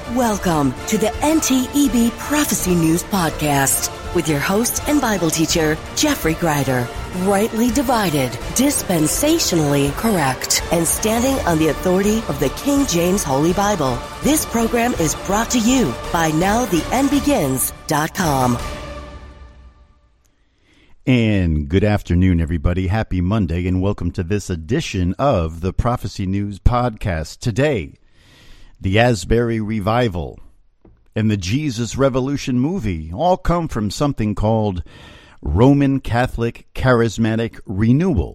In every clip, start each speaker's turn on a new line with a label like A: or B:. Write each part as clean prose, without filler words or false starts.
A: Welcome to the NTEB Prophecy News Podcast with your host and Bible teacher, Jeffrey Greider. Rightly divided, dispensationally correct, and standing on the authority of the King James Holy Bible. This program is brought to you by NowTheEndBegins.com.
B: And good afternoon, everybody. Happy Monday, and welcome to this edition of the Prophecy News Podcast. Today, the Asbury Revival and the Jesus Revolution movie all come from something called Roman Catholic Charismatic Renewal.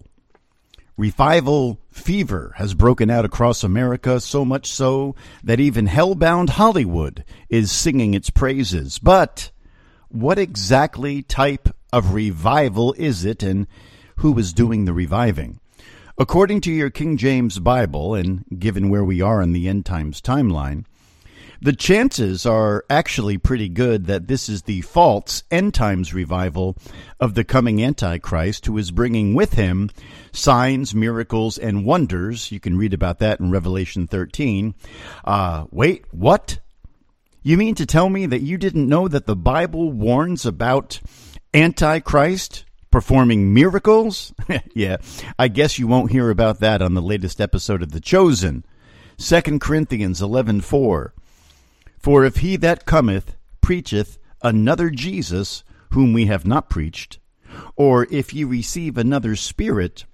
B: Revival fever has broken out across America, so much so that even hellbound Hollywood is singing its praises. But what exactly type of revival is it, and who is doing the reviving? According to your King James Bible, and given where we are in the end times timeline, the chances are actually pretty good that this is the false end times revival of the coming Antichrist, who is bringing with him signs, miracles, and wonders. You can read about that in Revelation 13. Wait, what? You mean to tell me that you didn't know that the Bible warns about Antichrist performing miracles? Yeah, I guess you won't hear about that on the latest episode of The Chosen. 2 Corinthians 11:4. For if he that cometh preacheth another Jesus, whom we have not preached, or if ye receive another spirit,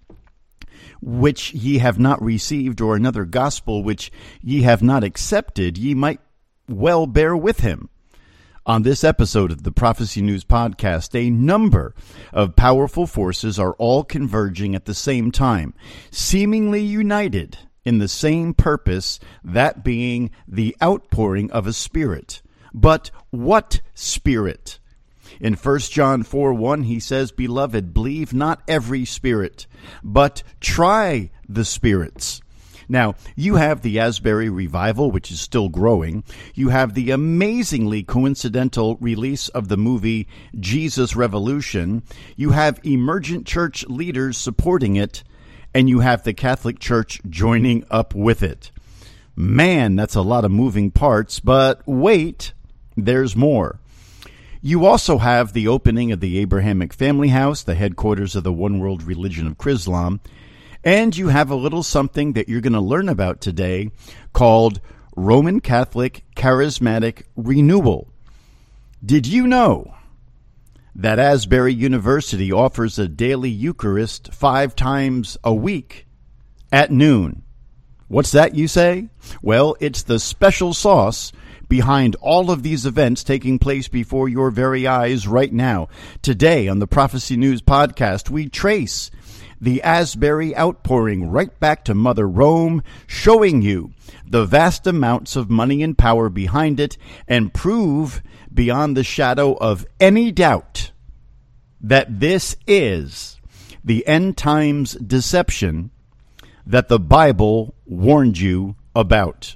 B: which ye have not received, or another gospel, which ye have not accepted, ye might well bear with him. On this episode of the Prophecy News Podcast, a number of powerful forces are all converging at the same time, seemingly united in the same purpose, that being the outpouring of a spirit. But what spirit? In 1 John 4:1, he says, Beloved, believe not every spirit, but try the spirits. Now, you have the Asbury Revival, which is still growing. You have the amazingly coincidental release of the movie Jesus Revolution. You have emergent church leaders supporting it, and you have the Catholic Church joining up with it. Man, that's a lot of moving parts, but wait, there's more. You also have the opening of the Abrahamic Family House, the headquarters of the One World Religion of Chrislam. And you have a little something that you're going to learn about today called Roman Catholic Charismatic Renewal. Did you know that Asbury University offers a daily Eucharist 5 times a week at noon? What's that, you say? Well, it's the special sauce behind all of these events taking place before your very eyes right now. Today on the Prophecy News Podcast, we trace the Asbury outpouring right back to Mother Rome, showing you the vast amounts of money and power behind it, and prove beyond the shadow of any doubt that this is the end times deception that the Bible warned you about.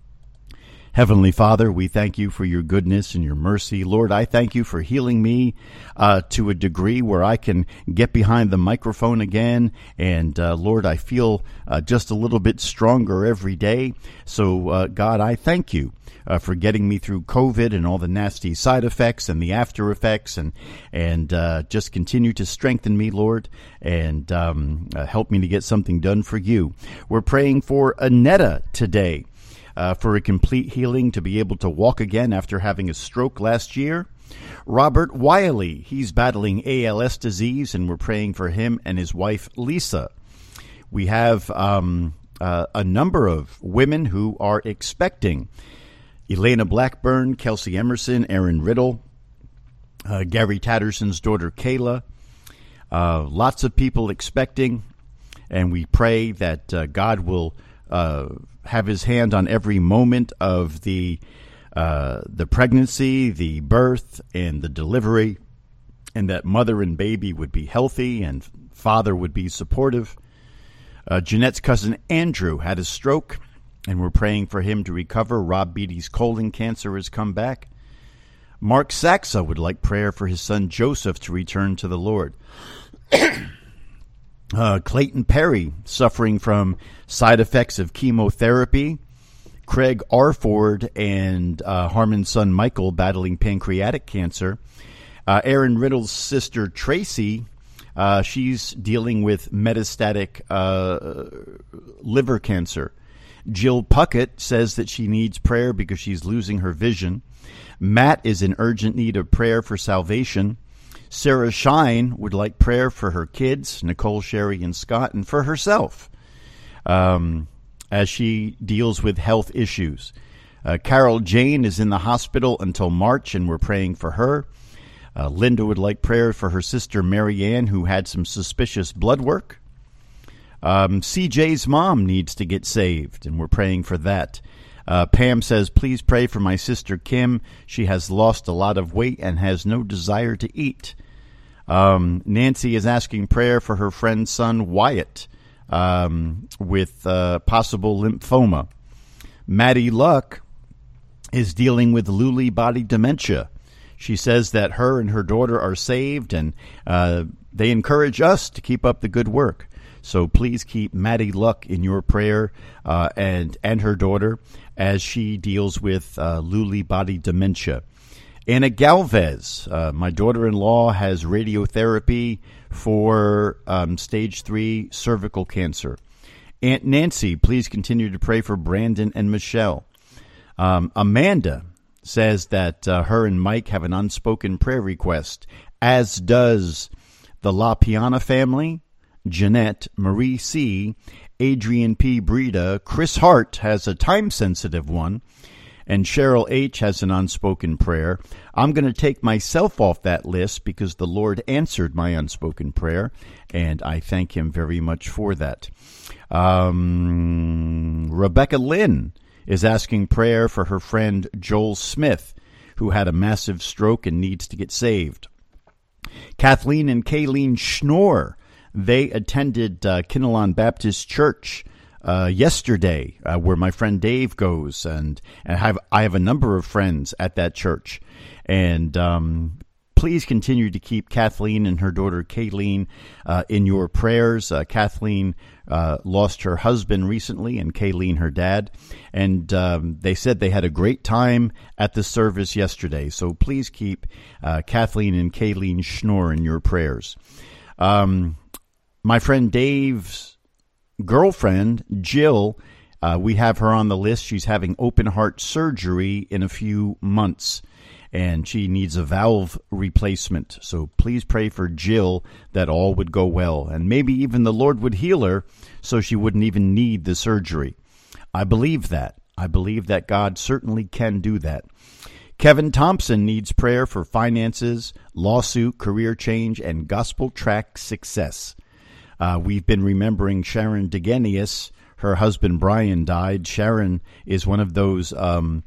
B: Heavenly Father, we thank you for your goodness and your mercy. Lord, I thank you for healing me to a degree where I can get behind the microphone again. And Lord, I feel just a little bit stronger every day. So God, I thank you for getting me through COVID and all the nasty side effects and the after effects, and just continue to strengthen me, Lord, and help me to get something done for you. We're praying for Annetta today. For a complete healing, to be able to walk again after having a stroke last year. Robert Wiley, he's battling ALS disease, and we're praying for him and his wife, Lisa. We have a number of women who are expecting. Elena Blackburn, Kelsey Emerson, Aaron Riddle, Gary Tatterson's daughter, Kayla. Lots of people expecting, and we pray that God will have his hand on every moment of the pregnancy, the birth, and the delivery, and that mother and baby would be healthy and father would be supportive. Jeanette's cousin Andrew had a stroke, and we're praying for him to recover. Rob Beatty's colon cancer has come back. Mark Saxa would like prayer for his son Joseph to return to the Lord. Clayton Perry, suffering from side effects of chemotherapy. Craig Arford and Harmon's son Michael battling pancreatic cancer. Aaron Riddle's sister Tracy, she's dealing with metastatic liver cancer. Jill Puckett says that she needs prayer because she's losing her vision. Matt is in urgent need of prayer for salvation. Sarah Shine would like prayer for her kids, Nicole, Sherry, and Scott, and for herself as she deals with health issues. Carol Jane is in the hospital until March, and we're praying for her. Linda would like prayer for her sister Marianne, who had some suspicious blood work. CJ's mom needs to get saved, and we're praying for that. Pam says, please pray for my sister Kim. She has lost a lot of weight and has no desire to eat. Nancy is asking prayer for her friend's son Wyatt with possible lymphoma. Maddie Luck is dealing with Lewy body dementia. She says that her and her daughter are saved, and they encourage us to keep up the good work. So please keep Maddie Luck in your prayer and her daughter as she deals with Lewy body dementia. Anna Galvez, my daughter-in-law, has radiotherapy for stage 3 cervical cancer. Aunt Nancy, please continue to pray for Brandon and Michelle. Amanda says that her and Mike have an unspoken prayer request, as does the La Piana family, Jeanette, Marie C., Adrian P. Breda. Chris Hart has a time-sensitive one, and Cheryl H. has an unspoken prayer. I'm going to take myself off that list because the Lord answered my unspoken prayer, and I thank him very much for that. Rebecca Lynn is asking prayer for her friend Joel Smith, who had a massive stroke and needs to get saved. Kathleen and Kayleen Schnorr, they attended Kinnelon Baptist Church yesterday, where my friend Dave goes, and I have a number of friends at that church. And please continue to keep Kathleen and her daughter Kayleen in your prayers. Kathleen lost her husband recently, and Kayleen her dad. And they said they had a great time at the service yesterday. So please keep Kathleen and Kayleen Schnorr in your prayers. My friend Dave's girlfriend, Jill, we have her on the list. She's having open heart surgery in a few months, and she needs a valve replacement. So please pray for Jill that all would go well, and maybe even the Lord would heal her so she wouldn't even need the surgery. I believe that. I believe that God certainly can do that. Kevin Thompson needs prayer for finances, lawsuit, career change, and gospel track success. We've been remembering Sharon DeGenius. Her husband Brian died. Sharon is one of those NTEB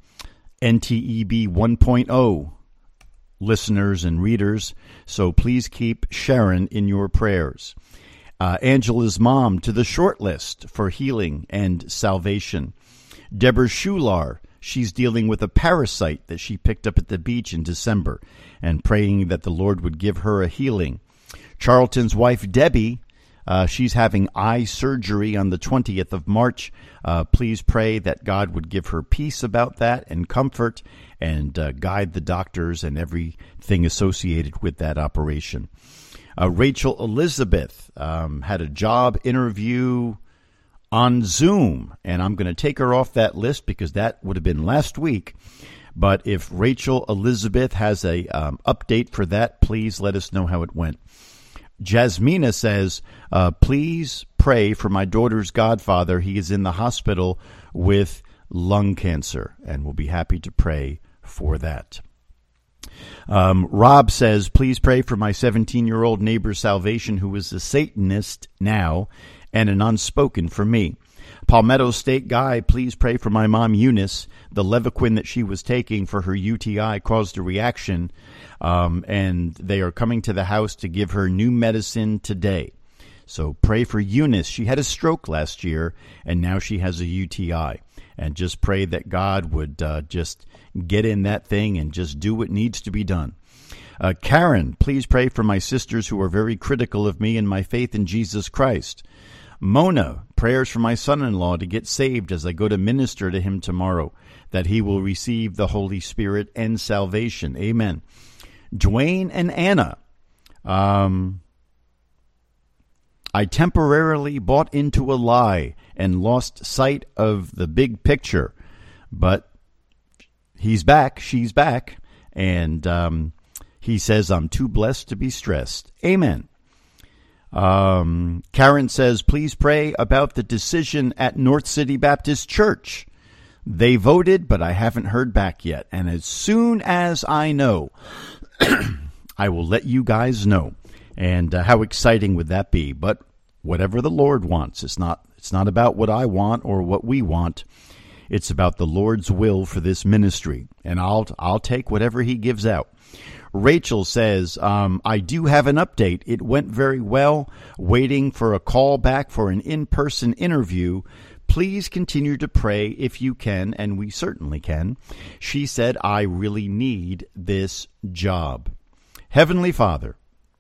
B: 1.0 listeners and readers, so please keep Sharon in your prayers. Angela's mom to the short list for healing and salvation. Deborah Shular, she's dealing with a parasite that she picked up at the beach in December, and praying that the Lord would give her a healing. Charlton's wife Debbie, she's having eye surgery on the 20th of March. Please pray that God would give her peace about that and comfort, and guide the doctors and everything associated with that operation. Rachel Elizabeth had a job interview on Zoom, and I'm going to take her off that list because that would have been last week. But if Rachel Elizabeth has a update for that, please let us know how it went. Jasmina says, please pray for my daughter's godfather. He is in the hospital with lung cancer, and we'll be happy to pray for that. Rob says, please pray for my 17-year-old neighbor's salvation, who is a Satanist now, and an unspoken for me. Palmetto State Guy, please pray for my mom Eunice. The Levaquin that she was taking for her UTI caused a reaction, and they are coming to the house to give her new medicine today. So pray for Eunice. She had a stroke last year, and now she has a UTI. And just pray that God would just get in that thing and just do what needs to be done. Karen, please pray for my sisters who are very critical of me and my faith in Jesus Christ. Mona, prayers for my son-in-law to get saved as I go to minister to him tomorrow, that he will receive the Holy Spirit and salvation. Amen. Dwayne and Anna, I temporarily bought into a lie and lost sight of the big picture, but he's back, she's back, and he says, I'm too blessed to be stressed. Amen. Karen says, please pray about the decision at North City Baptist Church. They voted, but I haven't heard back yet. And as soon as I know, I will let you guys know. And how exciting would that be? But whatever the Lord wants, it's not about what I want or what we want. It's about the Lord's will for this ministry. And I'll take whatever he gives out. Rachel says, I do have an update. It went very well. Waiting for a call back for an in-person interview. Please continue to pray if you can, and we certainly can. She said, I really need this job. Heavenly Father,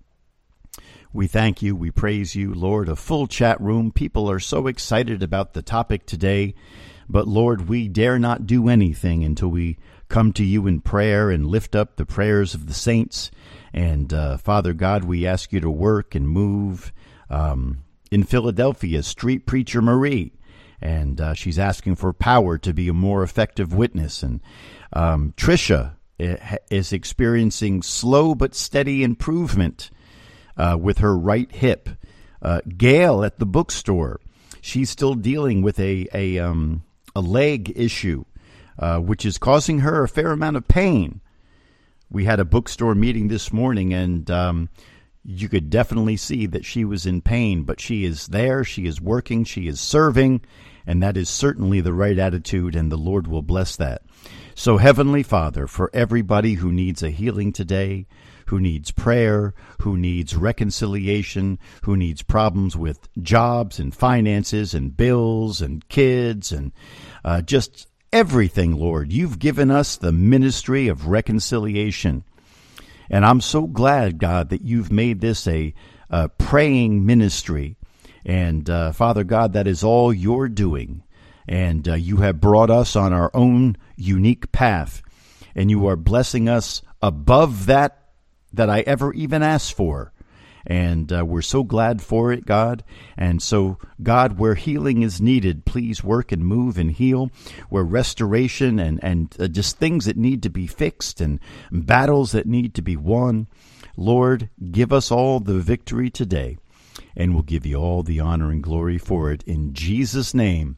B: we thank you. We praise you, Lord. A full chat room. People are so excited about the topic today. But, Lord, we dare not do anything until we come to you in prayer and lift up the prayers of the saints. And, Father God, we ask you to work and move. In Philadelphia, street preacher Marie, and she's asking for power to be a more effective witness. And Tricia is experiencing slow but steady improvement with her right hip. Gail at the bookstore, she's still dealing with a leg issue, which is causing her a fair amount of pain. We had a bookstore meeting this morning, and you could definitely see that she was in pain, but she is there, she is working, she is serving, and that is certainly the right attitude, and the Lord will bless that. So, Heavenly Father, for everybody who needs a healing today, who needs prayer, who needs reconciliation, who needs problems with jobs and finances and bills and kids and just everything, Lord. You've given us the ministry of reconciliation. And I'm so glad, God, that you've made this a praying ministry. And, Father God, that is all you're doing. And you have brought us on our own unique path. And you are blessing us above that I ever even asked for. And we're so glad for it, God. And so, God, where healing is needed, please work and move and heal. Where restoration and just things that need to be fixed and battles that need to be won, Lord, give us all the victory today. And we'll give you all the honor and glory for it. In Jesus' name,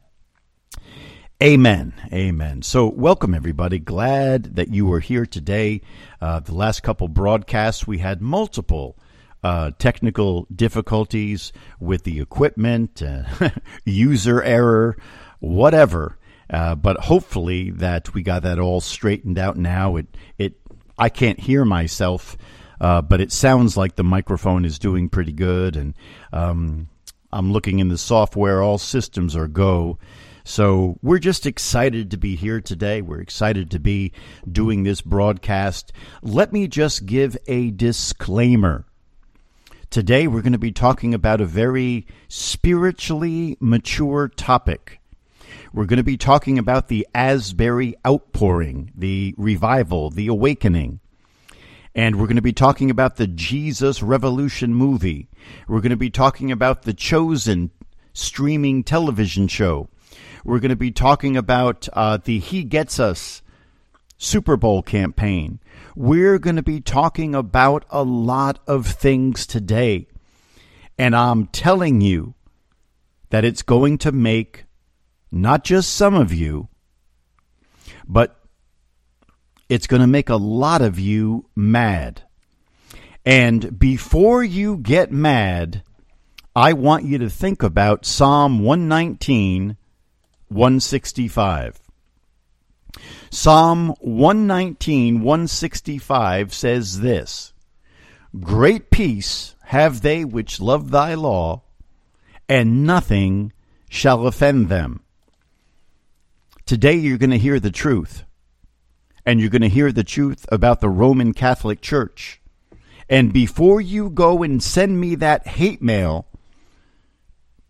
B: amen. Amen. So welcome, everybody. Glad that you were here today. The last couple broadcasts, we had multiple technical difficulties with the equipment, user error, whatever. But hopefully that we got that all straightened out now. I can't hear myself, but it sounds like the microphone is doing pretty good. And I'm looking in the software. All systems are go. So we're just excited to be here today. We're excited to be doing this broadcast. Let me just give a disclaimer. Today we're going to be talking about a very spiritually mature topic. We're going to be talking about the Asbury outpouring, the revival, the awakening. And we're going to be talking about the Jesus Revolution movie. We're going to be talking about the Chosen streaming television show. We're going to be talking about the He Gets Us Super Bowl campaign. We're going to be talking about a lot of things today. And I'm telling you that it's going to make not just some of you, but it's going to make a lot of you mad. And before you get mad, I want you to think about Psalm 119, 165. Psalm 119, 165 says this: Great peace have they which love thy law, and nothing shall offend them. Today you're going to hear the truth. And you're going to hear the truth about the Roman Catholic Church. And before you go and send me that hate mail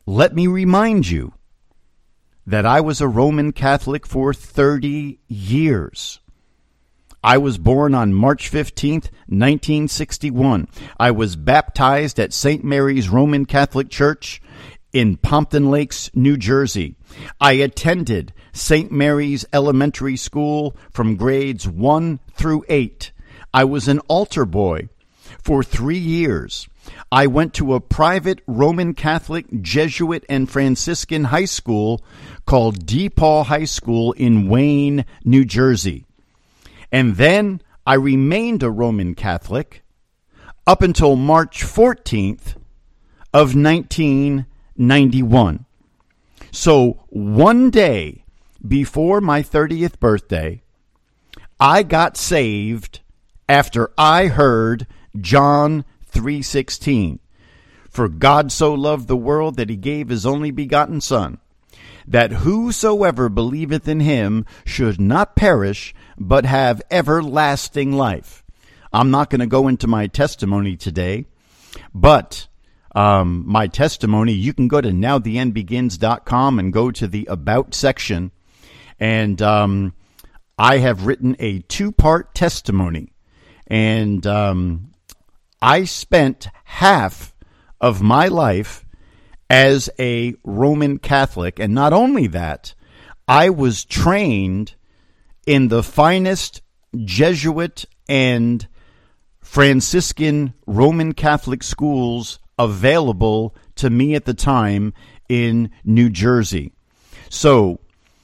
B: let me remind you that I was a Roman Catholic for 30 years. I was born on March 15th, 1961. I was baptized at St. Mary's Roman Catholic Church in Pompton Lakes, New Jersey. I attended St. Mary's Elementary School from grades 1 through 8. I was an altar boy for 3 years. I went to a private Roman Catholic Jesuit and Franciscan high school called DePaul High School in Wayne, New Jersey. And then I remained a Roman Catholic up until March 14th of 1991. So one day before my 30th birthday, I got saved after I heard John 3:16. For God so loved the world that he gave his only begotten Son, that whosoever believeth in him should not perish, but have everlasting life. I'm not going to go into my testimony today, but my testimony, you can go to nowtheendbegins.com and go to the About section, and I have written a 2-part testimony, and I spent half of my life as a Roman Catholic, and not only that, I was trained in the finest Jesuit and Franciscan Roman Catholic schools available to me at the time in New Jersey. So,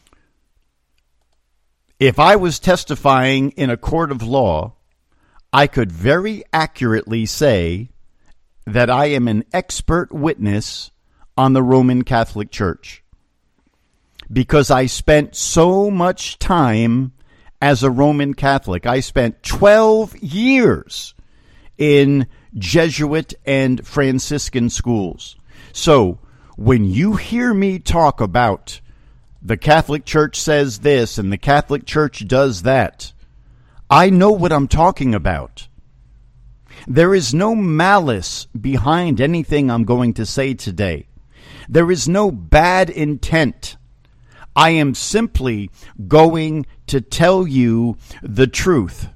B: if I was testifying in a court of law, I could very accurately say that I am an expert witness on the Roman Catholic Church, because I spent so much time as a Roman Catholic. I spent 12 years in Jesuit and Franciscan schools. So when you hear me talk about the Catholic Church says this and the Catholic Church does that, I know what I'm talking about. There is no malice behind anything I'm going to say today. There is no bad intent. I am simply going to tell you the truth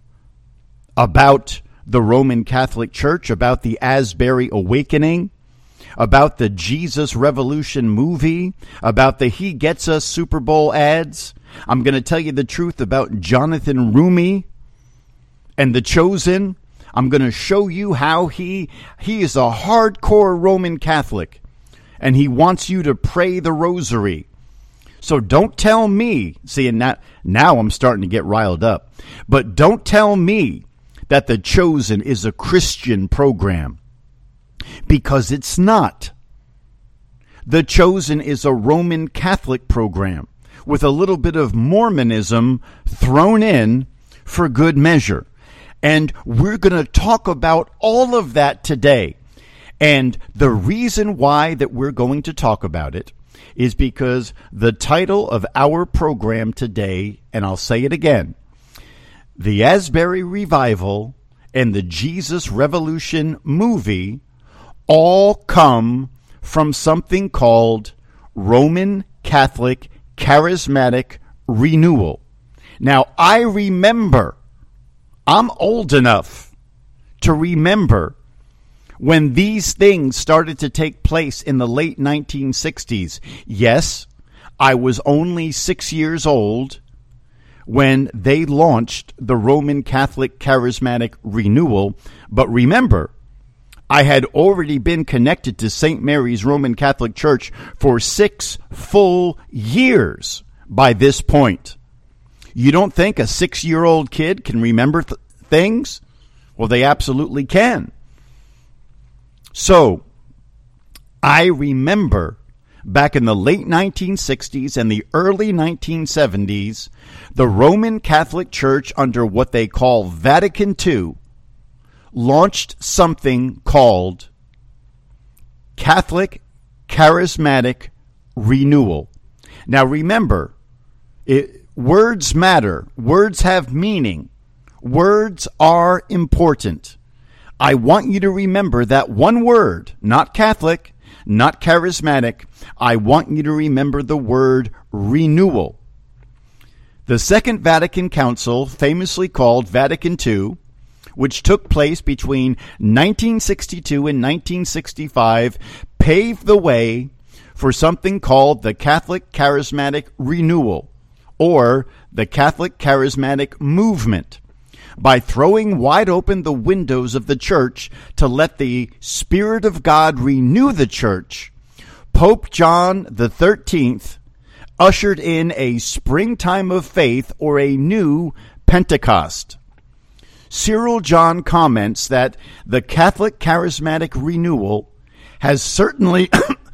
B: about the Roman Catholic Church, about the Asbury Awakening, about the Jesus Revolution movie, about the He Gets Us Super Bowl ads. I'm going to tell you the truth about Jonathan Rumi and The Chosen. I'm going to show you how he is a hardcore Roman Catholic, and he wants you to pray the rosary. So don't tell me, see, and now I'm starting to get riled up, but don't tell me that The Chosen is a Christian program, because it's not. The Chosen is a Roman Catholic program with a little bit of Mormonism thrown in for good measure. And we're going to talk about all of that today. And the reason why that we're going to talk about it is because the title of our program today, and I'll say it again, the Asbury Revival and the Jesus Revolution movie all come from something called Roman Catholic Charismatic Renewal. Now, I remember, I'm old enough to remember when these things started to take place in the late 1960s. Yes, I was only 6 years old when they launched the Roman Catholic Charismatic Renewal. But remember, I had already been connected to St. Mary's Roman Catholic Church for 6 full years by this point. You don't think a 6-year-old kid can remember things? Well, they absolutely can. So, I remember back in the late 1960s and the early 1970s, the Roman Catholic Church, under what they call Vatican II, launched something called Catholic Charismatic Renewal. Now remember, words matter. Words have meaning. Words are important. I want you to remember that one word, not Catholic, not charismatic, I want you to remember the word renewal. The Second Vatican Council, famously called Vatican II, which took place between 1962 and 1965, paved the way for something called the Catholic Charismatic Renewal, or the Catholic Charismatic Movement, by throwing wide open the windows of the church to let the Spirit of God renew the church. Pope John XIII ushered in a springtime of faith, or a new Pentecost. Cyril John comments that the Catholic Charismatic Renewal has certainly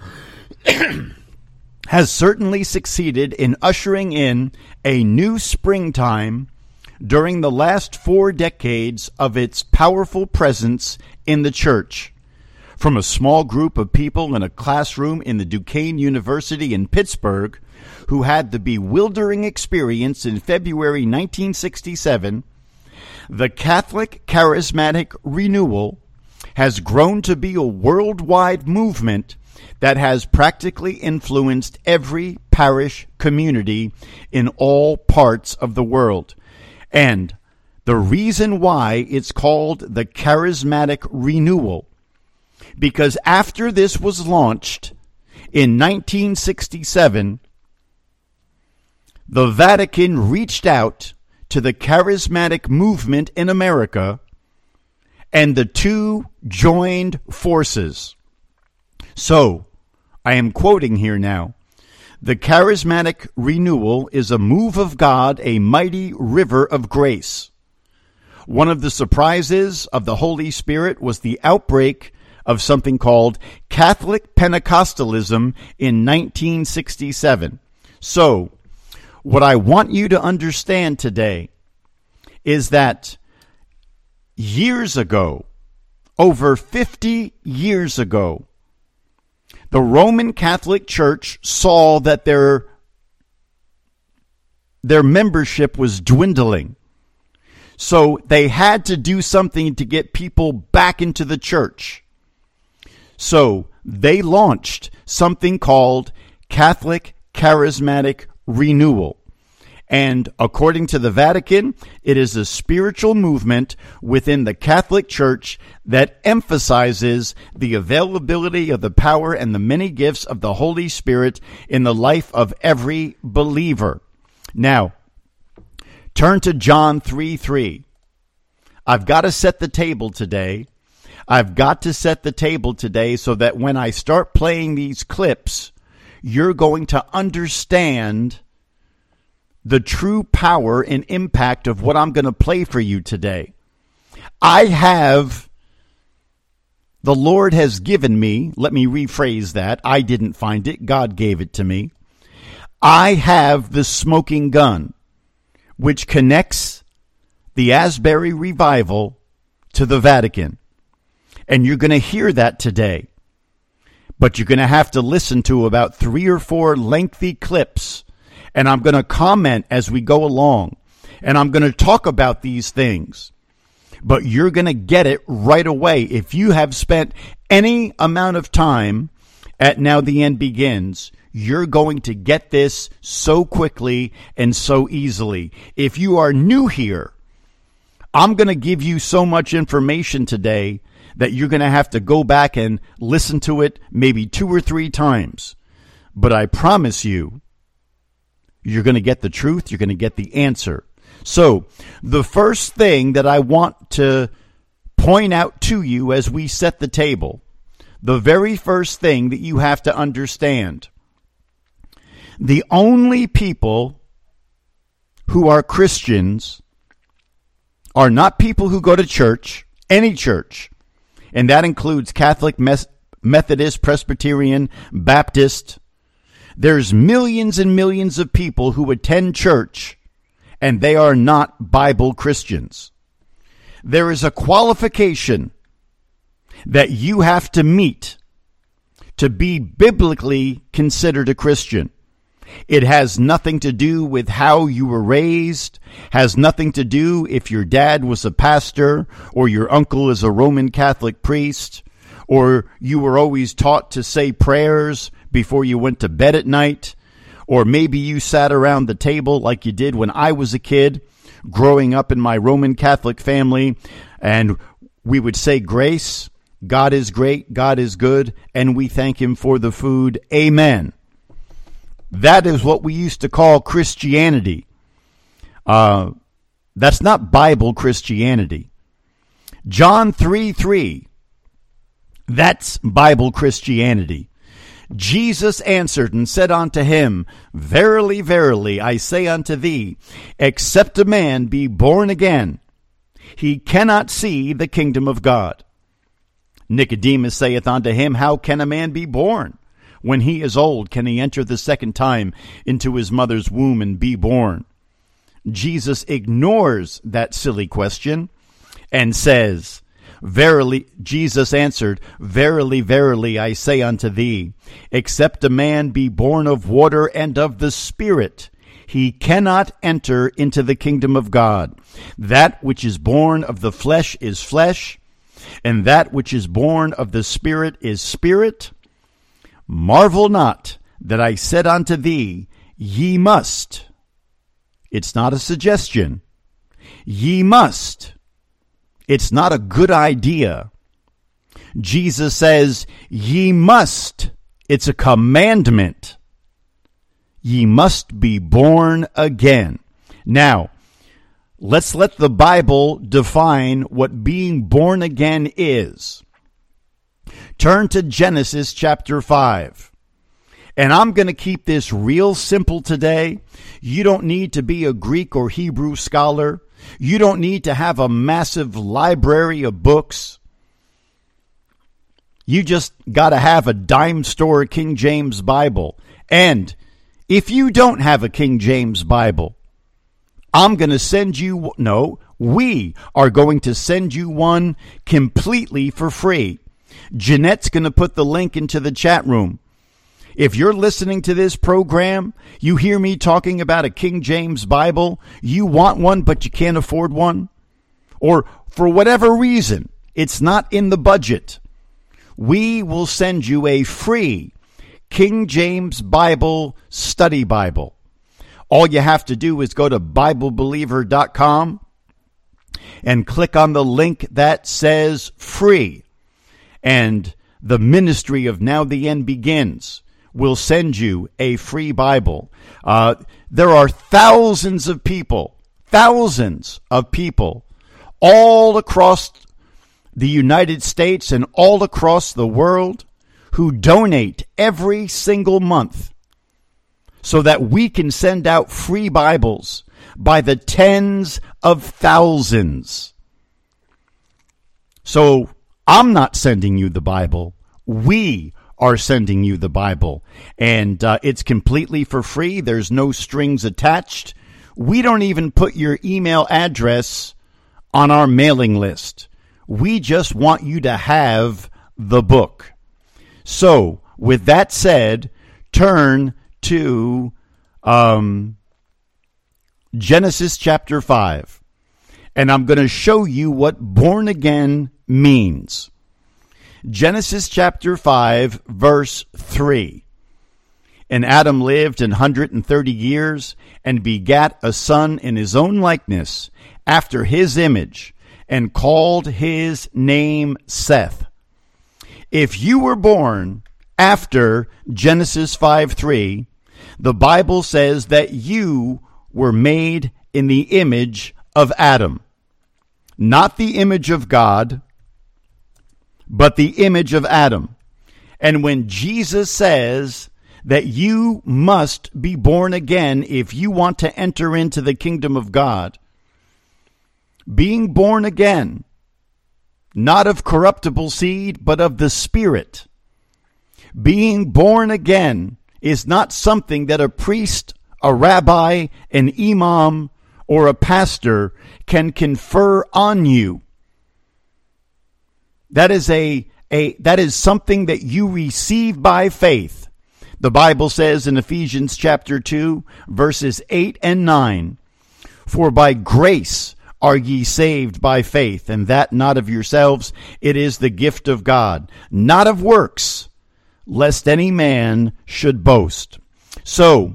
B: succeeded in ushering in a new springtime during the last 4 decades of its powerful presence in the church. From a small group of people in a classroom in the Duquesne University in Pittsburgh who had the bewildering experience in February 1967, the Catholic Charismatic Renewal has grown to be a worldwide movement that has practically influenced every parish community in all parts of the world. And the reason why it's called the Charismatic Renewal, because after this was launched in 1967, the Vatican reached out to the charismatic movement in America, and the two joined forces. So, I am quoting here now. The charismatic renewal is a move of God, a mighty river of grace. One of the surprises of the Holy Spirit was the outbreak of something called Catholic Pentecostalism in 1967. So, what I want you to understand today is that years ago, over 50 years ago, the Roman Catholic Church saw that their membership was dwindling. So they had to do something to get people back into the church. So they launched something called Catholic Charismatic Renewal. And according to the Vatican, it is a spiritual movement within the Catholic Church that emphasizes the availability of the power and the many gifts of the Holy Spirit in the life of every believer. Now, turn to John 3:3. I've got to set the table today. I've got to set the table today so that when I start playing these clips, you're going to understand the true power and impact of what I'm going to play for you today. The Lord has given me, let me rephrase that. I didn't find it. God gave it to me. I have the smoking gun, which connects the Asbury Revival to the Vatican. And you're going to hear that today. But you're going to have to listen to about 3 or 4 lengthy clips. And I'm going to comment as we go along. And I'm going to talk about these things. But you're going to get it right away. If you have spent any amount of time at Now the End Begins, you're going to get this so quickly and so easily. If you are new here, I'm going to give you so much information today that you're going to have to go back and listen to it maybe 2 or 3 times. But I promise you, you're going to get the truth. You're going to get the answer. So the first thing that I want to point out to you as we set the table, the very first thing that you have to understand, the only people who are Christians are not people who go to church, any church, and that includes Catholic, Methodist, Presbyterian, Baptist. There's millions and millions of people who attend church, and they are not Bible Christians. There is a qualification that you have to meet to be biblically considered a Christian. It has nothing to do with how you were raised, has nothing to do if your dad was a pastor or your uncle is a Roman Catholic priest, or you were always taught to say prayers before you went to bed at night, or maybe you sat around the table like you did when I was a kid, growing up in my Roman Catholic family, and we would say grace, God is great, God is good, and we thank him for the food. Amen. That is what we used to call Christianity. That's not Bible Christianity. John 3:3, that's Bible Christianity. Jesus answered and said unto him, Verily, verily, I say unto thee, except a man be born again, he cannot see the kingdom of God. Nicodemus saith unto him, How can a man be born? When he is old, can he enter the second time into his mother's womb and be born? Jesus ignores that silly question and says, Verily, Jesus answered, Verily, verily, I say unto thee, except a man be born of water and of the Spirit, he cannot enter into the kingdom of God. That which is born of the flesh is flesh, and that which is born of the Spirit is spirit. Marvel not that I said unto thee, ye must. It's not a suggestion. Ye must. It's not a good idea. Jesus says, ye must. It's a commandment. Ye must be born again. Now, let's let the Bible define what being born again is. Turn to Genesis chapter 5. And I'm going to keep this real simple today. You don't need to be a Greek or Hebrew scholar. You don't need to have a massive library of books. You just got to have a dime store King James Bible. And if you don't have a King James Bible, I'm going to send you, we are going to send you one completely for free. Jeanette's going to put the link into the chat room. If you're listening to this program, you hear me talking about a King James Bible, you want one but you can't afford one, or for whatever reason, it's not in the budget, we will send you a free King James Bible study Bible. All you have to do is go to BibleBeliever.com and click on the link that says free. And the ministry of Now the End Begins will send you a free Bible. There are thousands of people all across the United States and all across the world who donate every single month so that we can send out free Bibles by the tens of thousands. So I'm not sending you the Bible. We are sending you the Bible. And it's completely for free. There's no strings attached. We don't even put your email address on our mailing list. We just want you to have the book. So, with that said, turn to Genesis chapter 5. And I'm going to show you what born again means. Genesis chapter 5, verse 3. And Adam lived 130 years, and begat a son in his own likeness, after his image, and called his name Seth. If you were born after Genesis 5:3, the Bible says that you were made in the image of Adam. Not the image of God, but the image of Adam. And when Jesus says that you must be born again if you want to enter into the kingdom of God, being born again, not of corruptible seed, but of the Spirit. Being born again is not something that a priest, a rabbi, an imam, or a pastor can confer on you. That is something that you receive by faith. The Bible says in Ephesians chapter 2, verses 8 and 9, For by grace are ye saved by faith, and that not of yourselves. It is the gift of God, not of works, lest any man should boast. So,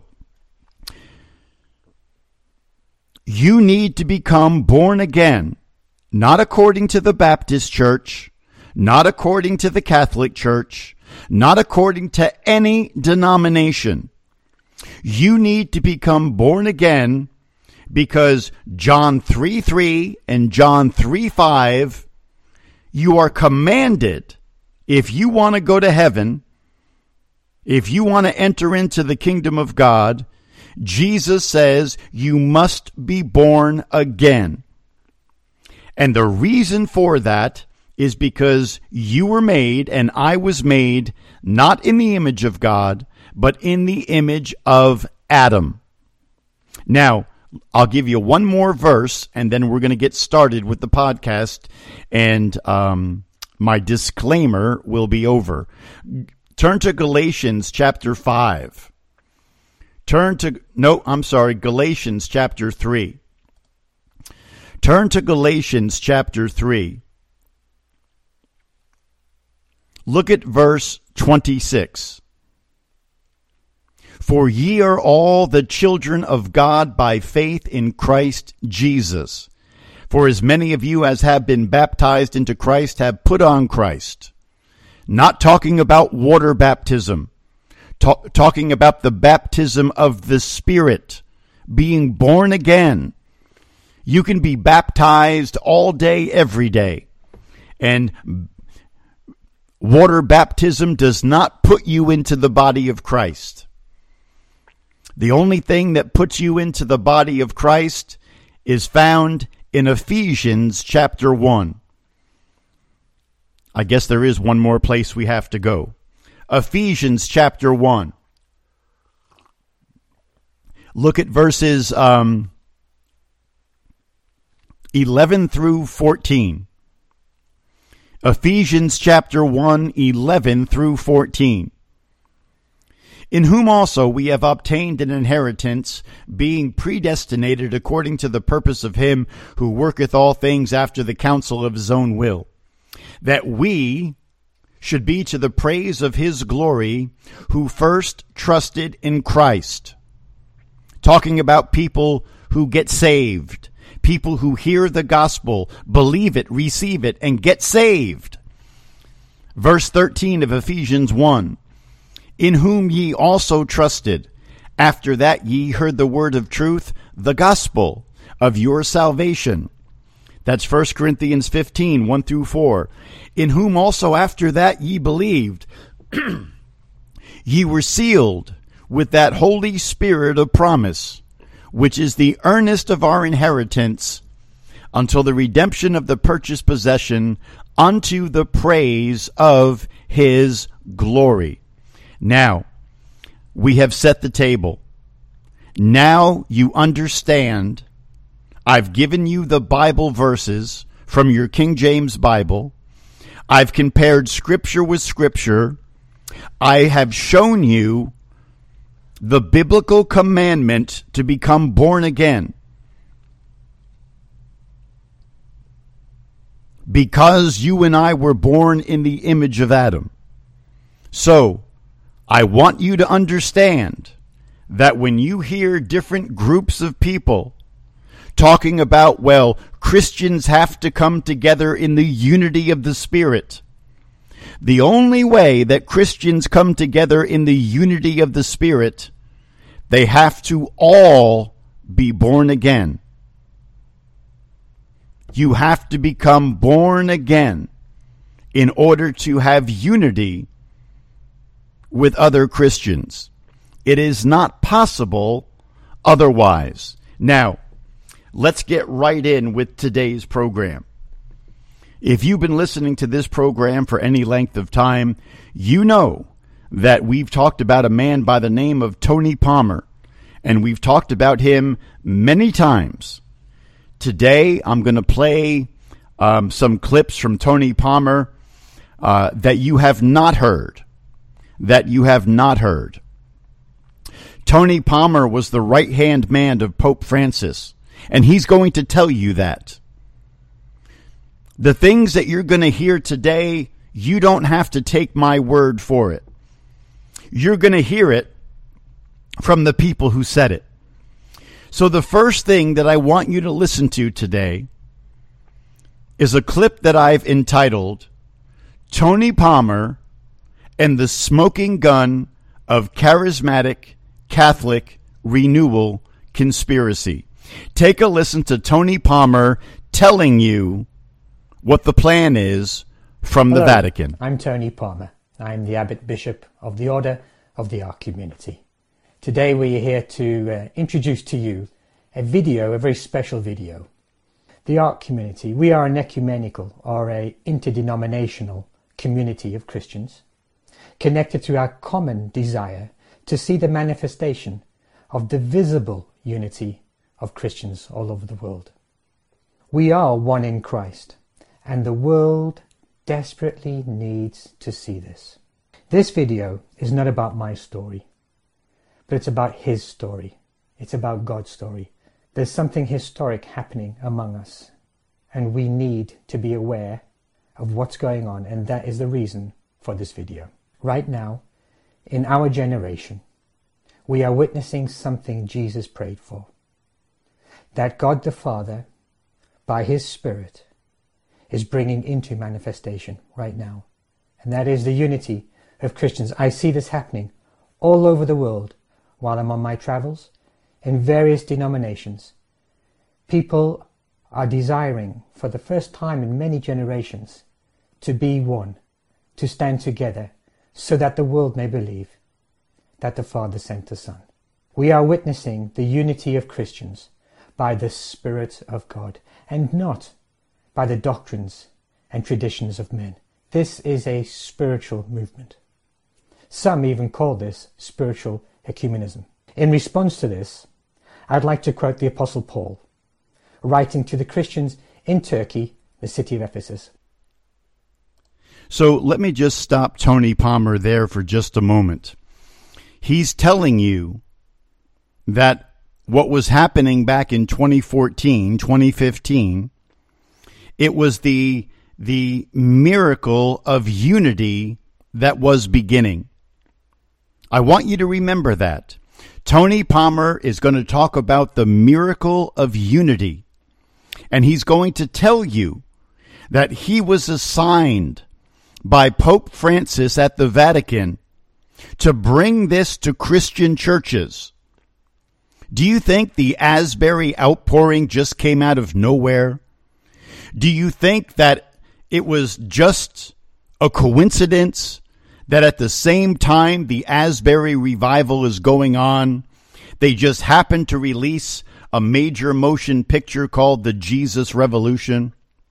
B: you need to become born again, not according to the Baptist church, not according to the Catholic Church, not according to any denomination. You need to become born again because John 3:3 and John 3:5, you are commanded, if you want to go to heaven, if you want to enter into the kingdom of God, Jesus says you must be born again. And the reason for that is because you were made, and I was made, not in the image of God, but in the image of Adam. Now, I'll give you one more verse, and then we're going to get started with the podcast, and my disclaimer will be over. Turn to Galatians chapter 5. Galatians chapter 3. Turn to Galatians chapter 3. Look at verse 26. For ye are all the children of God by faith in Christ Jesus. For as many of you as have been baptized into Christ have put on Christ. Not talking about water baptism. Talking about the baptism of the Spirit. Being born again. You can be baptized all day, every day. And water baptism does not put you into the body of Christ. The only thing that puts you into the body of Christ is found in Ephesians chapter 1. I guess there is one more place we have to go. Ephesians chapter 1. Look at verses 11 through 14. Ephesians chapter 1, 11 through 14. In whom also we have obtained an inheritance, being predestinated according to the purpose of him who worketh all things after the counsel of his own will, that we should be to the praise of his glory, who first trusted in Christ. Talking about people who get saved, people who hear the gospel, believe it, receive it, and get saved. Verse 13 of Ephesians 1. In whom ye also trusted, after that ye heard the word of truth, the gospel of your salvation. That's 1 Corinthians 15, 1 through 4. In whom also after that ye believed, ye were sealed with that Holy Spirit of promise, which is the earnest of our inheritance, until the redemption of the purchased possession, unto the praise of his glory. Now, we have set the table. Now you understand. I've given you the Bible verses from your King James Bible. I've compared Scripture with Scripture. I have shown you the biblical commandment to become born again. Because you and I were born in the image of Adam. So, I want you to understand that when you hear different groups of people talking about, well, Christians have to come together in the unity of the Spirit. The only way that Christians come together in the unity of the Spirit, they have to all be born again. You have to become born again in order to have unity with other Christians. It is not possible otherwise. Now, let's get right in with today's program. If you've been listening to this program for any length of time, you know that we've talked about a man by the name of Tony Palmer, and we've talked about him many times. Today, I'm going to play some clips from Tony Palmer that you have not heard. Tony Palmer was the right-hand man of Pope Francis. And he's going to tell you that. The things that you're going to hear today, you don't have to take my word for it. You're going to hear it from the people who said it. So the first thing that I want you to listen to today is a clip that I've entitled, Tony Palmer and the Smoking Gun of Charismatic Catholic Renewal Conspiracy. Take a listen to Tony Palmer telling you what the plan is from the Vatican.
C: I'm Tony Palmer. I'm the Abbot Bishop of the Order of the Ark Community. Today we are here to introduce to you a video, a very special video. The Ark Community, we are an ecumenical or a interdenominational community of Christians connected to our common desire to see the manifestation of the visible unity of Christians all over the world. We are one in Christ, and the world desperately needs to see this. This video is not about my story, but it's about his story. It's about God's story. There's something historic happening among us, and we need to be aware of what's going on, and that is the reason for this video. Right now, in our generation, we are witnessing something Jesus prayed for. That God the Father, by His Spirit, is bringing into manifestation right now. And that is the unity of Christians. I see this happening all over the world while I'm on my travels in various denominations. People are desiring, for the first time in many generations, to be one, to stand together, so that the world may believe that the Father sent the Son. We are witnessing the unity of Christians by the Spirit of God, and not by the doctrines and traditions of men. This is a spiritual movement. Some even call this spiritual ecumenism. In response to this, I'd like to quote the Apostle Paul, writing to the Christians in Turkey, the city of Ephesus.
B: So let me just stop Tony Palmer there for just a moment. He's telling you that what was happening back in 2014, 2015, it was the miracle of unity that was beginning. I want you to remember that. Tony Palmer is going to talk about the miracle of unity. And he's going to tell you that he was assigned by Pope Francis at the Vatican to bring this to Christian churches. Do you think the Asbury outpouring just came out of nowhere? Do you think that it was just a coincidence that at the same time the Asbury revival is going on, they just happened to release a major motion picture called The Jesus Revolution?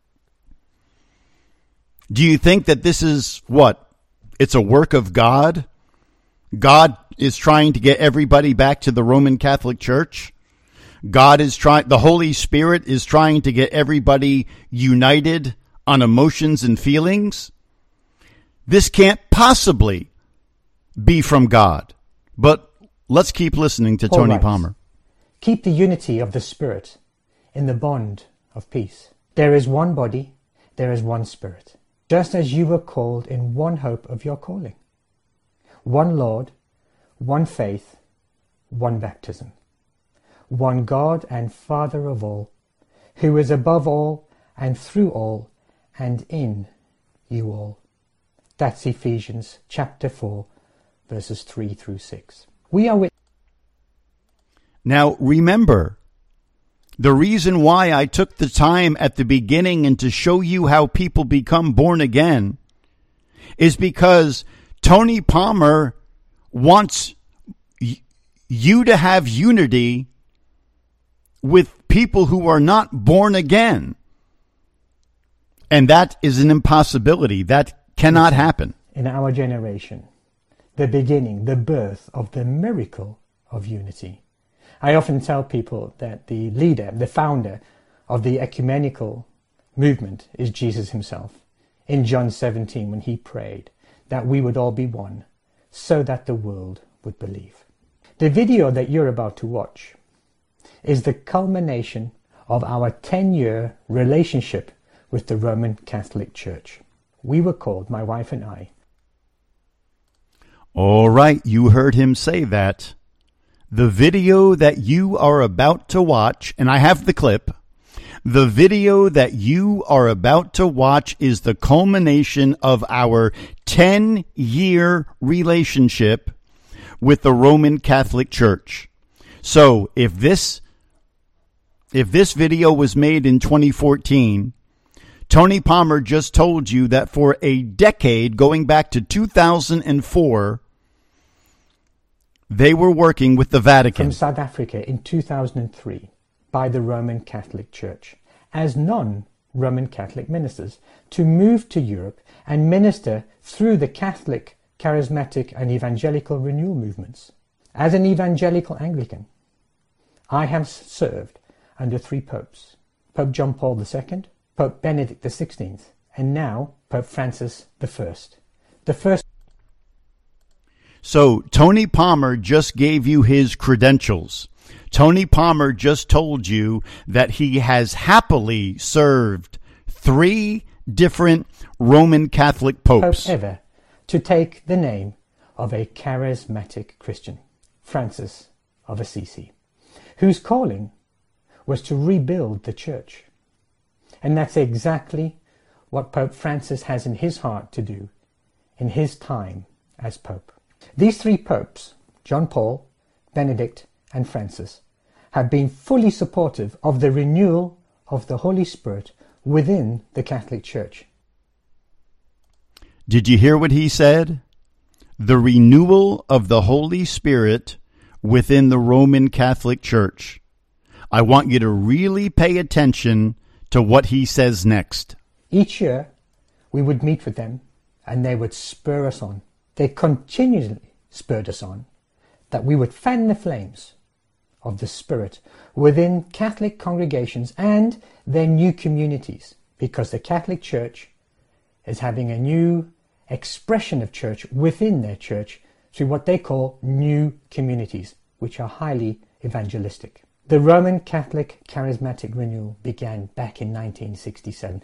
B: Do you think that this is what? It's a work of God? God is trying to get everybody back to the Roman Catholic Church? The Holy Spirit is trying to get everybody united on emotions and feelings? This can't possibly be from God. But let's keep listening to Tony Palmer.
C: Keep the unity of the Spirit in the bond of peace. There is one body, there is one Spirit, just as you were called in one hope of your calling. One Lord, one faith, one baptism. One God and Father of all, who is above all and through all and in you all. That's Ephesians chapter 4, verses 3 through 6. We are with.
B: Now remember, the reason why I took the time at the beginning and to show you how people become born again is because Tony Palmer wants you to have unity with people who are not born again. And that is an impossibility. That cannot happen.
C: In our generation, the beginning, the birth of the miracle of unity. I often tell people that the leader, the founder of the ecumenical movement is Jesus himself. In John 17, when he prayed that we would all be one, so that the world would believe. The video that you're about to watch is the culmination of our 10-year relationship with the Roman Catholic Church. We were called, my wife and I.
B: All right, you heard him say that. The video that you are about to watch, and I have the clip, the video that you are about to watch is the culmination of our 10-year relationship with the Roman Catholic Church. So if this video was made in 2014, Tony Palmer just told you that for a decade, going back to 2004, they were working with the Vatican.
C: From South Africa in 2003 by the Roman Catholic Church as non-Roman Catholic ministers to move to Europe and minister through the Catholic, Charismatic and Evangelical renewal movements. As an evangelical Anglican, I have served under 3 popes: Pope John Paul II, Pope Benedict XVI, and now Pope Francis I. The first.
B: So Tony Palmer just gave you his credentials. Tony Palmer just told you that he has happily served 3 different Roman Catholic popes.
C: Pope ever to take the name of a charismatic Christian, Francis of Assisi, whose calling was to rebuild the church. And that's exactly what Pope Francis has in his heart to do in his time as Pope. These 3 popes, John Paul, Benedict, and Francis, have been fully supportive of the renewal of the Holy Spirit within the Catholic Church.
B: Did you hear what he said? The renewal of the Holy Spirit within the Roman Catholic Church. I want you to really pay attention to what he says next.
C: Each year, we would meet with them and they would spur us on. They continually spurred us on that we would fan the flames of the Spirit within Catholic congregations and their new communities, because the Catholic Church is having a new expression of church within their church through what they call new communities, which are highly evangelistic. The Roman Catholic Charismatic Renewal began back in 1967.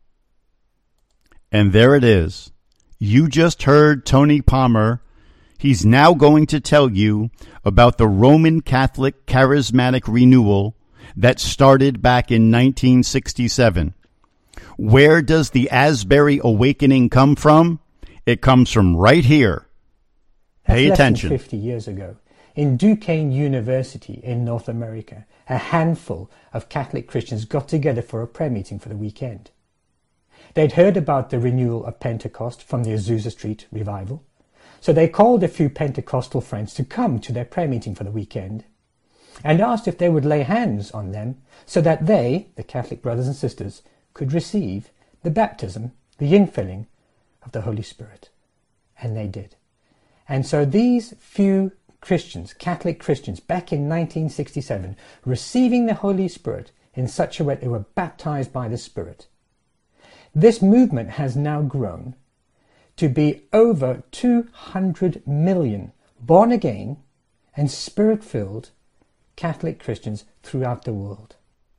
B: And there it is. You just heard Tony Palmer. He's now going to tell you about the Roman Catholic Charismatic Renewal that started back in 1967. Where does the Asbury Awakening come from? It comes from right here. Pay attention.
C: Less than 50 years ago, in Duquesne University in North America, a handful of Catholic Christians got together for a prayer meeting for the weekend. They'd heard about the renewal of Pentecost from the Azusa Street revival, so they called a few Pentecostal friends to come to their prayer meeting for the weekend and asked if they would lay hands on them so that they, the Catholic brothers and sisters, could receive the baptism, the infilling of the Holy Spirit. And they did. And so these few Christians, Catholic Christians, back in 1967, receiving the Holy Spirit in such a way they were baptized by the Spirit. This movement has now grown to be over 200 million born again and Spirit-filled Catholic Christians throughout the world.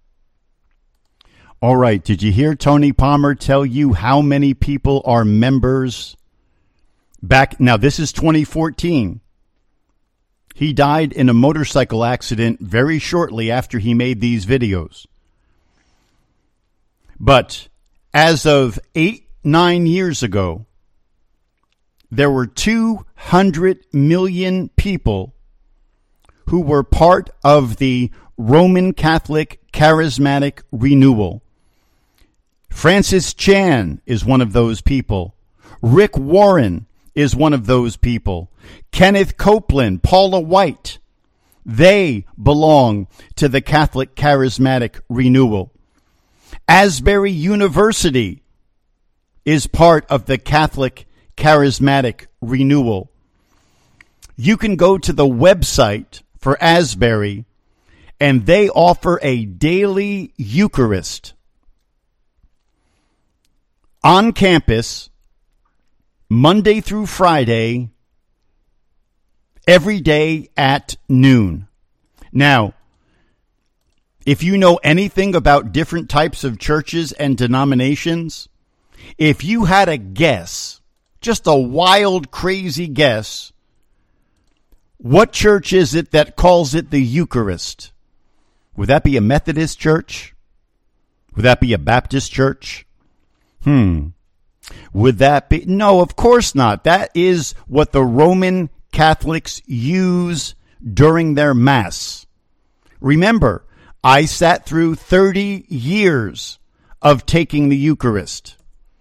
B: All right, did you hear Tony Palmer tell you how many people are members back? Now, this is 2014. He died in a motorcycle accident very shortly after he made these videos. But as of 8-9 years ago, there were 200 million people who were part of the Roman Catholic Charismatic Renewal. Francis Chan is one of those people. Rick Warren is one of those people. Kenneth Copeland, Paula White, they belong to the Catholic Charismatic Renewal. Asbury University is part of the Catholic Charismatic Renewal. You can go to the website for Asbury, and they offer a daily Eucharist on campus, Monday through Friday, every day at noon. Now, if you know anything about different types of churches and denominations, if you had a guess, just a wild, crazy guess, what church is it that calls it the Eucharist? Would that be a Methodist church? Would that be a Baptist church? Would that be? No, of course not. That is what the Roman Catholics use during their Mass. Remember, I sat through 30 years of taking the Eucharist.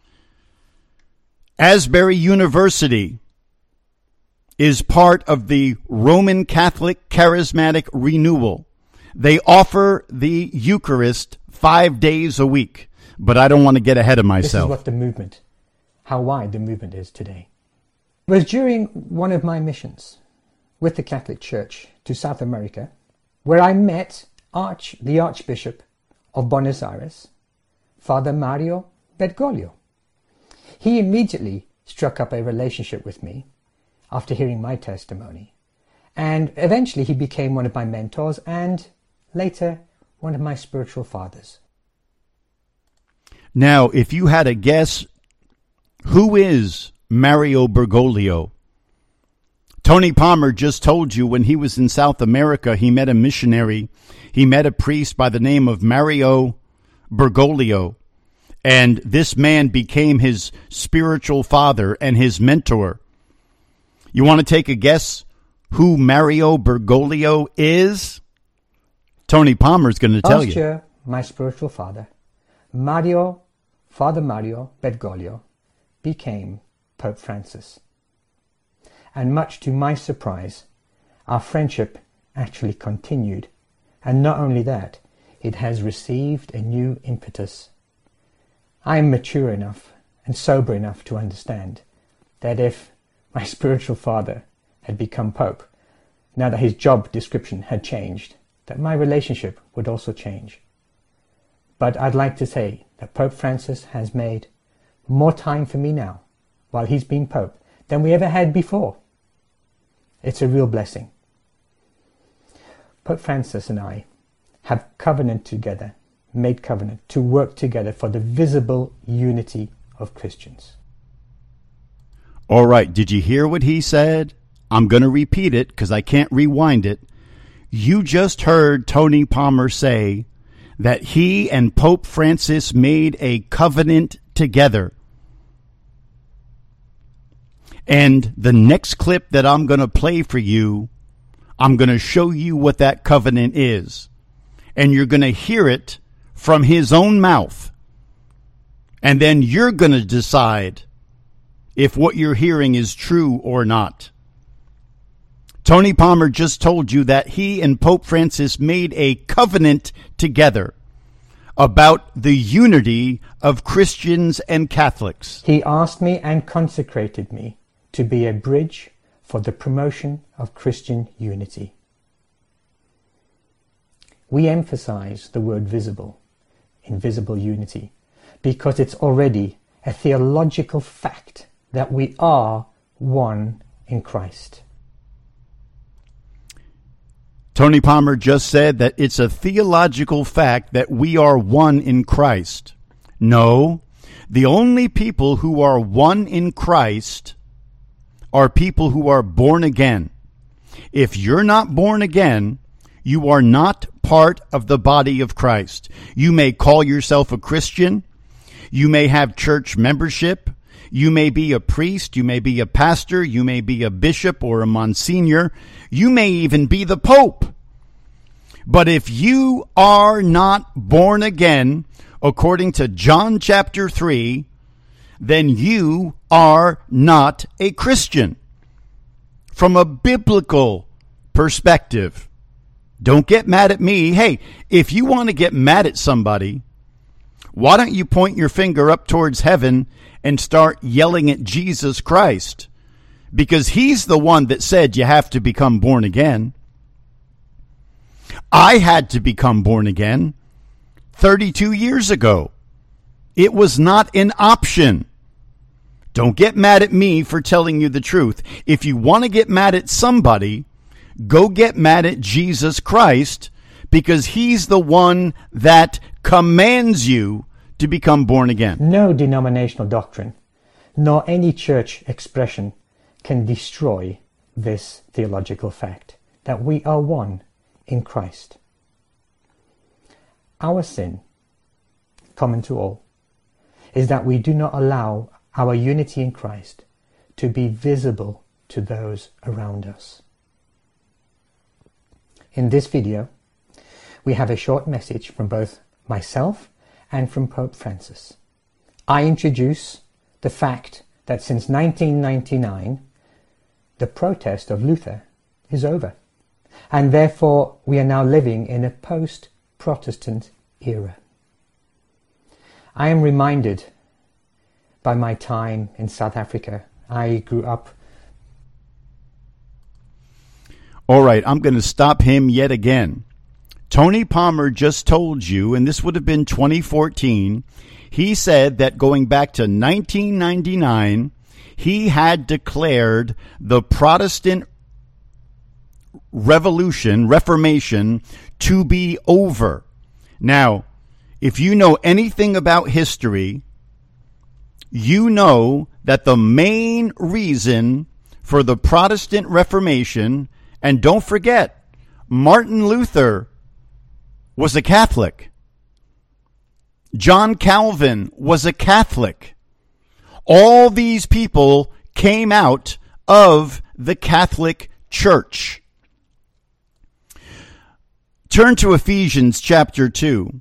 B: Asbury University is part of the Roman Catholic Charismatic Renewal. They offer the Eucharist 5 days a week, but I don't want to get ahead of myself.
C: This is what the movement, how wide the movement is today. It was during one of my missions with the Catholic Church to South America where I met the Archbishop of Buenos Aires, Father Mario Bergoglio. He immediately struck up a relationship with me after hearing my testimony, and eventually he became one of my mentors and later one of my spiritual fathers.
B: Now, if you had a guess, who is Mario Bergoglio? Tony Palmer just told you when he was in South America, he met a missionary. He met a priest by the name of Mario Bergoglio. And this man became his spiritual father and his mentor. You want to take a guess who Mario Bergoglio is? Tony Palmer's going to tell you.
C: Last year, my spiritual father, Father Mario Bergoglio, became Pope Francis. And much to my surprise, our friendship actually continued. And not only that, it has received a new impetus. I am mature enough and sober enough to understand that if my spiritual father had become Pope, now that his job description had changed, that my relationship would also change. But I'd like to say that Pope Francis has made more time for me now, while he's been Pope, than we ever had before. It's a real blessing. Pope Francis and I have covenant together, made covenant to work together for the visible unity of Christians.
B: All right, did you hear what he said? I'm going to repeat it because I can't rewind it. You just heard Tony Palmer say that he and Pope Francis made a covenant together. And the next clip that I'm going to play for you, I'm going to show you what that covenant is. And you're going to hear it from his own mouth. And then you're going to decide if what you're hearing is true or not. Tony Palmer just told you that he and Pope Francis made a covenant together about the unity of Christians and Catholics.
C: He asked me and consecrated me to be a bridge for the promotion of Christian unity. We emphasize the word visible in visible unity because it's already a theological fact that we are one in Christ.
B: Tony Palmer just said that it's a theological fact that we are one in Christ. No, the only people who are one in Christ are people who are born again. If you're not born again, you are not part of the body of Christ. You may call yourself a Christian. You may have church membership. You may be a priest. You may be a pastor. You may be a bishop or a monsignor. You may even be the Pope. But if you are not born again, according to John chapter 3, then you are not a Christian. From a biblical perspective. Don't get mad at me. Hey, if you want to get mad at somebody, why don't you point your finger up towards heaven and start yelling at Jesus Christ? Because he's the one that said you have to become born again. I had to become born again 32 years ago. It was not an option. Don't get mad at me for telling you the truth. If you want to get mad at somebody, go get mad at Jesus Christ, because he's the one that commands you to become born again.
C: No denominational doctrine, nor any church expression can destroy this theological fact, that we are one in Christ. Our sin, common to all, is that we do not allow our unity in Christ to be visible to those around us. In this video, we have a short message from both myself and from Pope Francis. I introduce the fact that since 1999, the protest of Luther is over, and therefore we are now living in a post-Protestant era. I am reminded by my time in South Africa. I grew up.
B: All right, I'm going to stop him yet again. Tony Palmer just told you, and this would have been 2014, he said that going back to 1999, he had declared the Protestant Reformation to be over. Now, if you know anything about history, you know that the main reason for the Protestant Reformation, and don't forget, Martin Luther was a Catholic. John Calvin was a Catholic. All these people came out of the Catholic Church. Turn to Ephesians chapter 2.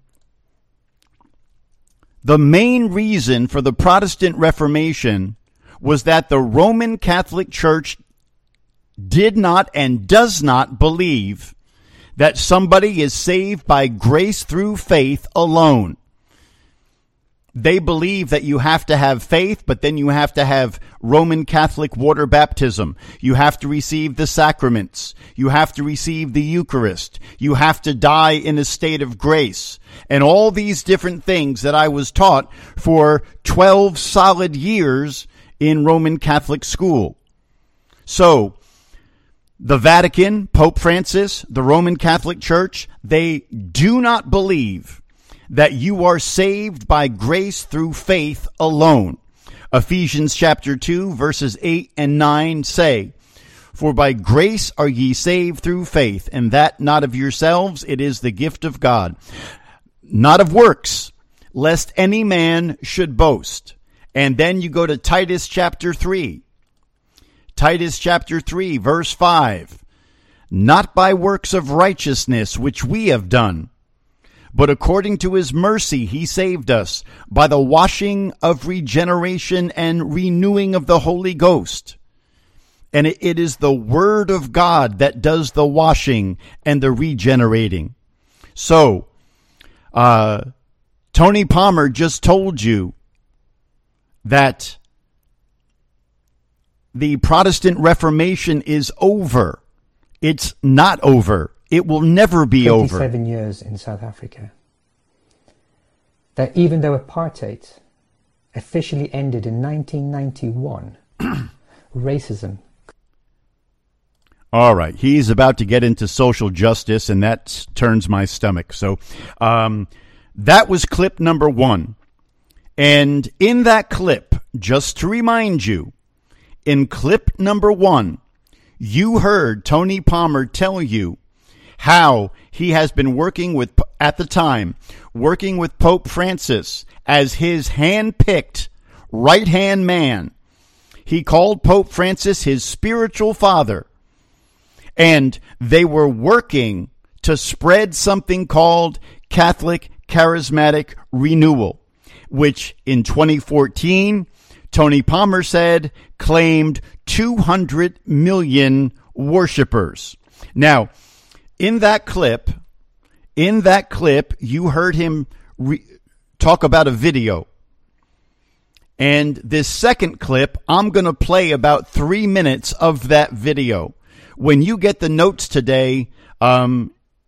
B: The main reason for the Protestant Reformation was that the Roman Catholic Church did not and does not believe that somebody is saved by grace through faith alone. They believe that you have to have faith, but then you have to have Roman Catholic water baptism. You have to receive the sacraments. You have to receive the Eucharist. You have to die in a state of grace. And all these different things that I was taught for 12 solid years in Roman Catholic school. So, the Vatican, Pope Francis, the Roman Catholic Church, they do not believe that you are saved by grace through faith alone. Ephesians chapter 2, verses 8 and 9 say, "For by grace are ye saved through faith, and that not of yourselves, it is the gift of God, not of works, lest any man should boast." And then you go to Titus chapter 3. Titus chapter 3, verse 5. "Not by works of righteousness which we have done, but according to his mercy he saved us by the washing of regeneration and renewing of the Holy Ghost." And it is the Word of God that does the washing and the regenerating. So, Tony Palmer just told you that the Protestant Reformation is over. It's not over. It will never be over.
C: 27 years in South Africa. That even though apartheid officially ended in 1991, racism.
B: All right. He's about to get into social justice, and that turns my stomach. So that was clip number 1. And in that clip, just to remind you, in clip number 1, you heard Tony Palmer tell you how he has been working with, at the time, working with Pope Francis as his hand-picked right-hand man. He called Pope Francis his spiritual father. And they were working to spread something called Catholic Charismatic Renewal, which in 2014, Tony Palmer said, claimed 200 million worshipers. Now, in that clip, you heard him talk about a video. And this second clip, I'm going to play about 3 minutes of that video. When you get the notes today, in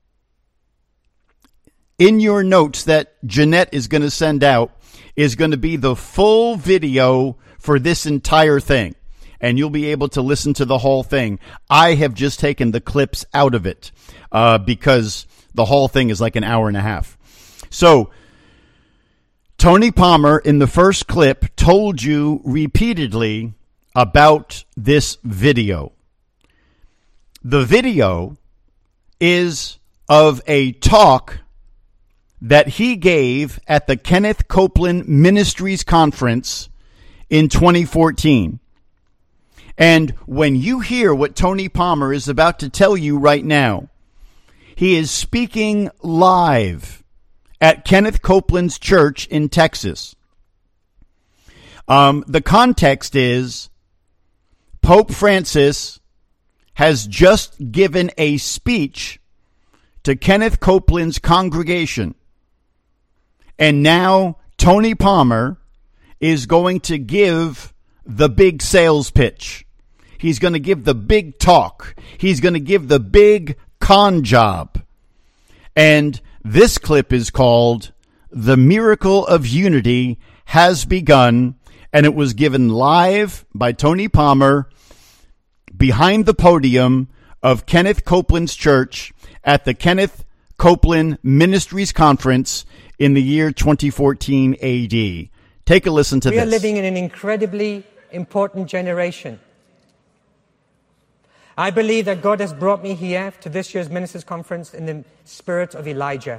B: your notes that Jeanette is going to send out is going to be the full video for this entire thing. And you'll be able to listen to the whole thing. I have just taken the clips out of it because The whole thing is like an hour and a half. So Tony Palmer in the first clip told you repeatedly about this video. The video is of a talk that he gave at the Kenneth Copeland Ministries Conference in 2014. And when you hear what Tony Palmer is about to tell you right now, he is speaking live at Kenneth Copeland's church in Texas. The context is Pope Francis has just given a speech to Kenneth Copeland's congregation. And now Tony Palmer is going to give the big sales pitch. He's going to give the big talk. He's going to give the big con job. And this clip is called "The Miracle of Unity Has Begun," and it was given live by Tony Palmer behind the podium of Kenneth Copeland's church at the Kenneth Copeland Ministries Conference in the year 2014 AD. Take a listen to this.
D: We are living in an incredibly important generation. I believe that God has brought me here to this year's Ministers' Conference in the spirit of Elijah.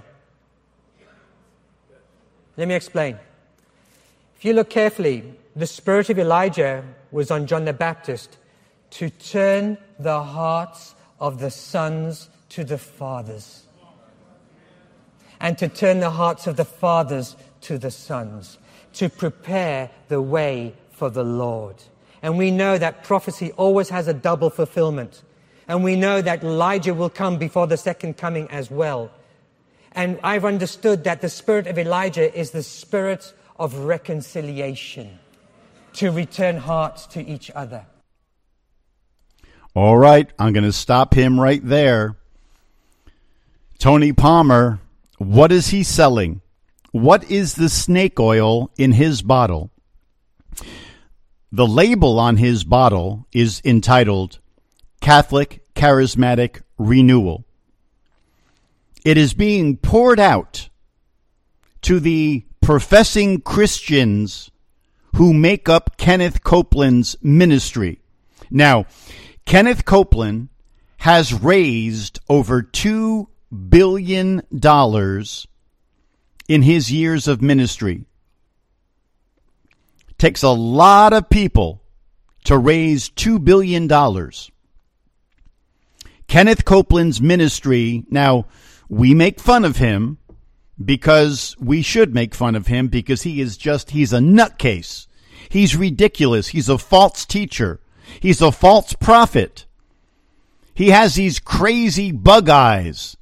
D: Let me explain. If you look carefully, the spirit of Elijah was on John the Baptist to turn the hearts of the sons to the fathers, and to turn the hearts of the fathers to the sons, to prepare the way for the Lord. And we know that prophecy always has a double fulfillment. And we know that Elijah will come before the second coming as well. And I've understood that the spirit of Elijah is the spirit of reconciliation, to return hearts to each other.
B: All right, I'm going to stop him right there. Tony Palmer, what is he selling? What is the snake oil in his bottle? The label on his bottle is entitled Catholic Charismatic Renewal. It is being poured out to the professing Christians who make up Kenneth Copeland's ministry. Now, Kenneth Copeland has raised over $2 billion in his years of ministry. Takes a lot of people to raise $2 billion. Kenneth Copeland's ministry, now, we make fun of him because we should make fun of him because he's a nutcase. He's ridiculous. He's a false teacher. He's a false prophet. He has these crazy bug eyes.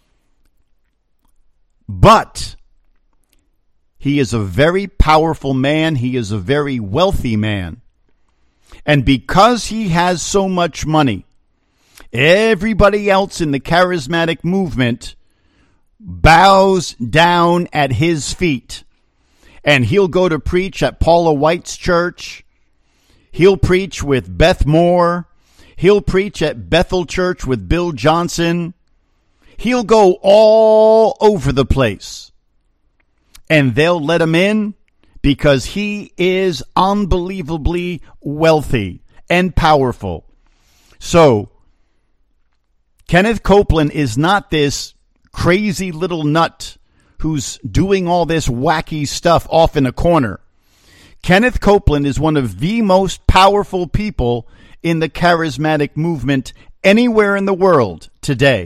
B: But he is a very powerful man. He is a very wealthy man. And because he has so much money, everybody else in the charismatic movement bows down at his feet. And he'll go to preach at Paula White's church. He'll preach with Beth Moore. He'll preach at Bethel Church with Bill Johnson. He'll go all over the place. And they'll let him in because he is unbelievably wealthy and powerful. So, Kenneth Copeland is not this crazy little nut who's doing all this wacky stuff off in a corner. Kenneth Copeland is one of the most powerful people in the charismatic movement anywhere in the world today.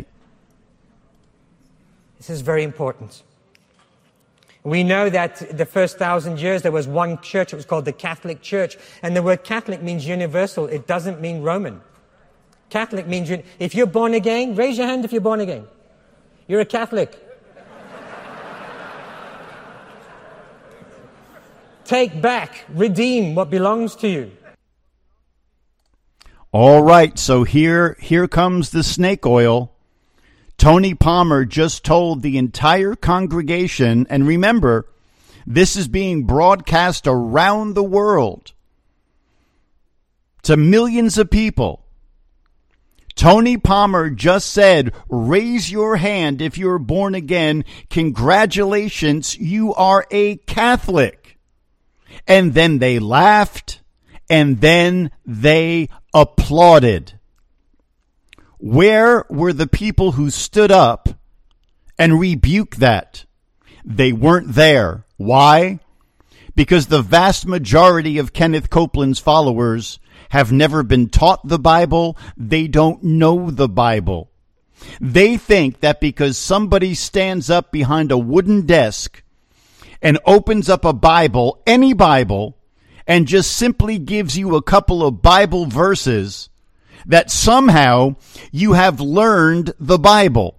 D: This is very important. We know that the first 1,000 years there was one church, it was called the Catholic Church. And the word Catholic means universal, it doesn't mean Roman. Catholic means, if you're born again, raise your hand if you're born again. You're a Catholic. Take back, redeem what belongs to you.
B: All right, so here comes the snake oil. Tony Palmer just told the entire congregation, and remember, this is being broadcast around the world to millions of people. Tony Palmer just said, raise your hand if you're born again. Congratulations, you are a Catholic. And then they laughed, and then they applauded. Where were the people who stood up and rebuked that? They weren't there. Why? Because the vast majority of Kenneth Copeland's followers have never been taught the Bible. They don't know the Bible. They think that because somebody stands up behind a wooden desk and opens up a Bible, any Bible, and just simply gives you a couple of Bible verses, that somehow you have learned the Bible.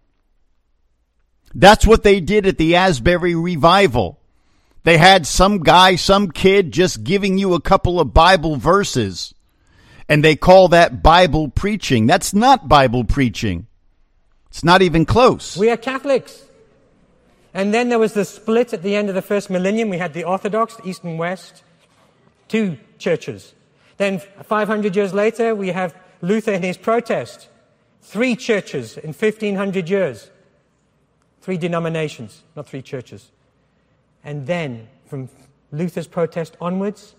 B: That's what they did at the Asbury Revival. They had some guy, some kid just giving you a couple of Bible verses, and they call that Bible preaching. That's not Bible preaching. It's not even close.
D: We are Catholics. And then there was the split at the end of the first millennium. We had the Orthodox, East and West, 2 churches. Then 500 years later, we have Luther and his protest. 3 churches in 1500 years. 3 denominations, not 3 churches. And then, from Luther's protest onwards,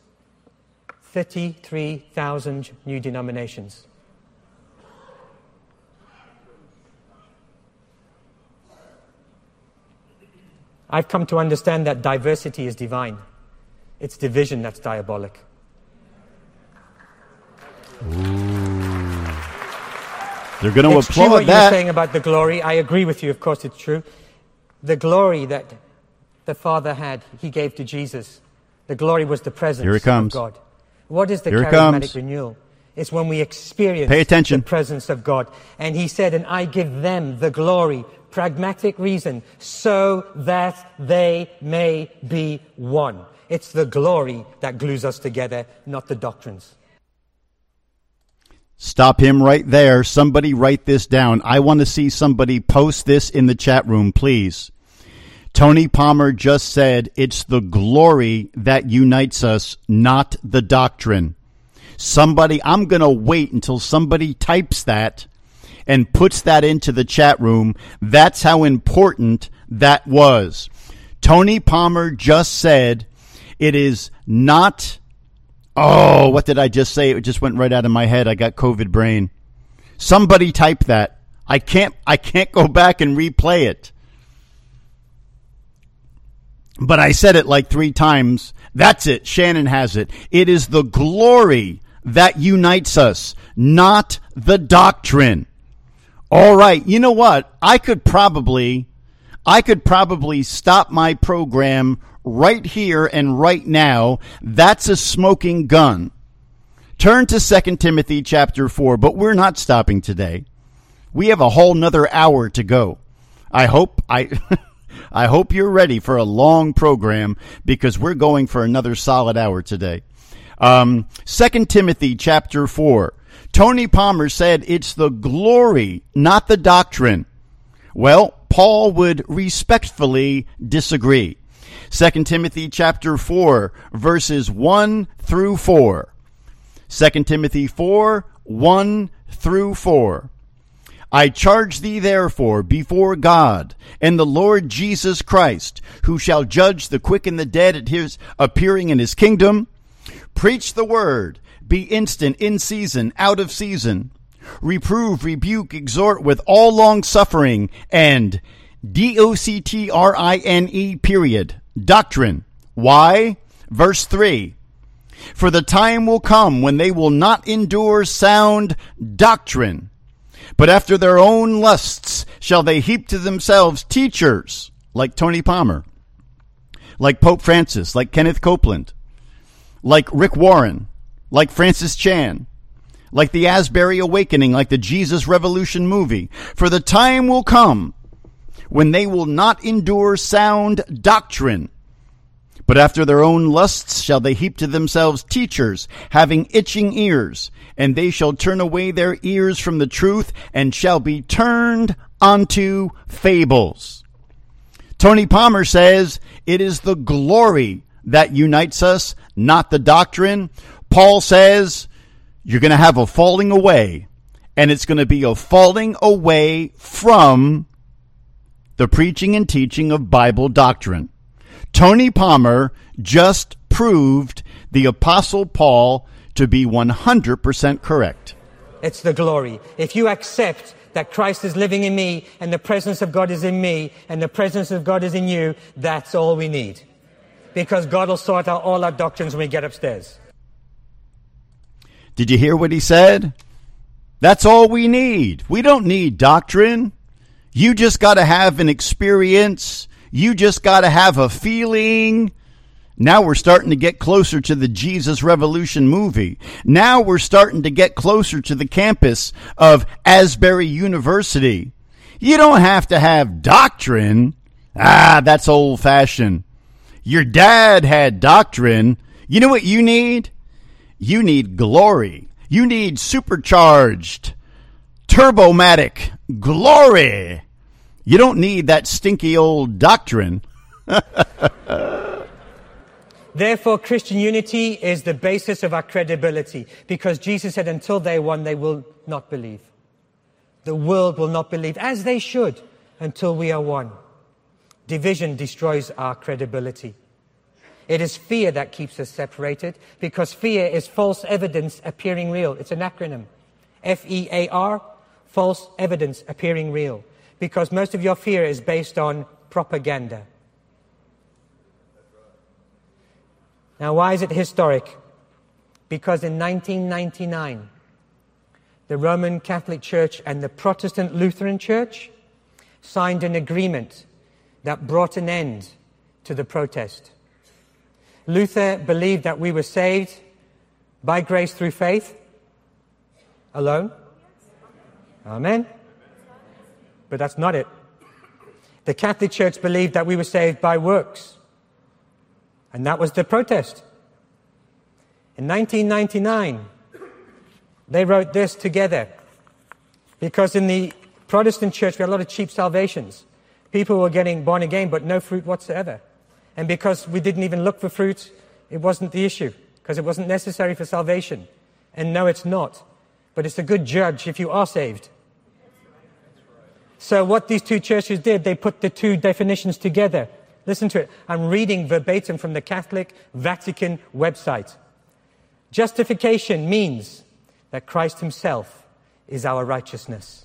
D: 33,000 new denominations. I've come to understand that diversity is divine. It's division that's diabolic.
B: They're going to
D: It's true
B: applaud
D: what
B: that.
D: you're saying about the glory. I agree with you, of course it's true. The glory that the Father had, he gave to Jesus. The glory was the presence
B: Here it comes.
D: of God. What is the
B: Here it
D: charismatic
B: comes.
D: renewal? It's when we experience
B: Pay attention.
D: the presence of God. And he said, and I give them the glory, pragmatic reason, so that they may be one. It's the glory that glues us together, not the doctrines.
B: Stop him right there. Somebody write this down. I want to see somebody post this in the chat room, please. Tony Palmer just said it's the glory that unites us, not the doctrine. Somebody, I'm going to wait until somebody types that and puts that into the chat room. That's how important that was. Tony Palmer just said it is not... Oh, what did I just say? It just went right out of my head. I got COVID brain. Somebody type that. I can't go back and replay it. But I said it like 3 times. That's it. Shannon has it. It is the glory that unites us, not the doctrine. All right. You know what? I could probably stop my program right here and right now. That's a smoking gun. Turn to 2 Timothy chapter 4, but we're not stopping today. We have a whole nother hour to go. I hope you're ready for a long program, because we're going for another solid hour today. 2 Timothy chapter 4. Tony Palmer said it's the glory, not the doctrine. Well, Paul would respectfully disagree. 2 Timothy chapter 4, verses 1 through 4. 2 Timothy 4, 1 through 4. I charge thee therefore before God and the Lord Jesus Christ, who shall judge the quick and the dead at his appearing in his kingdom. Preach the word, be instant in season, out of season. Reprove, rebuke, exhort with all long suffering and doctrine, doctrine. Why? Verse 3. For the time will come when they will not endure sound doctrine, but after their own lusts shall they heap to themselves teachers like Tony Palmer, like Pope Francis, like Kenneth Copeland, like Rick Warren, like Francis Chan, like the Asbury Awakening, like the Jesus Revolution movie. For the time will come when they will not endure sound doctrine, but after their own lusts shall they heap to themselves teachers, having itching ears, and they shall turn away their ears from the truth, and shall be turned unto fables. Tony Palmer says it is the glory that unites us, not the doctrine. Paul says you're going to have a falling away, and it's going to be a falling away from the preaching and teaching of Bible doctrine. Tony Palmer just proved the Apostle Paul to be 100% correct.
D: It's the glory. If you accept that Christ is living in me and the presence of God is in me and the presence of God is in you, that's all we need. Because God will sort out all our doctrines when we get upstairs.
B: Did you hear what he said? That's all we need. We don't need doctrine. You just got to have an experience. You just got to have a feeling. Now we're starting to get closer to the Jesus Revolution movie. Now we're starting to get closer to the campus of Asbury University. You don't have to have doctrine. That's old-fashioned. Your dad had doctrine. You know what you need? You need glory. You need supercharged, turbomatic glory. You don't need that stinky old doctrine.
D: Therefore, Christian unity is the basis of our credibility, because Jesus said until they won, they will not believe. The world will not believe, as they should, until we are one. Division destroys our credibility. It is fear that keeps us separated, because fear is false evidence appearing real. It's an acronym. FEAR, false evidence appearing real. Because most of your fear is based on propaganda. Now, why is it historic? Because in 1999, the Roman Catholic Church and the Protestant Lutheran Church signed an agreement that brought an end to the protest. Luther believed that we were saved by grace through faith alone. Amen. But that's not it. The Catholic Church believed that we were saved by works. And that was the protest. In 1999, they wrote this together. Because in the Protestant church, we had a lot of cheap salvations. People were getting born again, but no fruit whatsoever. And because we didn't even look for fruit, it wasn't the issue, because it wasn't necessary for salvation. And no, it's not. But it's a good judge if you are saved. So what these two churches did, they put the two definitions together. Listen to it. I'm reading verbatim from the Catholic Vatican website. Justification means that Christ himself is our righteousness.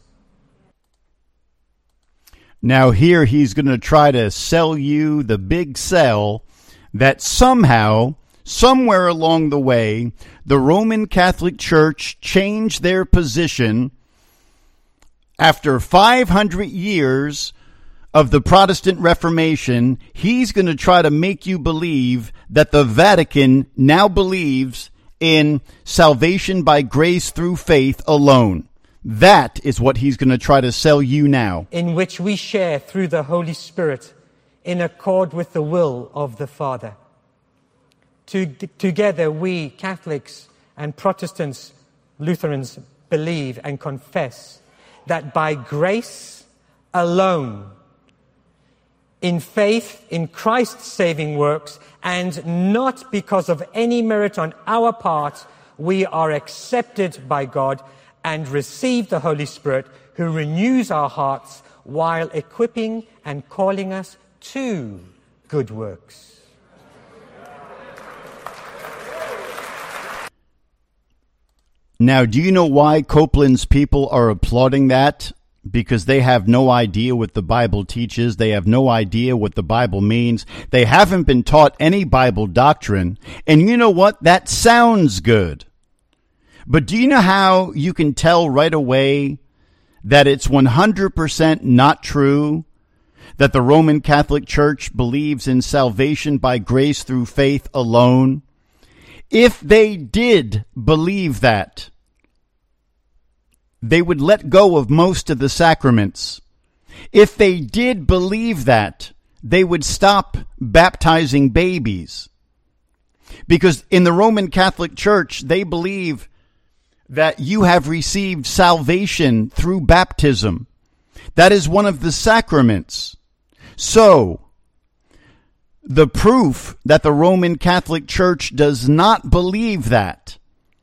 B: Now here he's going to try to sell you the big sell that somehow, somewhere along the way, the Roman Catholic Church changed their position after 500 years of the Protestant Reformation. He's going to try to make you believe that the Vatican now believes in salvation by grace through faith alone. That is what he's going to try to sell you now.
D: In which we share through the Holy Spirit in accord with the will of the Father. Together we, Catholics and Protestants, Lutherans, believe and confess that by grace alone, in faith in Christ's saving works, and not because of any merit on our part, we are accepted by God and receive the Holy Spirit, who renews our hearts while equipping and calling us to good works.
B: Now, do you know why Copeland's people are applauding that? Because they have no idea what the Bible teaches. They have no idea what the Bible means. They haven't been taught any Bible doctrine. And you know what? That sounds good. But do you know how you can tell right away that it's 100% not true that the Roman Catholic Church believes in salvation by grace through faith alone? If they did believe that, they would let go of most of the sacraments. If they did believe that, they would stop baptizing babies. Because in the Roman Catholic Church, they believe that you have received salvation through baptism. That is one of the sacraments. So, the proof that the Roman Catholic Church does not believe that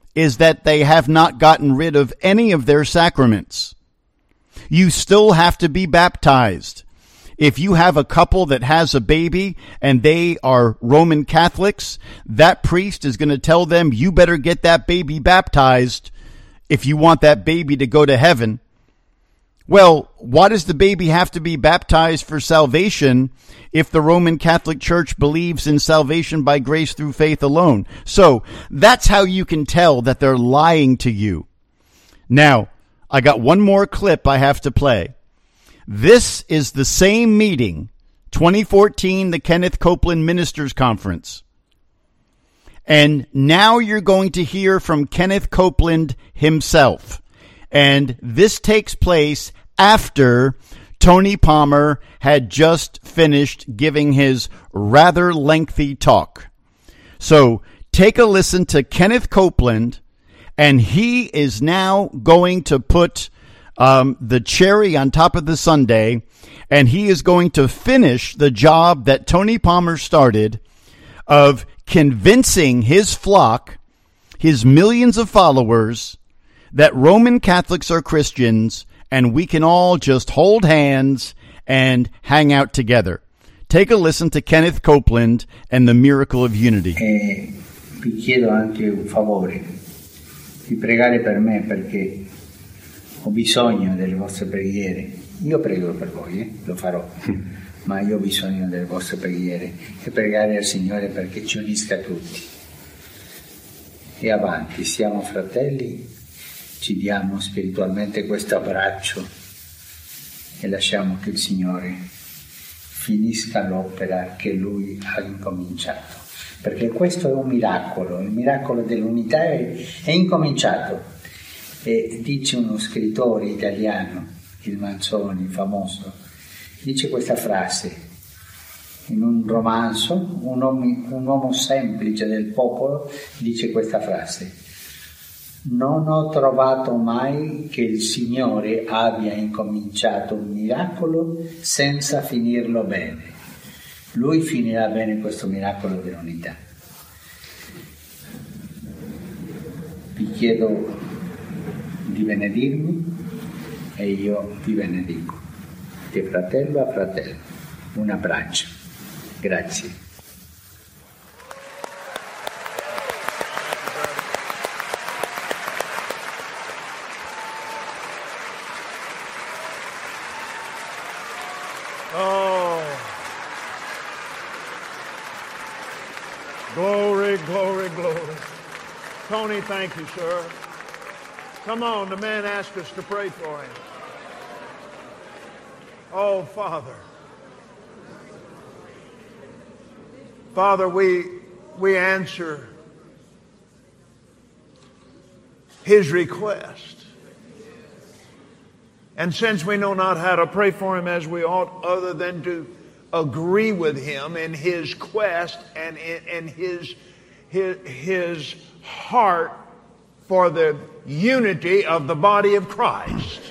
B: is that they have not gotten rid of any of their sacraments. You still have to be baptized. If you have a couple that has a baby and they are Roman Catholics, that priest is going to tell them, you better get that baby baptized if you want that baby to go to heaven. Well, why does the baby have to be baptized for salvation if the Roman Catholic Church believes in salvation by grace through faith alone? So that's how you can tell that they're lying to you. Now, I got one more clip I have to play. This is the same meeting, 2014, the Kenneth Copeland Ministers Conference. And now you're going to hear from Kenneth Copeland himself. And this takes place after Tony Palmer had just finished giving his rather lengthy talk. So take a listen to Kenneth Copeland, and he is now going to put the cherry on top of the sundae, and he is going to finish the job that Tony Palmer started of convincing his flock, his millions of followers, that Roman Catholics are Christians and we can all just hold hands and hang out together. Take a listen to Kenneth Copeland and the miracle of unity.
E: Vi chiedo anche un favore, di pregare per me perché ho bisogno delle vostre preghiere. Io prego per voi, lo farò, ma io ho bisogno delle vostre preghiere e pregare al Signore perché ci unisca tutti. E avanti, siamo fratelli, ci diamo spiritualmente questo abbraccio e lasciamo che il Signore finisca l'opera che Lui ha incominciato. Perché questo è un miracolo, il miracolo dell'unità è incominciato. E dice uno scrittore italiano, il Manzoni, famoso, dice questa frase in un romanzo, un uomo semplice del popolo dice questa frase: non ho trovato mai che il Signore abbia incominciato un miracolo senza finirlo bene. Lui finirà bene questo miracolo dell'unità. Vi chiedo di benedirmi e io vi benedico. Di fratello a fratello. Un abbraccio. Grazie.
F: Glory, glory, glory. Tony, thank you, sir. Come on, the man asked us to pray for him. Oh, Father. Father, we answer his request. And since we know not how to pray for him as we ought, other than to agree with him in his quest and in his heart for the unity of the body of Christ.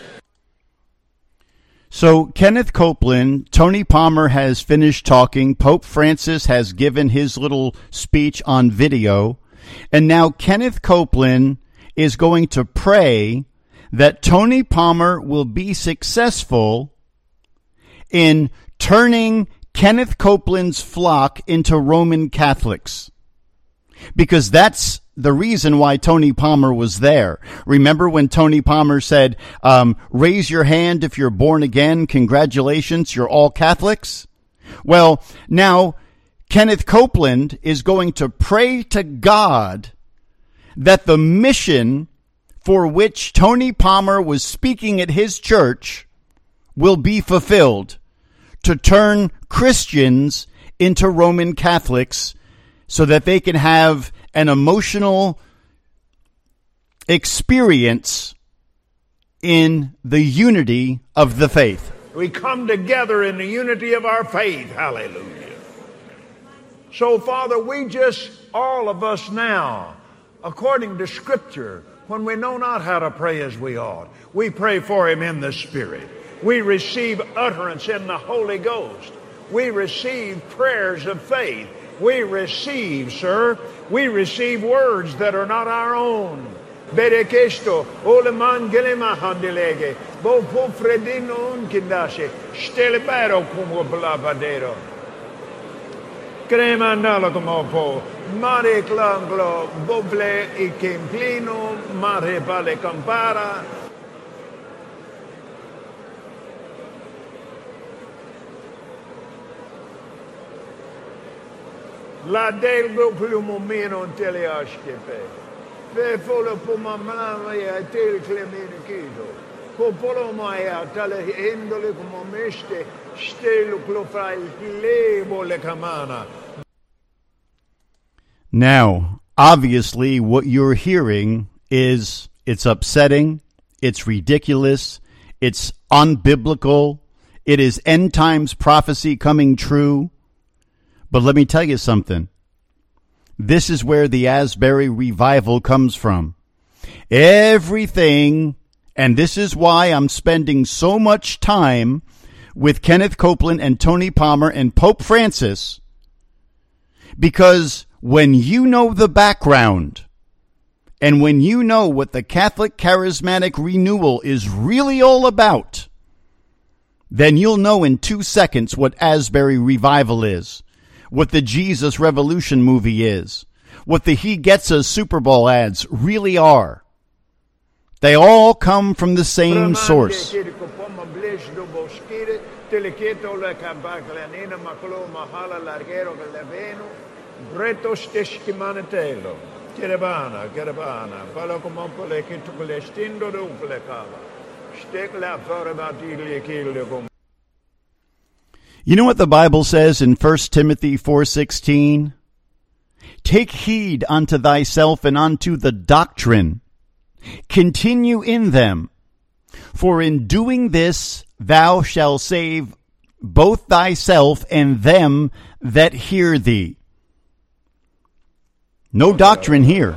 B: So Kenneth Copeland, Tony Palmer has finished talking. Pope Francis has given his little speech on video. And now Kenneth Copeland is going to pray that Tony Palmer will be successful in turning Kenneth Copeland's flock into Roman Catholics. Because that's the reason why Tony Palmer was there. Remember when Tony Palmer said, raise your hand if you're born again, congratulations, you're all Catholics? Well, now Kenneth Copeland is going to pray to God that the mission for which Tony Palmer was speaking at his church will be fulfilled, to turn Christians into Roman Catholics so that they can have an emotional experience in the unity of the faith.
F: We come together in the unity of our faith. Hallelujah. So, Father, we just, all of us now, according to Scripture, when we know not how to pray as we ought, we pray for him in the Spirit. We receive utterance in the Holy Ghost. We receive prayers of faith. We receive, sir. We receive words that are not our own. Berekesto, oleman gelema handelege, bo fredino unkindashe, stelebero como blabadero. Crema nala como po, mare clanglo, boble e kemplino, mare vale campara. La delgo plumo meno teleaskepe. Fe folo puma mama ya tel clemene kido. Copolo maya tale endole como meste stelo clofai lebo le camana.
B: Now, obviously what you're hearing is it's upsetting, it's ridiculous, it's unbiblical, it is end times prophecy coming true. But let me tell you something. This is where the Asbury revival comes from. Everything, and this is why I'm spending so much time with Kenneth Copeland and Tony Palmer and Pope Francis, because when you know the background and when you know what the Catholic Charismatic Renewal is really all about, then you'll know in 2 seconds what Asbury Revival is, what the Jesus Revolution movie is, what the He Gets Us Super Bowl ads really are. They all come from the same source. You know what the Bible says in 1 Timothy 4:16? Take heed unto thyself and unto the doctrine. Continue in them. For in doing this thou shalt save both thyself and them that hear thee. No doctrine here.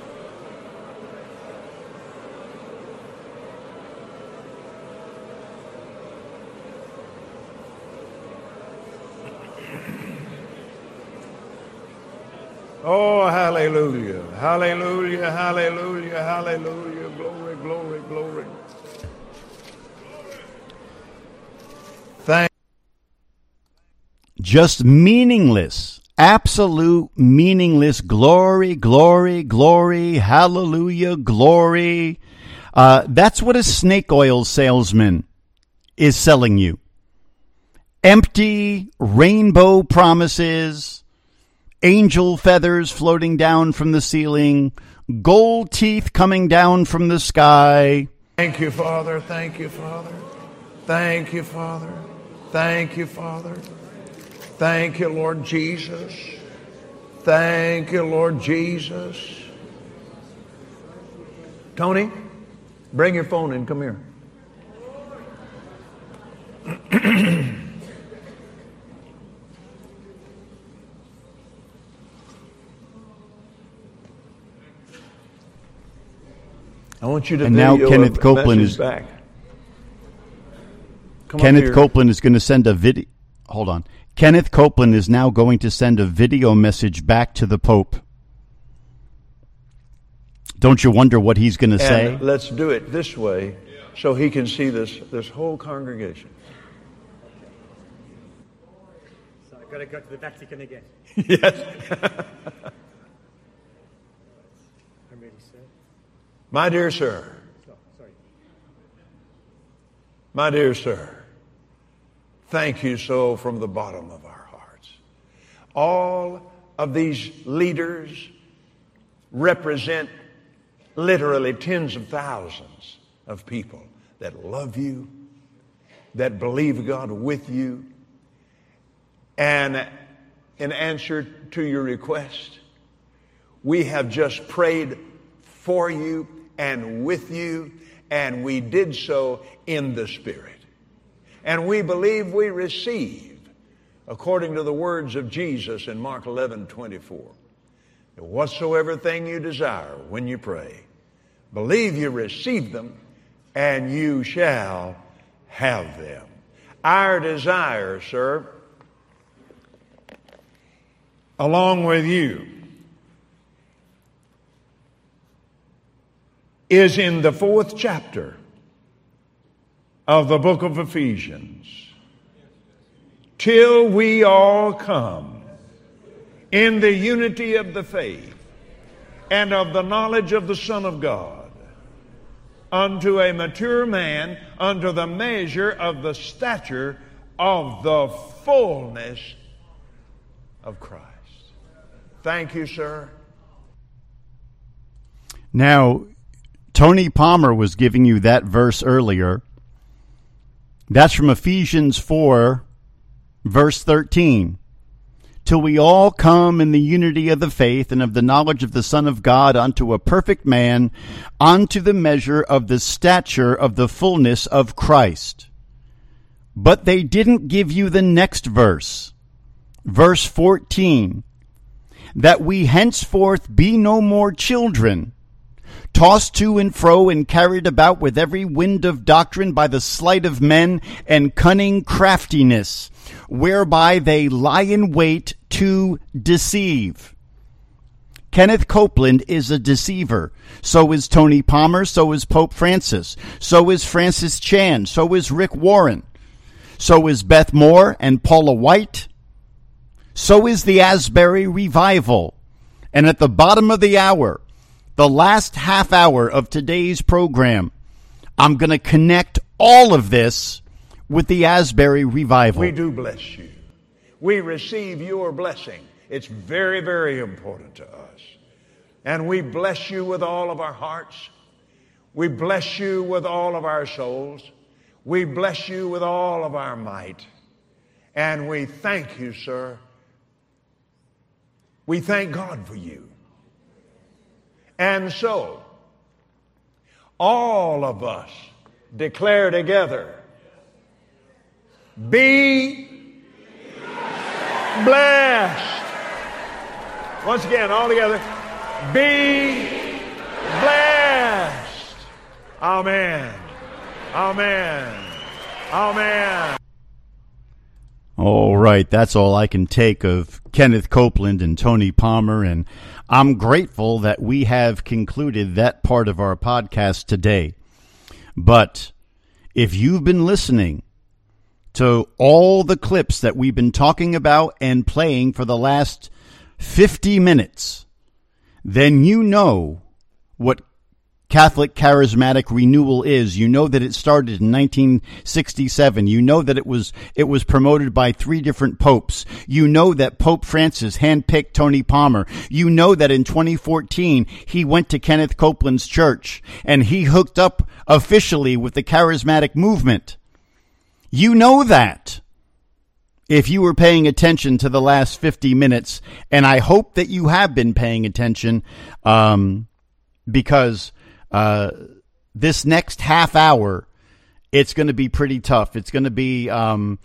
F: Oh, hallelujah, hallelujah, hallelujah, hallelujah, glory, glory, glory.
B: Just meaningless, absolute meaningless glory, glory, glory, hallelujah, glory. That's what a snake oil salesman is selling you. Empty rainbow promises, angel feathers floating down from the ceiling, gold teeth coming down from the sky.
F: Thank you, Father. Thank you, Father. Thank you, Father. Thank you, Father. Thank you, Lord Jesus. Thank you, Lord Jesus. Tony, bring your phone in. Come here. I want you to
B: and now Kenneth Copeland is
F: back.
B: Kenneth Copeland is going to send a video. Hold on. Kenneth Copeland is now going to send a video message back to the Pope. Don't you wonder what he's going to say?
F: Let's do it this way so he can see this whole congregation.
C: So I've got to go to the Vatican again.
F: Yes.
C: I'm ready, sir.
F: My dear sir.
C: Sorry.
F: My dear sir. Thank you so from the bottom of our hearts. All of these leaders represent literally tens of thousands of people that love you, that believe God with you, and in answer to your request, we have just prayed for you and with you, and we did so in the Spirit. And we believe we receive, according to the words of Jesus in Mark 11:24. Whatsoever thing you desire when you pray, believe you receive them, and you shall have them. Our desire, sir, along with you, is in the 4th chapter of the book of Ephesians. Till we all come in the unity of the faith and of the knowledge of the Son of God, unto a mature man, unto the measure of the stature of the fullness of Christ. Thank you, sir.
B: Now, Tony Palmer was giving you that verse earlier. That's from Ephesians 4, verse 13. Till we all come in the unity of the faith and of the knowledge of the Son of God unto a perfect man, unto the measure of the stature of the fullness of Christ. But they didn't give you the next verse. Verse 14. That we henceforth be no more children, tossed to and fro and carried about with every wind of doctrine by the sleight of men and cunning craftiness, whereby they lie in wait to deceive. Kenneth Copeland is a deceiver. So is Tony Palmer. So is Pope Francis. So is Francis Chan. So is Rick Warren. So is Beth Moore and Paula White. So is the Asbury Revival. And at the bottom of the hour, the last half hour of today's program, I'm going to connect all of this with the Asbury Revival.
F: We do bless you. We receive your blessing. It's very, very important to us. And we bless you with all of our hearts. We bless you with all of our souls. We bless you with all of our might. And we thank you, sir. We thank God for you. And so, all of us declare together, be blessed. Once again, all together, be blessed. Amen. Amen. Amen.
B: All right, that's all I can take of Kenneth Copeland and Tony Palmer, and I'm grateful that we have concluded that part of our podcast today. But if you've been listening to all the clips that we've been talking about and playing for the last 50 minutes, then you know what Catholic Charismatic Renewal is. You know that it started in 1967. You know that it was promoted by 3 different popes. You know that Pope Francis handpicked Tony Palmer. You know that in 2014 he went to Kenneth Copeland's church and he hooked up officially with the charismatic movement. You know that if you were paying attention to the last 50 minutes, and I hope that you have been paying attention, because this next half hour, it's going to be pretty tough. It's going to be, well,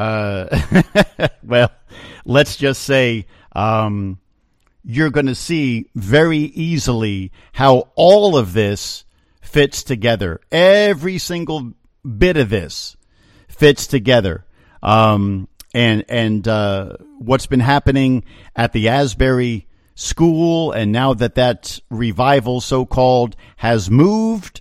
B: let's just say, you're going to see very easily how all of this fits together. Every single bit of this fits together. And what's been happening at the Asbury School, and now that revival, so-called, has moved,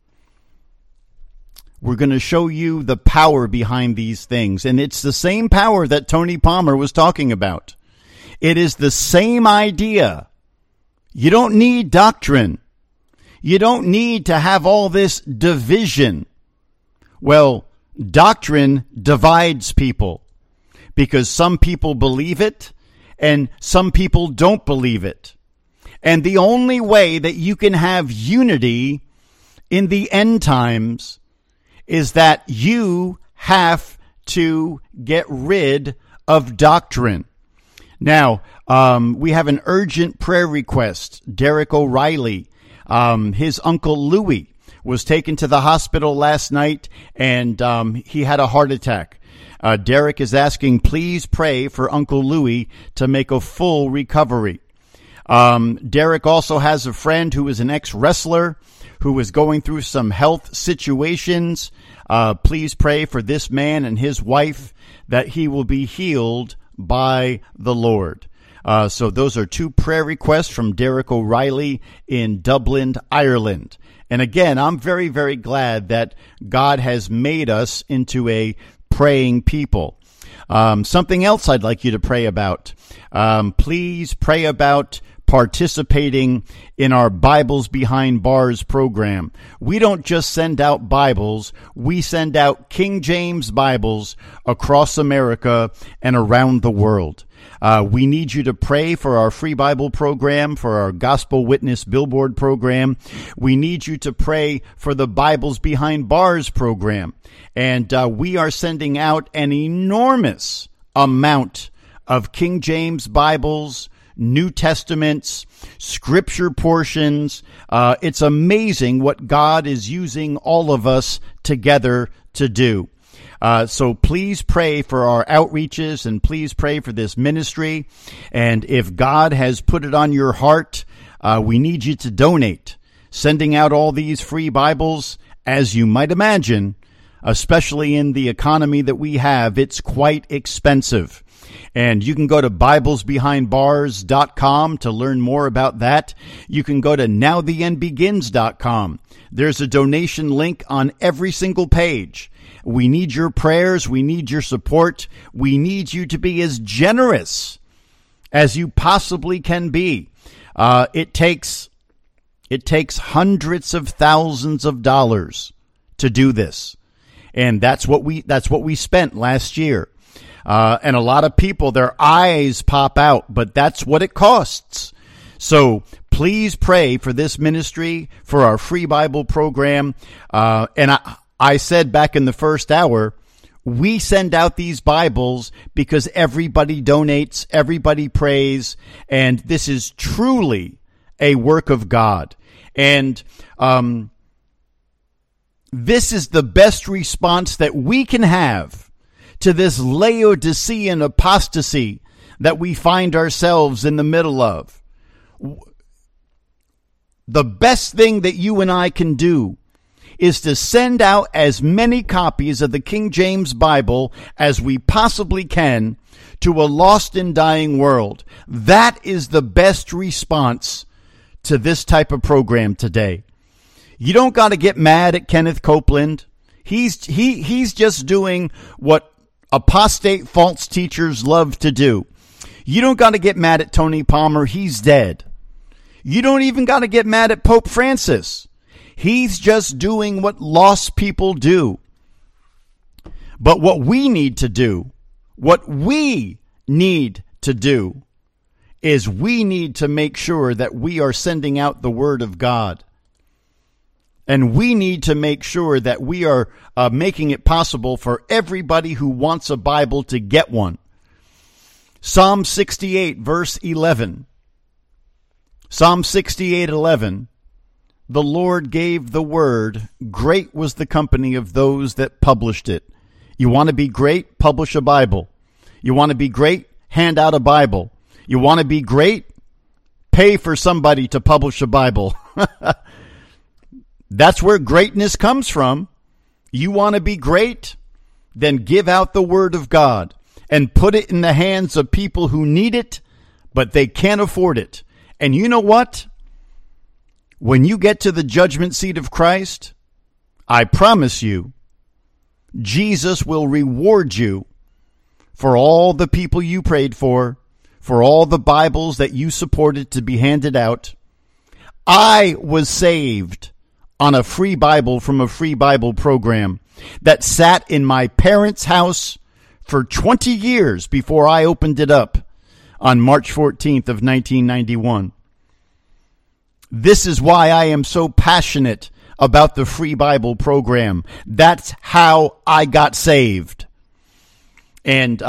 B: we're going to show you the power behind these things. And it's the same power that Tony Palmer was talking about. It is the same idea. You don't need doctrine. You don't need to have all this division. Well, doctrine divides people because some people believe it and some people don't believe it. And the only way that you can have unity in the end times is that you have to get rid of doctrine. Now, we have an urgent prayer request. Derek O'Reilly, his Uncle Louis, was taken to the hospital last night, and he had a heart attack. Derek is asking, please pray for Uncle Louis to make a full recovery. Derek also has a friend who is an ex-wrestler who is going through some health situations. Please pray for this man and his wife that he will be healed by the Lord. So those are 2 prayer requests from Derek O'Reilly in Dublin, Ireland. And again, I'm very, very glad that God has made us into a praying people. Something else I'd like you to pray about. Please pray about participating in our Bibles Behind Bars program. We don't just send out Bibles, we send out King James Bibles across America and around the world. We need you to pray for our free Bible program, for our Gospel Witness Billboard program. We need you to pray for the Bibles Behind Bars program. And we are sending out an enormous amount of King James Bibles, New Testaments, scripture portions. It's amazing what God is using all of us together to do. So please pray for our outreaches and please pray for this ministry. And if God has put it on your heart, we need you to donate. Sending out all these free Bibles, as you might imagine, especially in the economy that we have, it's quite expensive. And you can go to BiblesBehindBars.com to learn more about that. You can go to NowTheEndBegins.com. There's a donation link on every single page. We need your prayers. We need your support. We need you to be as generous as you possibly can be. It takes hundreds of thousands of dollars to do this. And that's what we spent last year. And a lot of people, their eyes pop out, but that's what it costs. So please pray for this ministry, for our free Bible program. And I said back in the first hour, we send out these Bibles because everybody donates, everybody prays, and this is truly a work of God. And this is the best response that we can have to this Laodicean apostasy that we find ourselves in the middle of. The best thing that you and I can do is to send out as many copies of the King James Bible as we possibly can to a lost and dying world. That is the best response to this type of program today. You don't got to get mad at Kenneth Copeland. He's just doing what apostate false teachers love to do. You don't got to get mad at Tony Palmer. He's dead. You don't even got to get mad at Pope Francis. He's just doing what lost people do. But what we need to do is we need to make sure that we are sending out the Word of God. And we need to make sure that we are making it possible for everybody who wants a Bible to get one. Psalm 68, verse 11. Psalm 68:11. The Lord gave the word. Great was the company of those that published it. You want to be great? Publish a Bible. You want to be great? Hand out a Bible. You want to be great? Pay for somebody to publish a Bible. That's where greatness comes from. You want to be great? Then give out the Word of God and put it in the hands of people who need it, but they can't afford it. And you know what? When you get to the judgment seat of Christ, I promise you, Jesus will reward you for all the people you prayed for all the Bibles that you supported to be handed out. I was saved on a free Bible from a free Bible program that sat in my parents' house for 20 years before I opened it up on March 14th of 1991. This is why I am so passionate about the free Bible program. That's how I got saved. And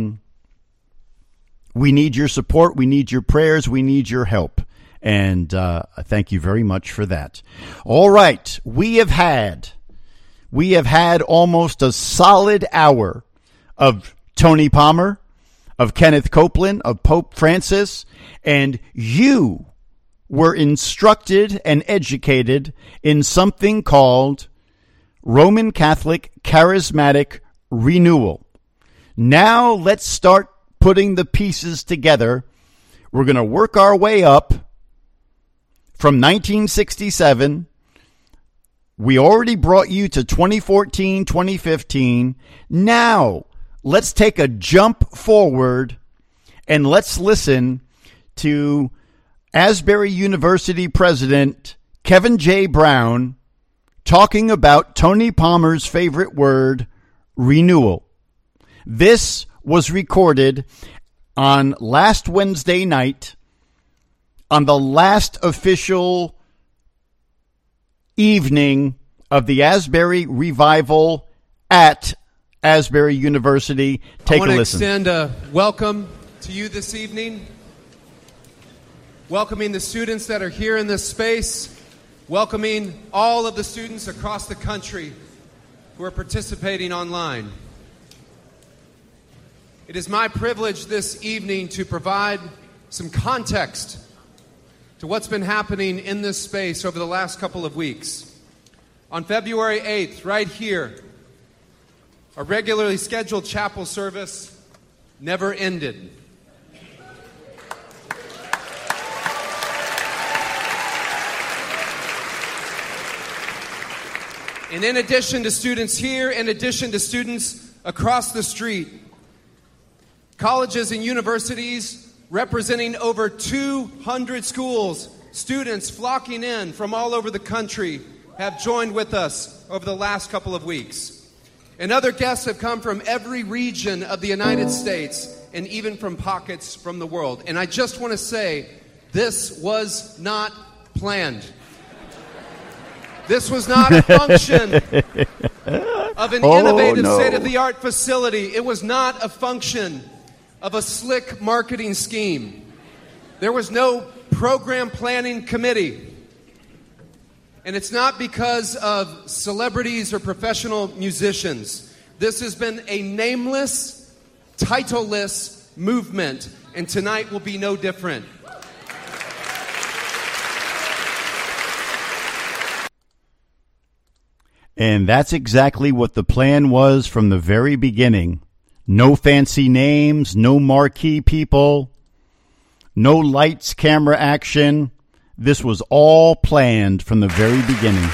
B: we need your support. We need your prayers. We need your help. And thank you very much for that. All right. We have had almost a solid hour of Tony Palmer, of Kenneth Copeland, of Pope Francis, and you were instructed and educated in something called Roman Catholic Charismatic Renewal. Now let's start putting the pieces together We're going to work our way up from 1967. We already brought you to 2014, 2015. Now, let's take a jump forward and let's listen to Asbury University President Kevin J. Brown talking about Tony Palmer's favorite word, renewal. This was recorded on last Wednesday night on the last official evening of the Asbury Revival at Asbury University. Take a listen.
G: I want to extend a welcome to you this evening. Welcoming the students that are here in this space. Welcoming all of the students across the country who are participating online. It is my privilege this evening to provide some context to what's been happening in this space over the last couple of weeks. On February 8th, right here, a regularly scheduled chapel service never ended. And in addition to students here, in addition to students across the street, colleges and universities representing over 200 schools, students flocking in from all over the country have joined with us over the last couple of weeks. And other guests have come from every region of the United States and even from pockets from the world. And I just want to say, this was not planned. This was not a function of an innovative state-of-the-art facility. It was not a function of a slick marketing scheme. There was no program planning committee. And it's not because of celebrities or professional musicians. This has been a nameless, titleless movement, and tonight will be no different.
B: And that's exactly what the plan was from the very beginning. No fancy names, no marquee people, no lights, camera action. This was all planned from the very beginning.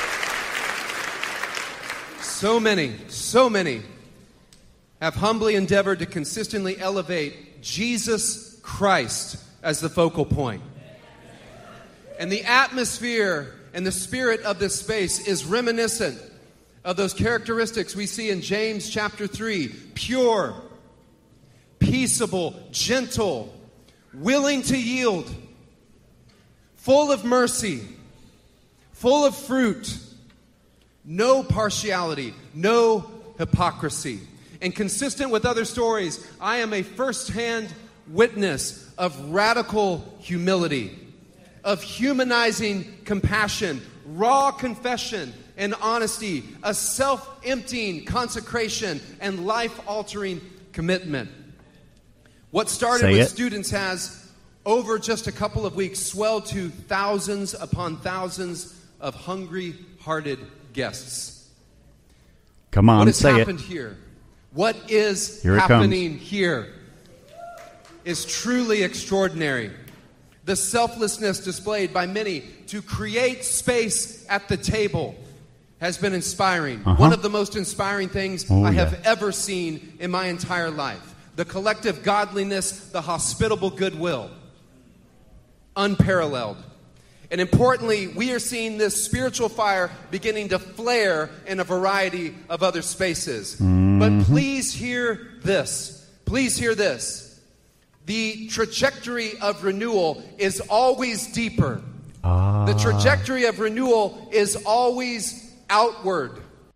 G: So many have humbly endeavored to consistently elevate Jesus Christ as the focal point. And the atmosphere and the spirit of this space is reminiscent of those characteristics we see in James chapter 3. Pure, peaceable, gentle, willing to yield, full of mercy, full of fruit, no partiality, no hypocrisy. And consistent with other stories, I am a first-hand witness of radical humility, of humanizing compassion, raw confession and honesty, a self-emptying consecration, and life-altering commitment. What started with students has, over just a couple of weeks, swelled to thousands upon thousands of hungry-hearted guests.
B: Come on,
G: what has
B: say
G: happened
B: it.
G: here? What is
B: Here
G: happening here is truly extraordinary. The selflessness displayed by many to create space at the table has been inspiring. One of the most inspiring things I have ever seen in my entire life. The collective godliness, the hospitable goodwill. Unparalleled. And importantly, we are seeing this spiritual fire beginning to flare in a variety of other spaces. But please hear this. Please hear this. The trajectory of renewal is always deeper. The trajectory of renewal is always outward.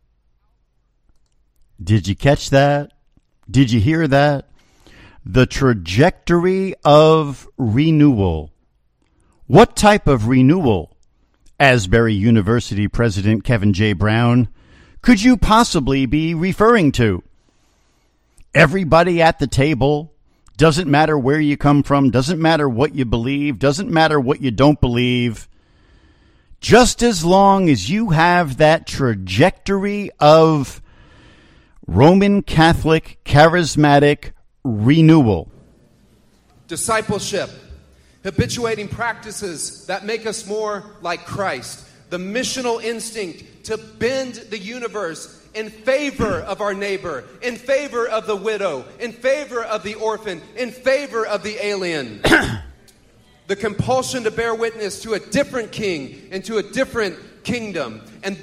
B: Did you catch that? Did you hear that? The trajectory of renewal. What type of renewal, Asbury University President Kevin J. Brown, could you possibly be referring to? Everybody at the table, doesn't matter where you come from, doesn't matter what you believe, doesn't matter what you don't believe. Just as long as you have that trajectory of Roman Catholic charismatic renewal.
G: Discipleship, habituating practices that make us more like Christ, the missional instinct to bend the universe in favor of our neighbor, in favor of the widow, in favor of the orphan, in favor of the alien. The compulsion to bear witness to a different king and to a different kingdom. And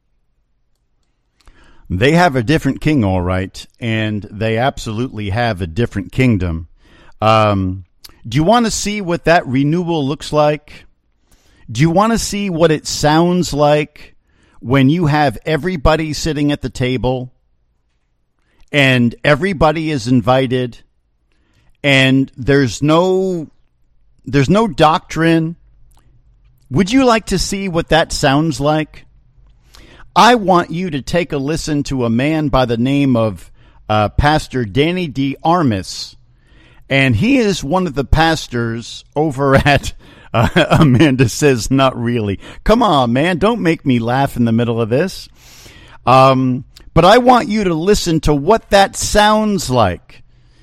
B: they have a different king, all right, and they absolutely have a different kingdom. Do you want to see what that renewal looks like? Do you want to see what it sounds like when you have everybody sitting at the table and everybody is invited and there's no doctrine? Would you like to see what that sounds like? I want you to take a listen to a man by the name of Pastor Danny D. Armis. And he is one of the pastors over at Amanda Says Not Really. Come on, man. Don't make me laugh in the middle of this. But I want you to listen to what that sounds like.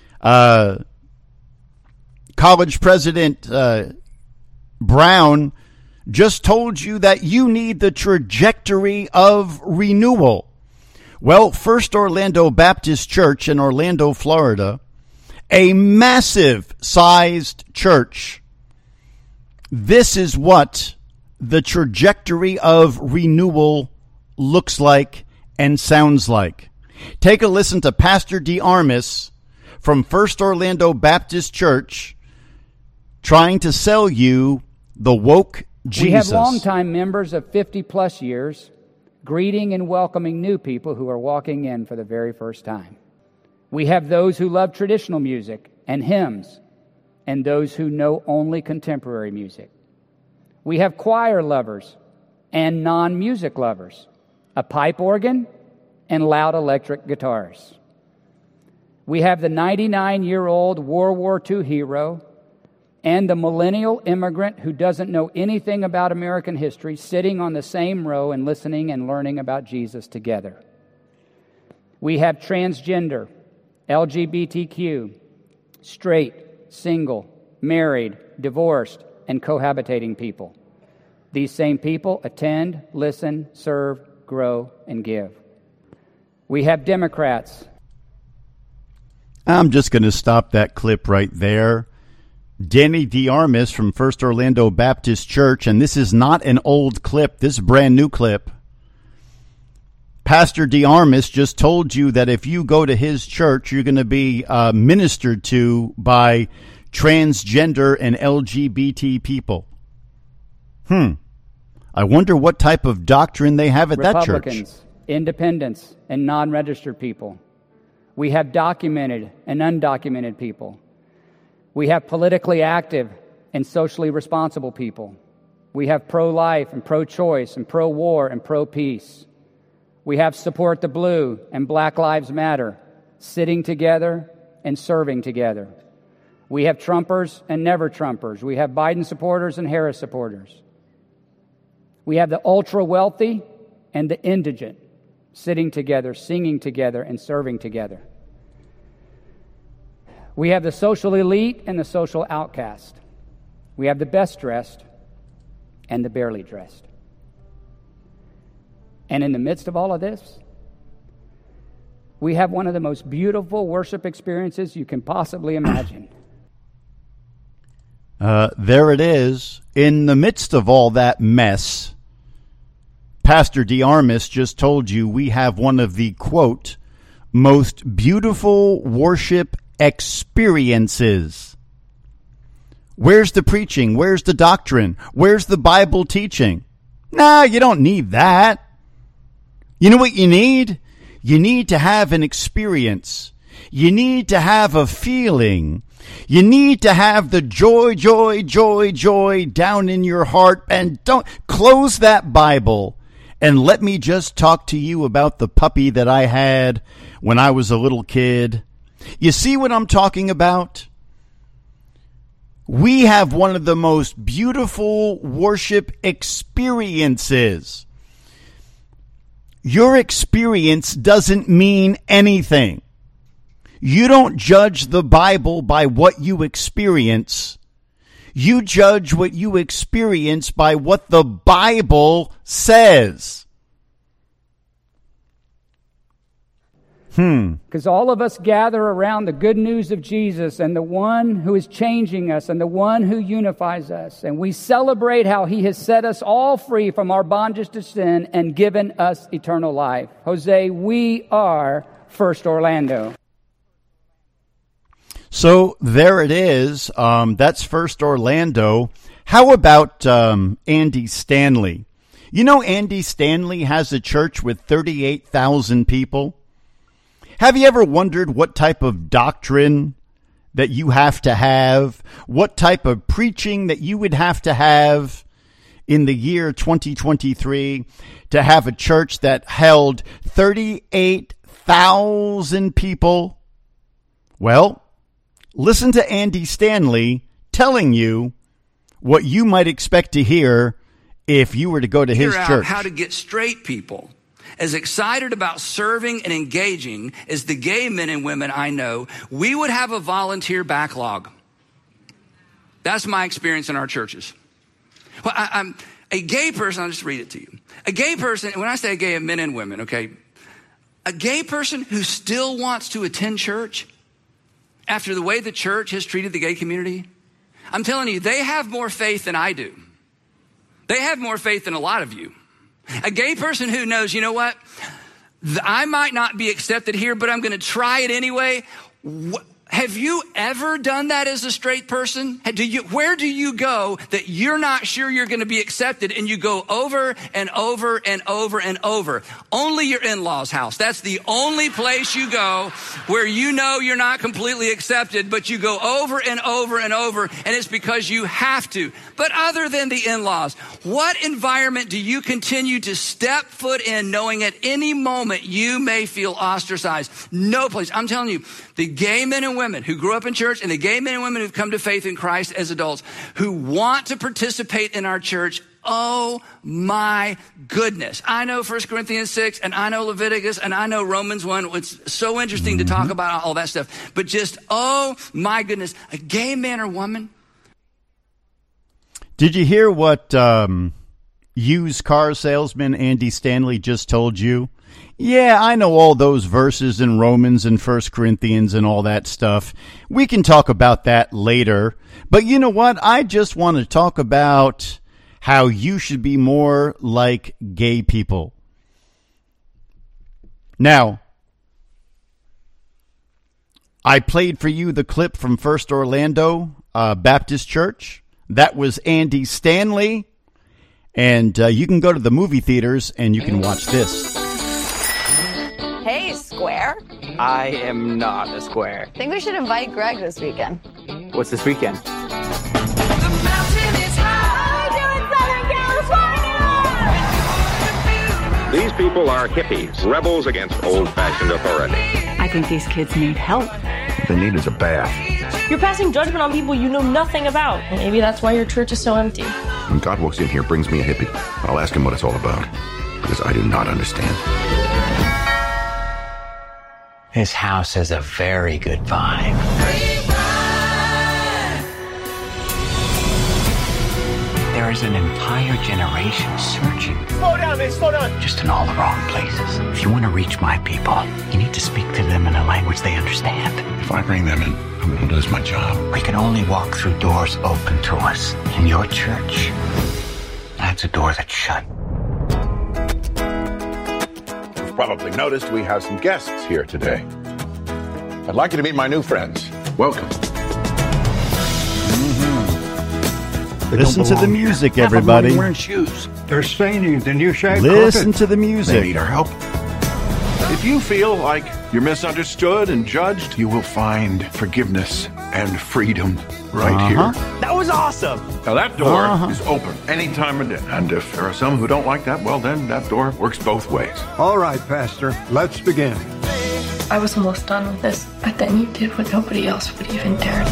B: College President Brown just told you that you need the trajectory of renewal. Well, First Orlando Baptist Church in Orlando, Florida, a massive-sized church. This is what the trajectory of renewal looks like and sounds like. Take a listen to Pastor D. Armis from First Orlando Baptist Church trying to sell you the woke Jesus.
H: We have longtime members of 50-plus years greeting and welcoming new people who are walking in for the very first time. We have those who love traditional music and hymns, and those who know only contemporary music. We have choir lovers and non-music lovers, a pipe organ, and loud electric guitars. We have the 99-year-old World War II hero and the millennial immigrant who doesn't know anything about American history sitting on the same row and listening and learning about Jesus together. We have transgender, LGBTQ, straight, single, married, divorced, and cohabitating people. These same people attend, listen, serve, grow, and give. We have Democrats.
B: I'm just going to stop that clip right there. Danny D. Armis from First Orlando Baptist Church, and this is not an old clip, this is a brand new clip. Pastor D. Armis just told you that if you go to his church, you're going to be ministered to by transgender and LGBT people. I wonder what type of doctrine they have at that church.
H: Republicans, independents, and non-registered people. We have documented and undocumented people. We have politically active and socially responsible people. We have pro-life and pro-choice and pro-war and pro-peace. We have Support the Blue and Black Lives Matter, sitting together and serving together. We have Trumpers and never Trumpers. We have Biden supporters and Harris supporters. We have the ultra-wealthy and the indigent, sitting together, singing together, and serving together. We have the social elite and the social outcast. We have the best dressed and the barely dressed. And in the midst of all of this, we have one of the most beautiful worship experiences you can possibly imagine.
B: There it is. In the midst of all that mess, Pastor D. Armis just told you we have one of the, quote, most beautiful worship experiences. Where's the preaching? Where's the doctrine? Where's the Bible teaching? Nah, you don't need that. You know what you need? You need to have an experience. You need to have a feeling. You need to have the joy, joy, joy, joy down in your heart. And don't close that Bible and let me just talk to you about the puppy that I had when I was a little kid. You see what I'm talking about? We have one of the most beautiful worship experiences. Your experience doesn't mean anything. You don't judge the Bible by what you experience. You judge what you experience by what the Bible says.
H: Because all of us gather around the good news of Jesus and the one who is changing us and the one who unifies us. And we celebrate how he has set us all free from our bondage to sin and given us eternal life. Jose, we are First Orlando.
B: So there it is. That's First Orlando. How about Andy Stanley? You know, Andy Stanley has a church with 38,000 people. Have you ever wondered what type of doctrine that you have to have? What type of preaching that you would have to have in the year 2023 to have a church that held 38,000 people? Well, listen to Andy Stanley telling you what you might expect to hear if you were to go to his church.
I: How to get straight people as excited about serving and engaging as the gay men and women I know, we would have a volunteer backlog. That's my experience in our churches. Well, I'm a gay person. I'll just read it to you. A gay person, when I say gay, men and women, okay? A gay person who still wants to attend church after the way the church has treated the gay community, I'm telling you, they have more faith than I do. They have more faith than a lot of you. A gay person who knows, you know what? I might not be accepted here, but I'm going to try it anyway. Have you ever done that as a straight person? Where do you go that you're not sure you're going to be accepted and you go over and over and over and over? Only your in-laws' house. That's the only place you go where you know you're not completely accepted, but you go over and over and over, and it's because you have to. But other than the in-laws, what environment do you continue to step foot in knowing at any moment you may feel ostracized? No place. I'm telling you, the gay men and women who grew up in church and the gay men and women who've come to faith in Christ as adults who want to participate in our church, oh my goodness. I know 1 Corinthians 6 and I know Leviticus and I know Romans 1. It's so interesting to talk about all that stuff. But just, oh my goodness, a gay man or woman.
B: Did you hear what used car salesman Andy Stanley just told you? Yeah, I know all those verses in Romans and 1 Corinthians and all that stuff. We can talk about that later. But you know what? I just want to talk about how you should be more like gay people. Now, I played for you the clip from First Orlando Baptist Church. That was Andy Stanley. And you can go to the movie theaters and you can watch this.
J: Hey, Square.
K: I am not a square.
J: Think we should invite Greg this weekend.
K: What's this weekend?
J: The mountain is high.
L: Southern California! These people are hippies, rebels against old-fashioned authority.
M: I think these kids need help.
N: What they need is a bath.
O: You're passing judgment on people you know nothing about. And maybe that's why your church is so empty.
N: When God walks in here, brings me a hippie, I'll ask him what it's all about. Because I do not understand.
P: This house has a very good vibe. There is an entire generation searching.
Q: Slow down, man, slow down.
P: Just in all the wrong places. If you want to reach my people, you need to speak to them in a language they understand.
N: If I bring them in, I'm going to lose my job.
P: We can only walk through doors open to us. In your church, that's a door that's shut.
N: Probably noticed we have some guests here today. I'd like you to meet my new friends. Welcome.
B: Listen to the music, everybody.
R: They're wearing shoes. They're staining the new shag
B: Listen
R: carpet.
B: to the music.
N: They need our help. If you feel like you're misunderstood and judged, you will find forgiveness and freedom right here.
Q: That was awesome.
N: Now that door is open any time of day. And if there are some who don't like that, well then that door works both ways.
R: All right, Pastor, let's begin.
O: I was almost done with this, but then you did what nobody else would even dare.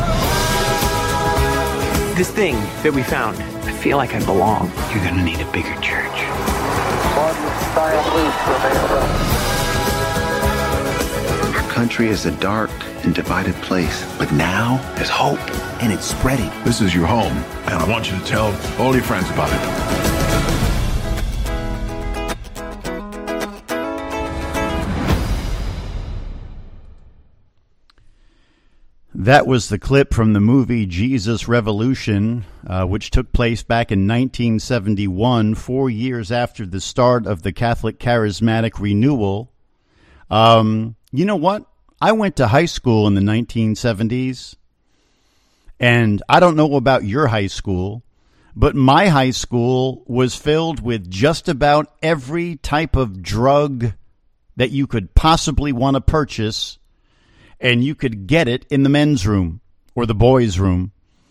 K: This thing that we found, I feel like I belong.
P: You're going to need a bigger church. country is a dark and divided place. But now there's hope, and it's spreading.
N: This is your home, and I want you to tell all your friends about it.
B: That was the clip from the movie Jesus Revolution, which took place back in 1971, 4 years after the start of the Catholic Charismatic Renewal. You know what? I went to high school in the 1970s, and I don't know about your high school, but my high school was filled with just about every type of drug that you could possibly want to purchase, and you could get it in the men's room or the boys' room.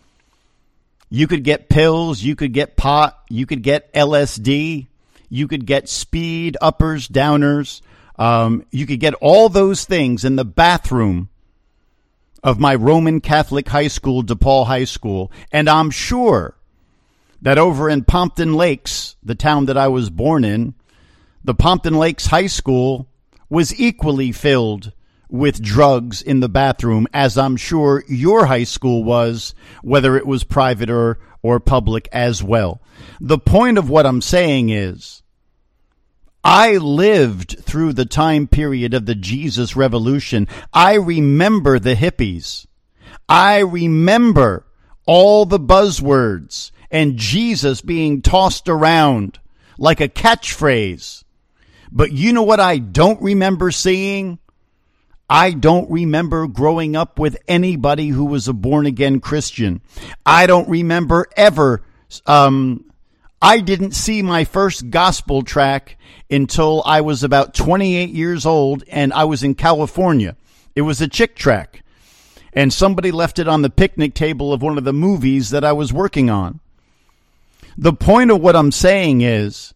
B: You could get pills, you could get pot, you could get LSD, you could get speed, uppers, downers. You could get all those things in the bathroom of my Roman Catholic high school, DePaul High School. And I'm sure that over in Pompton Lakes, the town that I was born in, the Pompton Lakes High School was equally filled with drugs in the bathroom, as I'm sure your high school was, whether it was private or public as well. The point of what I'm saying is, I lived through the time period of the Jesus Revolution. I remember the hippies. I remember all the buzzwords and Jesus being tossed around like a catchphrase. But you know what I don't remember seeing? I don't remember growing up with anybody who was a born-again Christian. I don't remember ever. I didn't see my first gospel track until I was about 28 years old, and I was in California. It was a chick track, and somebody left it on the picnic table of one of the movies that I was working on. The point of what I'm saying is,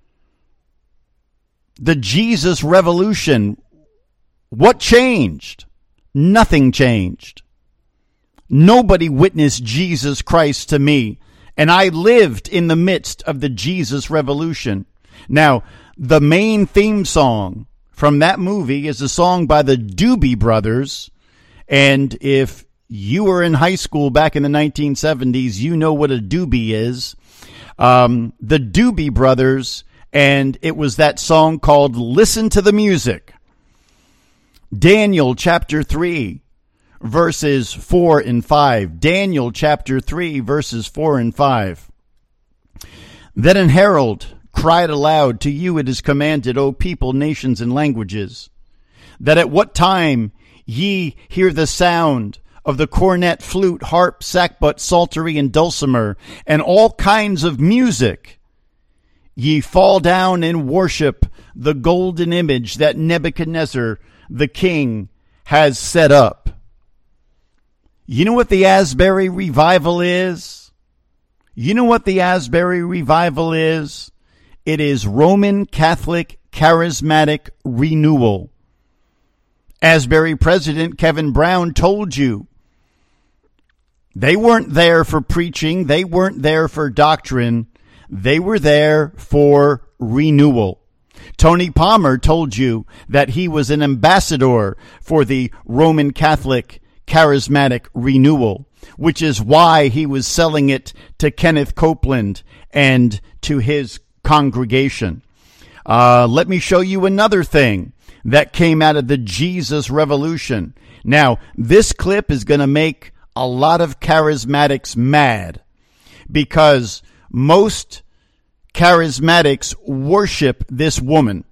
B: the Jesus Revolution, what changed? Nothing changed. Nobody witnessed Jesus Christ to me, and I lived in the midst of the Jesus Revolution. Now, the main theme song from that movie is a song by the Doobie Brothers, and if you were in high school back in the 1970s, you know what a doobie is. The Doobie Brothers, and it was that song called Listen to the Music. Daniel chapter 3, verses 4 and 5. Daniel chapter 3, verses 4 and 5. Then an herald cried aloud, to you it is commanded, O people, nations, and languages, that at what time ye hear the sound of the cornet, flute, harp, sackbut, psaltery, and dulcimer, and all kinds of music, ye fall down and worship the golden image that Nebuchadnezzar the king has set up. You know what the Asbury Revival is? You know what the Asbury Revival is? It is Roman Catholic Charismatic Renewal. Asbury President Kevin Brown told you they weren't there for preaching. They weren't there for doctrine. They were there for renewal. Tony Palmer told you that he was an ambassador for the Roman Catholic Charismatic Renewal, which is why he was selling it to Kenneth Copeland and to his congregation. Let me show you another thing that came out of the Jesus Revolution. Now, this clip is going to make a lot of charismatics mad because most charismatics worship this woman.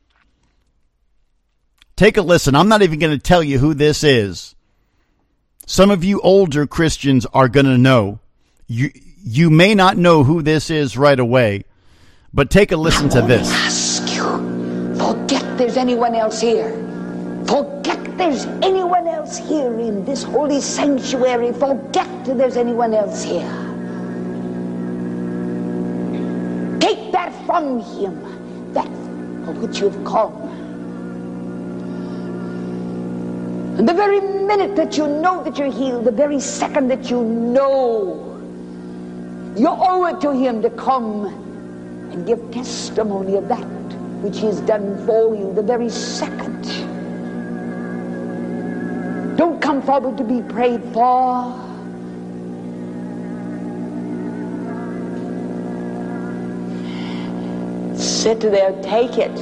B: Take a listen. I'm not even going to tell you who this is. Some of you older Christians are going to know. You may not know who this is right away, but take a listen to this.
S: Ask you, forget there's anyone else here. Forget there's anyone else here in this holy sanctuary. Forget there's anyone else here. Take that from him, that for which you've come. And the very minute that you know that you're healed, the very second that you know, you owe it to him to come and give testimony of that which he has done for you, the very second. coming forward to be prayed for. Sit there, take it.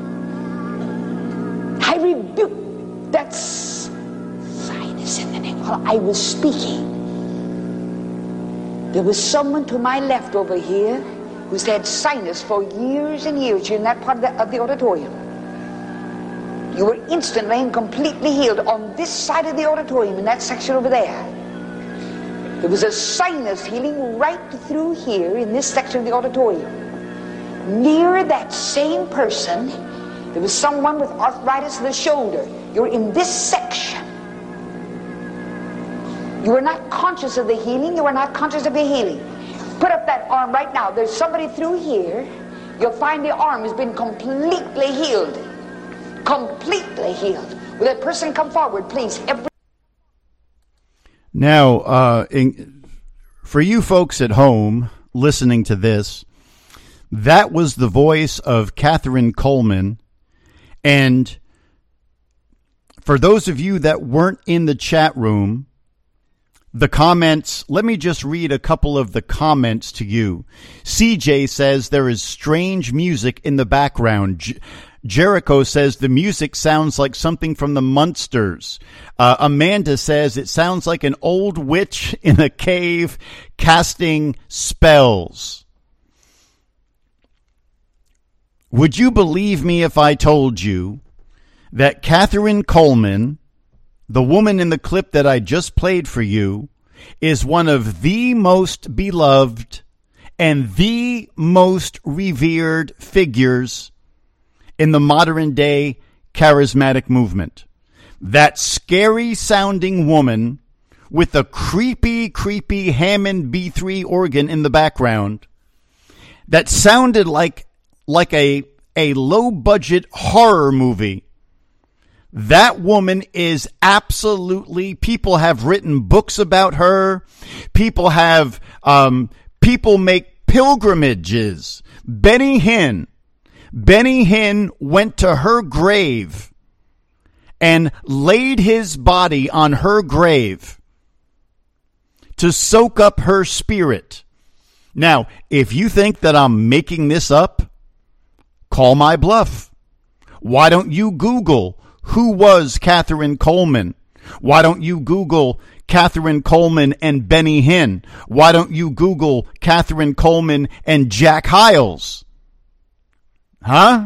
S: I rebuke that sinus in the name. While I was speaking, there was someone to my left over here who's had sinus for years and years. You're in that part of the auditorium. You were instantly and completely healed on this side of the auditorium, in that section over there. There was a sinus healing right through here in this section of the auditorium. Near that same person, there was someone with arthritis of the shoulder. You're in this section. You are not conscious of the healing. You are not conscious of the healing. Put up that arm right now. There's somebody through here. You'll find the arm has been completely healed. Completely healed. Will that person come forward, please?
B: Now, for you folks at home listening to this, that was the voice of Catherine Coleman. And for those of you that weren't in the chat room, the comments, let me just read a couple of the comments to you. CJ says there is strange music in the background. Jericho says the music sounds like something from the Munsters. Amanda says it sounds like an old witch in a cave casting spells. Would you believe me if I told you that Catherine Coleman, the woman in the clip that I just played for you, is one of the most beloved and the most revered figures in the modern day charismatic movement? That scary sounding woman with a creepy Hammond B3 organ in the background that sounded like a low budget horror movie. That woman is absolutely, people have written books about her. People make pilgrimages. Benny Hinn went to her grave and laid his body on her grave to soak up her spirit. Now, if you think that I'm making this up, call my bluff. Why don't you Google who was Catherine Coleman? Why don't you Google Catherine Coleman and Benny Hinn? Why don't you Google Catherine Coleman and Jack Hyles? Huh?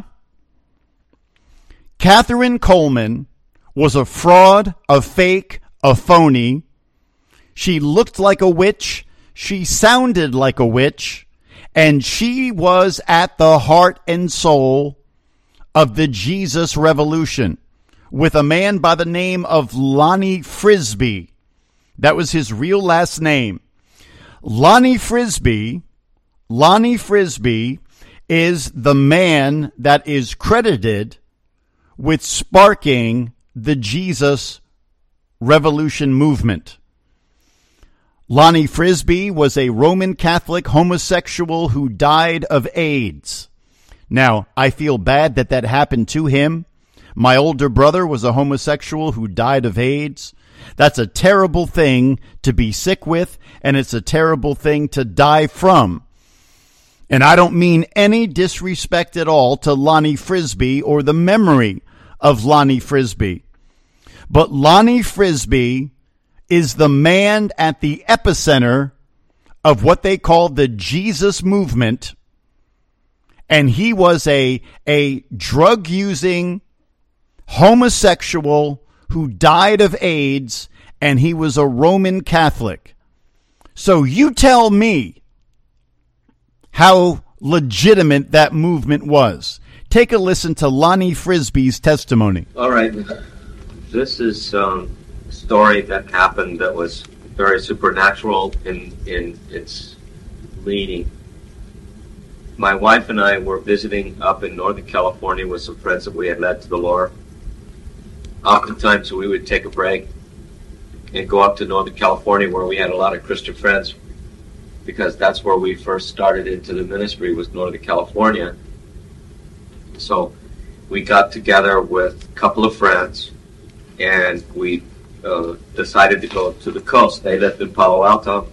B: Catherine Coleman was a fraud, a fake, a phony. She looked like a witch. She sounded like a witch. And she was at the heart and soul of the Jesus Revolution with a man by the name of Lonnie Frisbee. That was his real last name. Lonnie Frisbee is the man that is credited with sparking the Jesus Revolution movement. Lonnie Frisbee was a Roman Catholic homosexual who died of AIDS. Now, I feel bad that happened to him. My older brother was a homosexual who died of AIDS. That's a terrible thing to be sick with, and it's a terrible thing to die from. And I don't mean any disrespect at all to Lonnie Frisbee or the memory of Lonnie Frisbee. But Lonnie Frisbee is the man at the epicenter of what they call the Jesus movement. And he was a drug-using homosexual who died of AIDS, and he was a Roman Catholic. So you tell me how legitimate that movement was. Take a listen to Lonnie Frisbee's testimony.
T: All right. This is a story that happened that was very supernatural in its leading. My wife and I were visiting up in Northern California with some friends that we had led to the Lord. Oftentimes we would take a break and go up to Northern California where we had a lot of Christian friends, because that's where we first started into the ministry, was Northern California. So we got together with a couple of friends and we decided to go to the coast. They lived in Palo Alto.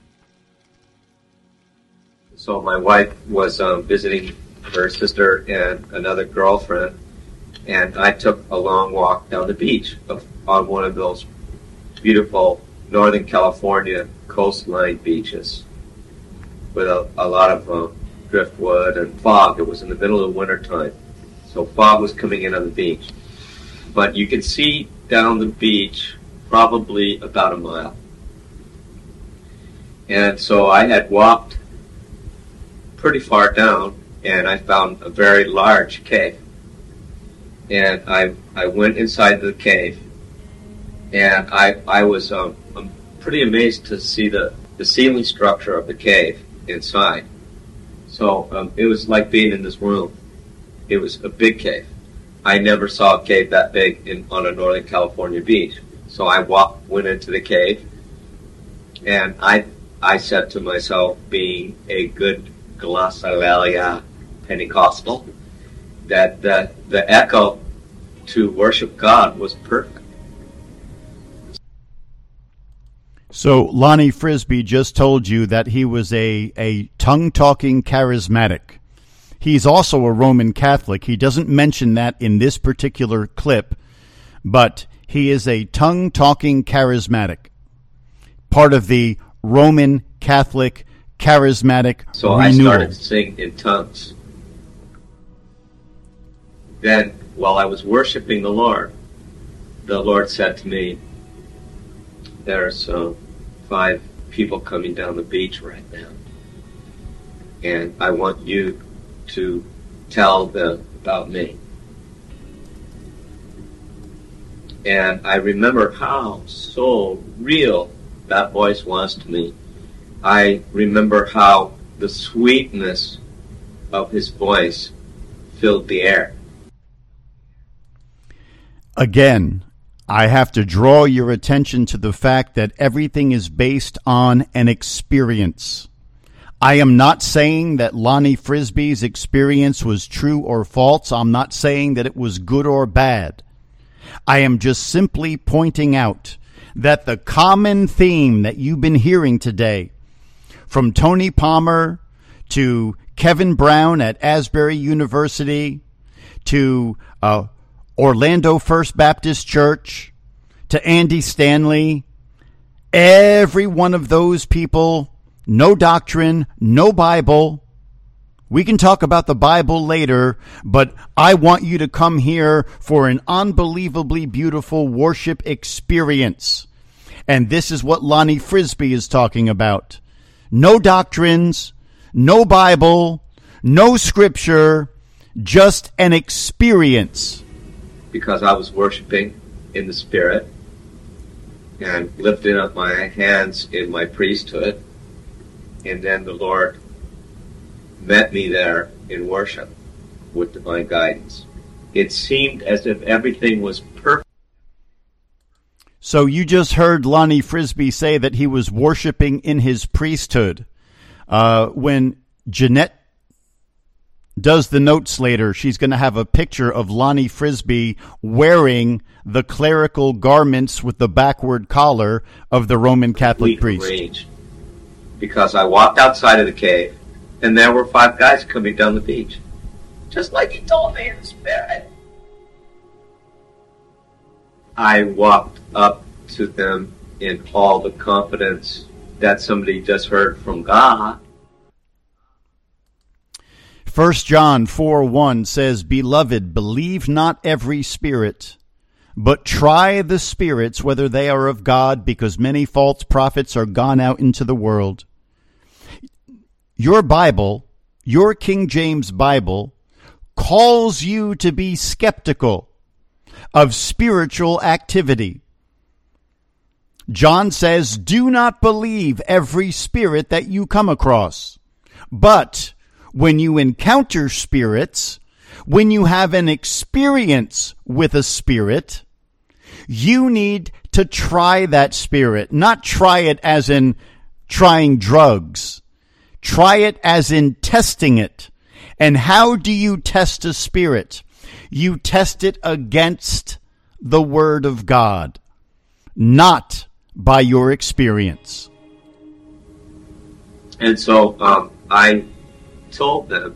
T: So my wife was visiting her sister and another girlfriend, and I took a long walk down the beach on one of those beautiful Northern California coastline beaches with a lot of driftwood and fog. It was in the middle of winter time, so fog was coming in on the beach. But you could see down the beach probably about a mile. And so I had walked pretty far down, and I found a very large cave. And I went inside the cave, and I was I'm pretty amazed to see the ceiling structure of the cave inside. So it was like being in this room. It was a big cave. I never saw a cave that big on a Northern California beach. So I went into the cave, and I said to myself, being a good glossolalia Pentecostal, that the echo to worship God was perfect.
B: So Lonnie Frisbee just told you that he was a tongue-talking charismatic. He's also a Roman Catholic. He doesn't mention that in this particular clip, but he is a tongue-talking charismatic, part of the Roman Catholic charismatic
T: So
B: renewal.
T: I started to sing in tongues. Then, while I was worshiping the Lord said to me, there's 5 people coming down the beach right now, and I want you to tell them about me. And I remember how so real that voice was to me. I remember how the sweetness of his voice filled the air.
B: Again, I have to draw your attention to the fact that everything is based on an experience. I am not saying that Lonnie Frisbee's experience was true or false. I'm not saying that it was good or bad. I am just simply pointing out that the common theme that you've been hearing today, from Tony Palmer to Kevin Brown at Asbury University to Orlando First Baptist Church to Andy Stanley, every one of those people, no doctrine, no Bible. We can talk about the Bible later, but I want you to come here for an unbelievably beautiful worship experience. And this is what Lonnie Frisbee is talking about. No doctrines, no Bible, no scripture, just an experience.
T: Because I was worshiping in the Spirit and lifting up my hands in my priesthood, and then the Lord met me there in worship with divine guidance. It seemed as if everything was perfect.
B: So you just heard Lonnie Frisbee say that he was worshiping in his priesthood. When Jeanette does the notes later, she's going to have a picture of Lonnie Frisbee wearing the clerical garments with the backward collar of the Roman Catholic priest.
T: Range. Because I walked outside of the cave, and there were 5 guys coming down the beach, just like he told me in the Spirit. I walked up to them in all the confidence that somebody just heard from God.
B: 1 John 4:1 says, "Beloved, believe not every spirit, but try the spirits whether they are of God, because many false prophets are gone out into the world." Your Bible, your King James Bible, calls you to be skeptical of spiritual activity. John says, do not believe every spirit that you come across. But when you encounter spirits, when you have an experience with a spirit, you need to try that spirit. Not try it as in trying drugs. Try it as in testing it. And how do you test a spirit? You test it against the Word of God. not by your experience.
T: And so I told them,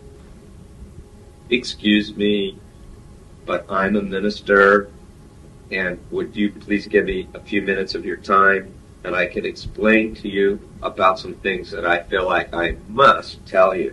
T: excuse me, but I'm a minister, and would you please give me a few minutes of your time, and I can explain to you about some things that I feel like I must tell you.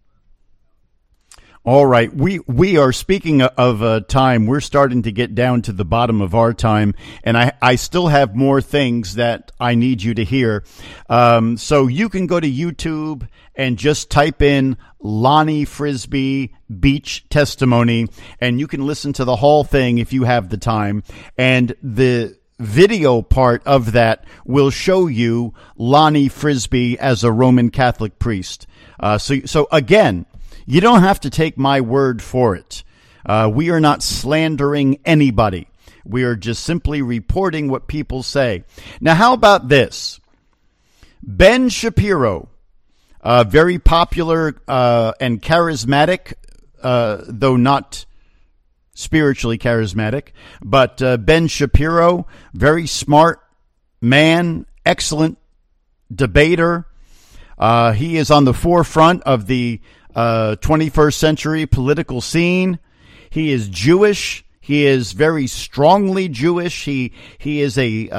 B: All right. We are speaking of time. We're starting to get down to the bottom of our time, and I still have more things that I need you to hear. So you can go to YouTube and just type in Lonnie Frisbee Beach Testimony, and you can listen to the whole thing if you have the time. And the video part of that will show you Lonnie Frisbee as a Roman Catholic priest. So again, you don't have to take my word for it. We are not slandering anybody. We are just simply reporting what people say. Now, how about this? Ben Shapiro, very popular and charismatic, though not spiritually charismatic, but Ben Shapiro, very smart man, excellent debater. He is on the forefront of the 21st century political scene. He is Jewish. He is very strongly Jewish. He is he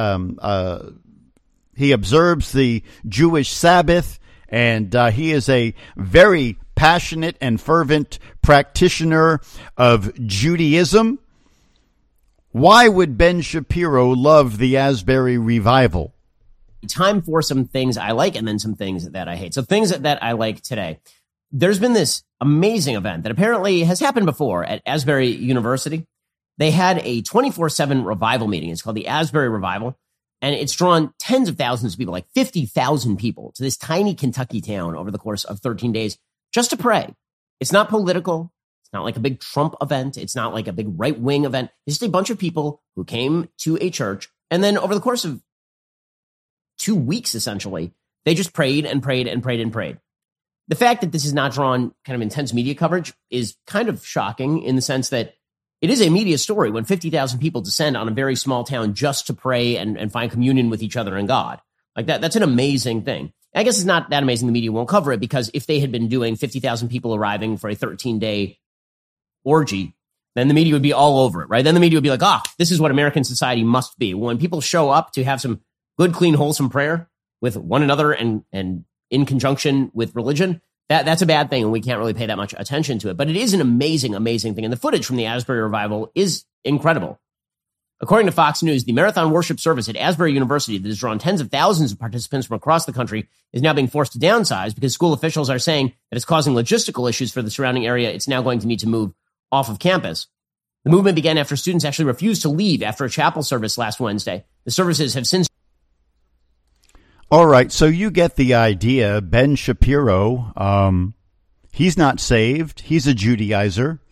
B: observes the Jewish Sabbath, and he is a very passionate and fervent practitioner of Judaism. Why would Ben Shapiro love the Asbury Revival?
U: Time for some things I like and then some things that I hate. So things that I like today. There's been this amazing event that apparently has happened before at Asbury University. They had a 24/7 revival meeting. It's called the Asbury Revival, and it's drawn tens of thousands of people, like 50,000 people, to this tiny Kentucky town over the course of 13 days just to pray. It's not political. It's not like a big Trump event. It's not like a big right-wing event. It's just a bunch of people who came to a church, and then over the course of 2 weeks, essentially, they just prayed and prayed and prayed and prayed. The fact that this is not drawn kind of intense media coverage is kind of shocking in the sense that it is a media story when 50,000 people descend on a very small town just to pray and find communion with each other and God. Like that's an amazing thing. I guess it's not that amazing the media won't cover it, because if they had been doing 50,000 people arriving for a 13-day orgy, then the media would be all over it, right? Then the media would be like, this is what American society must be. When people show up to have some good, clean, wholesome prayer with one another and in conjunction with religion, that's a bad thing, and we can't really pay that much attention to it. But it is an amazing, amazing thing. And the footage from the Asbury Revival is incredible. According to Fox News, the marathon worship service at Asbury University that has drawn tens of thousands of participants from across the country is now being forced to downsize because school officials are saying that it's causing logistical issues for the surrounding area. It's now going to need to move off of campus. The movement began after students actually refused to leave after a chapel service last Wednesday. The services have since...
B: All right, so you get the idea. Ben Shapiro, he's not saved. He's a Judaizer.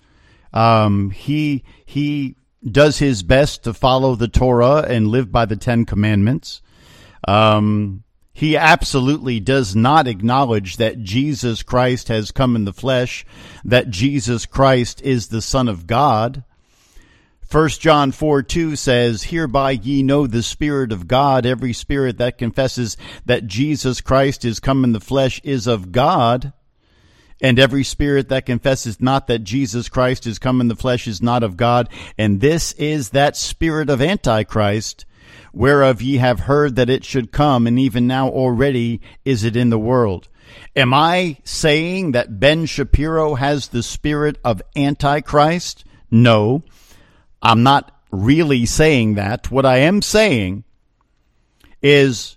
B: He does his best to follow the Torah and live by the Ten Commandments. He absolutely does not acknowledge that Jesus Christ has come in the flesh, that Jesus Christ is the Son of God. 1 John 4:2 says, "Hereby ye know the Spirit of God. Every spirit that confesses that Jesus Christ is come in the flesh is of God. And every spirit that confesses not that Jesus Christ is come in the flesh is not of God. And this is that spirit of Antichrist, whereof ye have heard that it should come, and even now already is it in the world." Am I saying that Ben Shapiro has the spirit of Antichrist? No. I'm not really saying that. What I am saying is,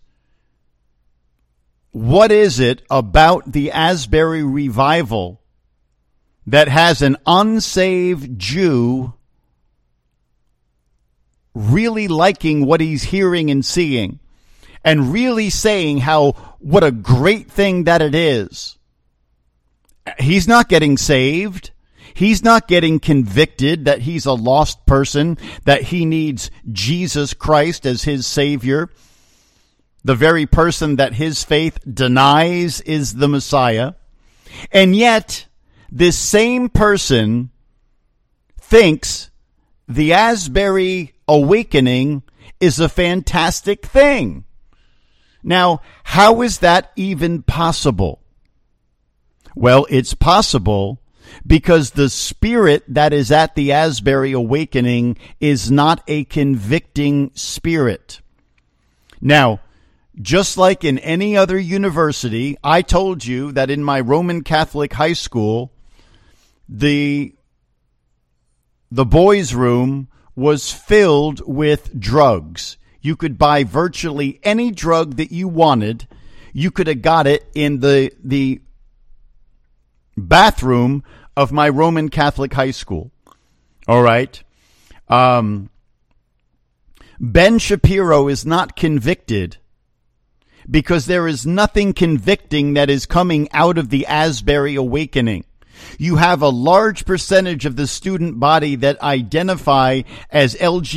B: what is it about the Asbury Revival that has an unsaved Jew really liking what he's hearing and seeing and really saying what a great thing that it is? He's not getting saved. He's not getting convicted that he's a lost person, that he needs Jesus Christ as his Savior. The very person that his faith denies is the Messiah. And yet, this same person thinks the Asbury Awakening is a fantastic thing. Now, how is that even possible? Well, it's possible because the spirit that is at the Asbury Awakening is not a convicting spirit. Now, just like in any other university, I told you that in my Roman Catholic high school, the boys' room was filled with drugs. You could buy virtually any drug that you wanted. You could have got it in the bathroom of my Roman Catholic high school. All right. Ben Shapiro is not convicted because there is nothing convicting that is coming out of the Asbury Awakening. You have a large percentage of the student body that identify as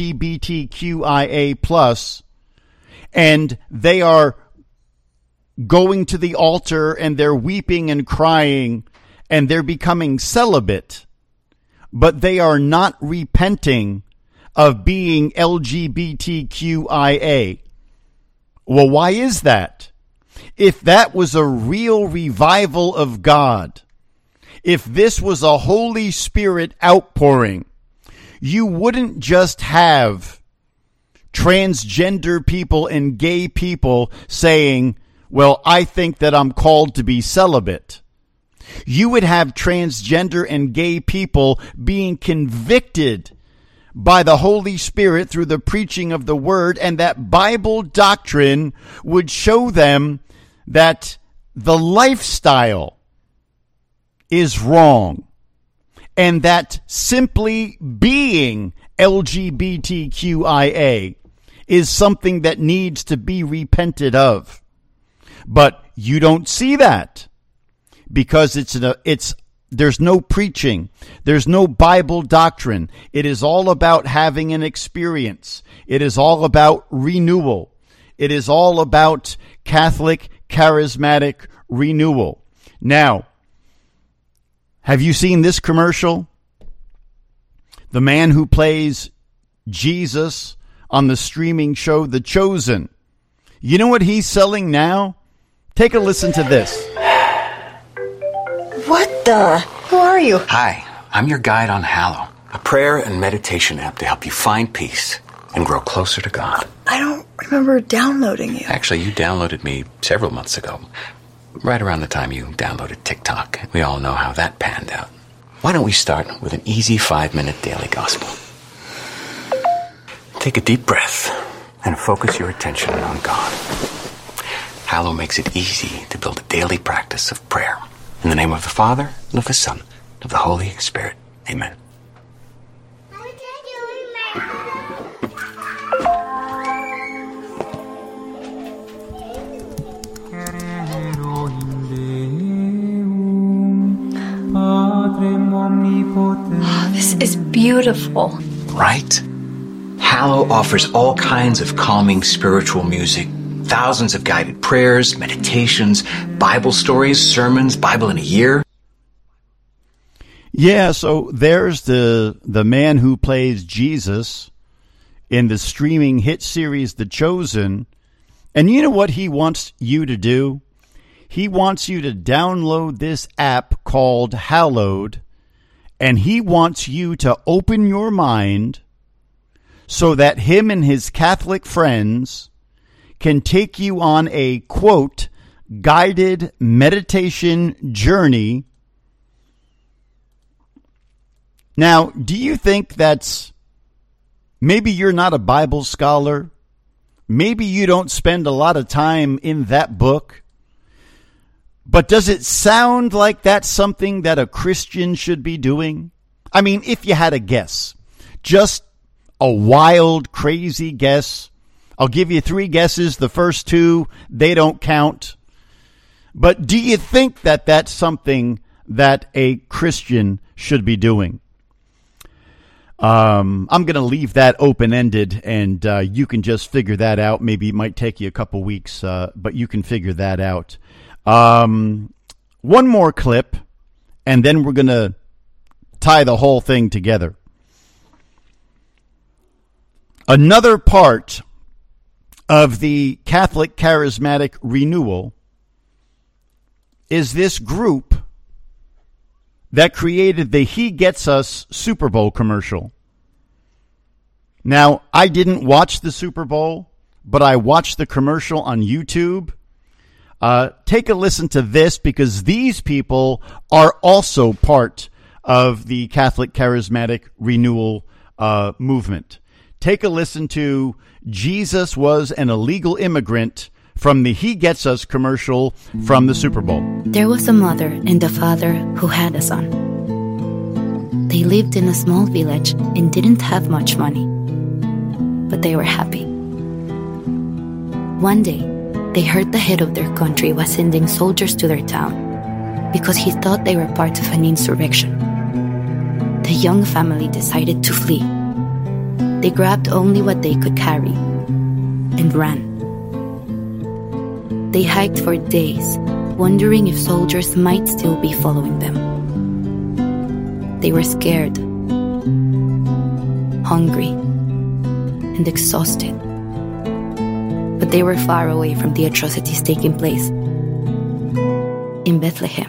B: LGBTQIA+, and they are going to the altar and they're weeping and crying and they're becoming celibate, but they are not repenting of being LGBTQIA. Well, why is that? If that was a real revival of God, if this was a Holy Spirit outpouring, you wouldn't just have transgender people and gay people saying, well, I think that I'm called to be celibate. You would have transgender and gay people being convicted by the Holy Spirit through the preaching of the Word, and that Bible doctrine would show them that the lifestyle is wrong, and that simply being LGBTQIA is something that needs to be repented of. But you don't see that because there's no preaching. There's no Bible doctrine. It is all about having an experience. It is all about renewal. It is all about Catholic charismatic renewal. Now, have you seen this commercial? The man who plays Jesus on the streaming show The Chosen. You know what he's selling now? Take a listen to this.
A: What the? Who are you?
P: Hi, I'm your guide on Hallow, a prayer and meditation app to help you find peace and grow closer to God.
A: I don't remember downloading you.
P: Actually, you downloaded me several months ago, right around the time you downloaded TikTok. We all know how that panned out. Why don't we start with an easy 5-minute daily gospel? Take a deep breath and focus your attention on God. Hallow makes it easy to build a daily practice of prayer. In the name of the Father, and of the Son, and of the Holy Spirit. Amen.
A: Oh, this is beautiful.
P: Right? Hallow offers all kinds of calming spiritual music, thousands of guided prayers, meditations, Bible stories, sermons, Bible in a year.
B: Yeah, so there's the man who plays Jesus in the streaming hit series The Chosen. And you know what he wants you to do? He wants you to download this app called Hallowed, and he wants you to open your mind so that him and his Catholic friends can take you on a, quote, guided meditation journey. Now, do you think that's, maybe you're not a Bible scholar, maybe you don't spend a lot of time in that book, but does it sound like that's something that a Christian should be doing? I mean, if you had a guess, just a wild, crazy guess. I'll give you 3 guesses. The first 2, they don't count. But do you think that that's something that a Christian should be doing? I'm going to leave that open-ended, and you can just figure that out. Maybe it might take you a couple weeks, but you can figure that out. One more clip, and then we're going to tie the whole thing together. Another part of the Catholic Charismatic Renewal is this group that created the He Gets Us Super Bowl commercial. Now, I didn't watch the Super Bowl, but I watched the commercial on YouTube. Take a listen to this, because these people are also part of the Catholic Charismatic Renewal movement. Take a listen to Jesus Was an Illegal Immigrant from the He Gets Us commercial from the Super Bowl.
D: There was a mother and a father who had a son. They lived in a small village and didn't have much money, but they were happy. One day, they heard the head of their country was sending soldiers to their town because he thought they were part of an insurrection. The young family decided to flee. They grabbed only what they could carry and ran. They hiked for days, wondering if soldiers might still be following them. They were scared, hungry, and exhausted. But they were far away from the atrocities taking place in Bethlehem.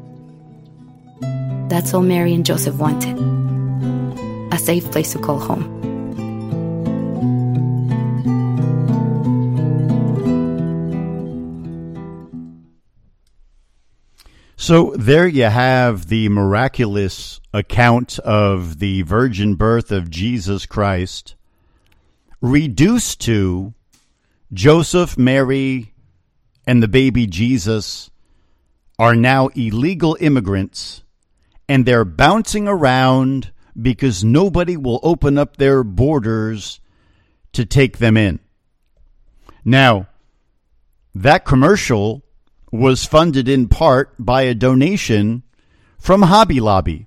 D: That's all Mary and Joseph wanted. A safe place to call home.
B: So there you have the miraculous account of the virgin birth of Jesus Christ, reduced to Joseph, Mary, and the baby Jesus are now illegal immigrants, and they're bouncing around because nobody will open up their borders to take them in. Now, that commercial was funded in part by a donation from Hobby Lobby.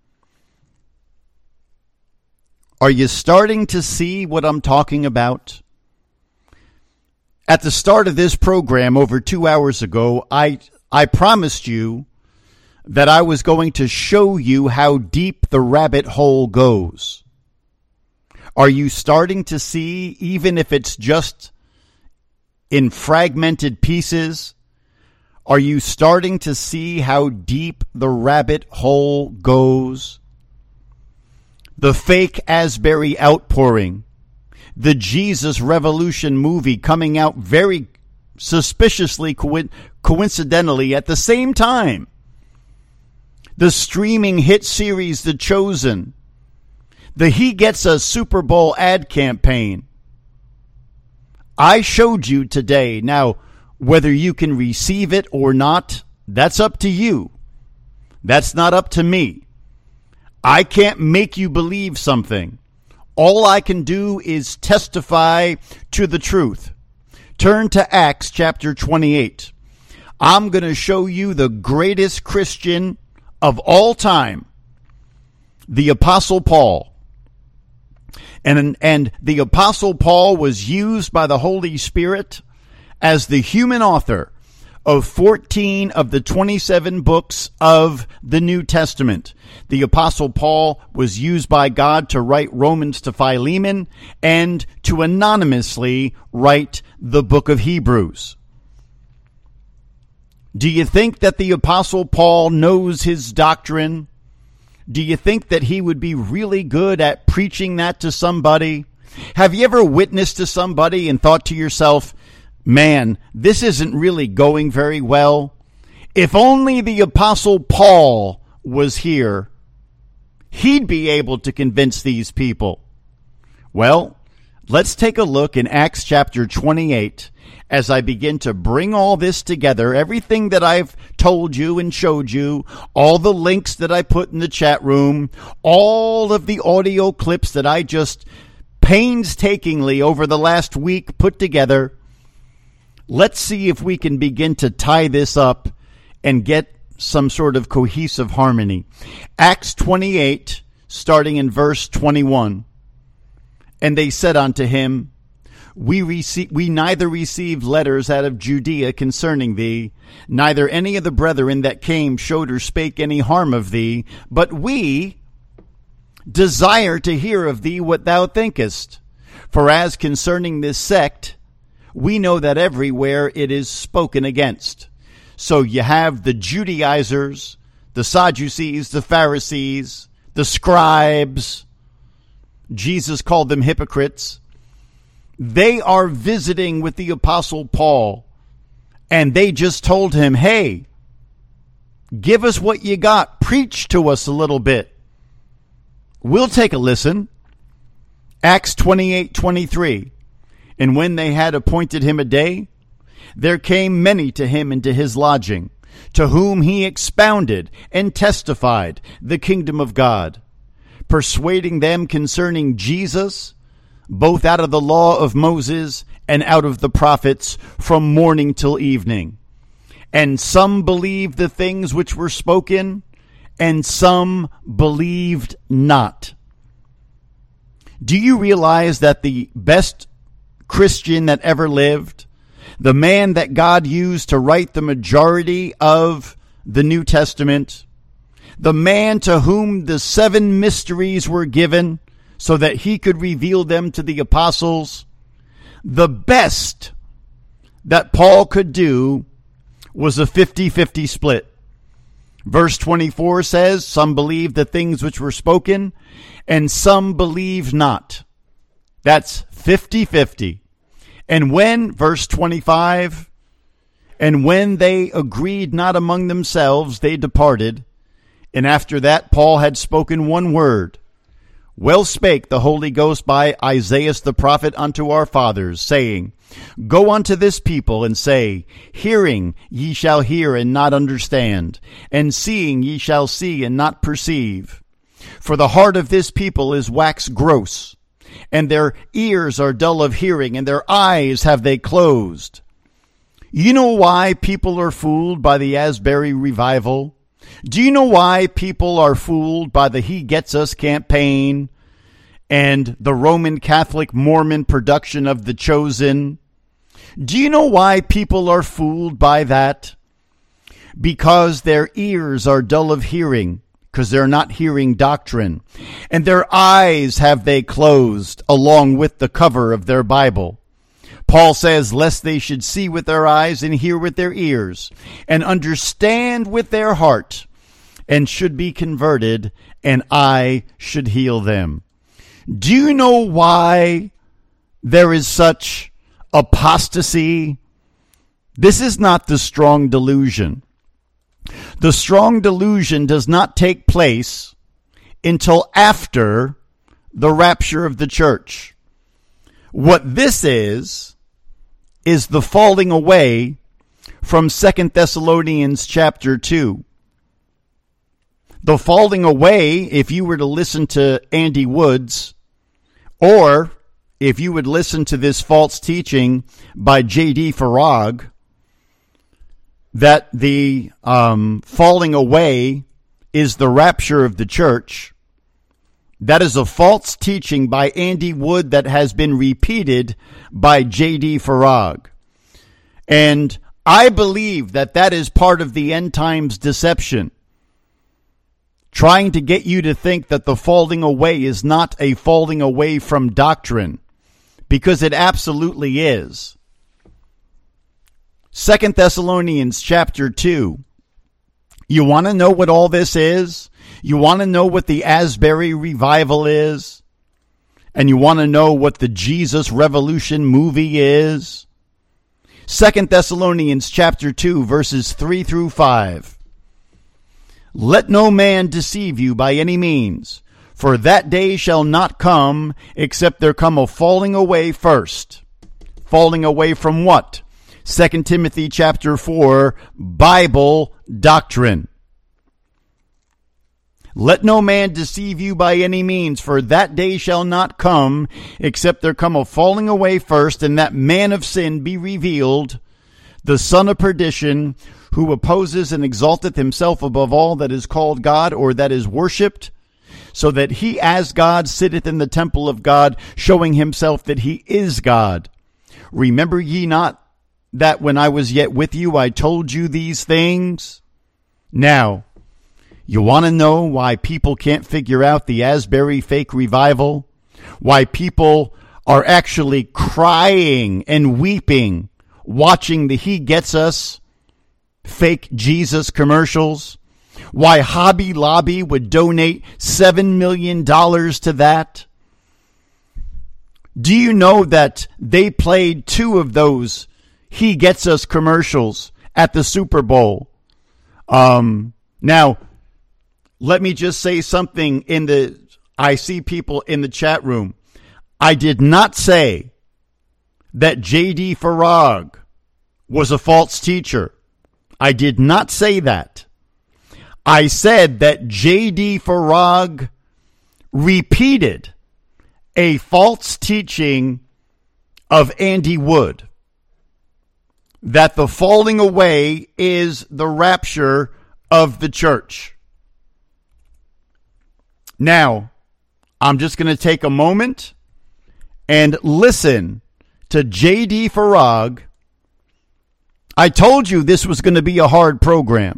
B: Are you starting to see what I'm talking about? At the start of this program over 2 hours ago, I promised you that I was going to show you how deep the rabbit hole goes. Are you starting to see, even if it's just in fragmented pieces, are you starting to see how deep the rabbit hole goes? The fake Asbury outpouring, the Jesus Revolution movie coming out very suspiciously coincidentally at the same time, the streaming hit series The Chosen, the He Gets a Super Bowl ad campaign. I showed you today. Now, whether you can receive it or not, that's up to you. That's not up to me. I can't make you believe something. All I can do is testify to the truth. Turn to Acts chapter 28. I'm going to show you the greatest Christian of all time, the Apostle Paul. And the Apostle Paul was used by the Holy Spirit as the human author of 14 of the 27 books of the New Testament. The Apostle Paul was used by God to write Romans to Philemon and to anonymously write the book of Hebrews. Do you think that the Apostle Paul knows his doctrine? Do you think that he would be really good at preaching that to somebody? Have you ever witnessed to somebody and thought to yourself, man, this isn't really going very well? If only the Apostle Paul was here, he'd be able to convince these people. Well, let's take a look in Acts chapter 28 as I begin to bring all this together, everything that I've told you and showed you, all the links that I put in the chat room, all of the audio clips that I just painstakingly over the last week put together. Let's see if we can begin to tie this up and get some sort of cohesive harmony. Acts 28, starting in verse 21. And they said unto him, We neither received letters out of Judea concerning thee, neither any of the brethren that came showed or spake any harm of thee, but we desire to hear of thee what thou thinkest. For as concerning this sect, we know that everywhere it is spoken against. So you have the Judaizers, the Sadducees, the Pharisees, the scribes. Jesus called them hypocrites. They are visiting with the Apostle Paul, and they just told him, hey, give us what you got. Preach to us a little bit. We'll take a listen. Acts 28:23. And when they had appointed him a day, there came many to him into his lodging, to whom he expounded and testified the kingdom of God, persuading them concerning Jesus, both out of the law of Moses and out of the prophets, from morning till evening. And some believed the things which were spoken, and some believed not. Do you realize that the best Christian that ever lived, the man that God used to write the majority of the New Testament, the man to whom the 7 mysteries were given so that he could reveal them to the apostles, the best that Paul could do was a 50-50 split. Verse 24 says, some believed the things which were spoken, and some believed not. That's 50-50. And when, verse 25, and when they agreed not among themselves, they departed. And after that, Paul had spoken one word. Well spake the Holy Ghost by Isaiah the prophet unto our fathers, saying, Go unto this people and say, Hearing ye shall hear and not understand, and seeing ye shall see and not perceive. For the heart of this people is waxed gross, and their ears are dull of hearing, and their eyes have they closed. You know why people are fooled by the Asbury revival? Do you know why people are fooled by the He Gets Us campaign and the Roman Catholic Mormon production of The Chosen? Do you know why people are fooled by that? Because their ears are dull of hearing, because they're not hearing doctrine, and their eyes have they closed along with the cover of their Bible. Paul says, lest they should see with their eyes and hear with their ears and understand with their heart and should be converted, and I should heal them. Do you know why there is such apostasy? This is not the strong delusion. The strong delusion does not take place until after the rapture of the church. What this is the falling away from 2 Thessalonians chapter 2. The falling away, if you were to listen to Andy Woods, or if you would listen to this false teaching by J.D. Farag, that the falling away is the rapture of the church, that is a false teaching by Andy Wood that has been repeated by J.D. Farag. And I believe that that is part of the end times deception, trying to get you to think that the falling away is not a falling away from doctrine, because it absolutely is. 2 Thessalonians chapter 2. You want to know what all this is? You want to know what the Asbury revival is? And you want to know what the Jesus Revolution movie is? 2 Thessalonians chapter 2, verses 3 through 5. Let no man deceive you by any means, for that day shall not come, except there come a falling away first. Falling away from what? 2 Timothy chapter 4, Bible doctrine. Let no man deceive you by any means, for that day shall not come, except there come a falling away first, and that man of sin be revealed, the son of perdition, who opposes and exalteth himself above all that is called God, or that is worshipped, so that he as God sitteth in the temple of God, showing himself that he is God. Remember ye not that when I was yet with you, I told you these things? Now, you want to know why people can't figure out the Asbury fake revival? Why people are actually crying and weeping watching the He Gets Us fake Jesus commercials, why Hobby Lobby would donate $7 million to that. Do you know that they played 2 of those He Gets Us commercials at the Super Bowl? Now, let me just say something I see people in the chat room. I did not say that J.D. Farag was a false teacher. I did not say that. I said that J.D. Farag repeated a false teaching of Andy Wood, that the falling away is the rapture of the church. Now, I'm just going to take a moment and listen to J.D. Farag. I told you this was going to be a hard program.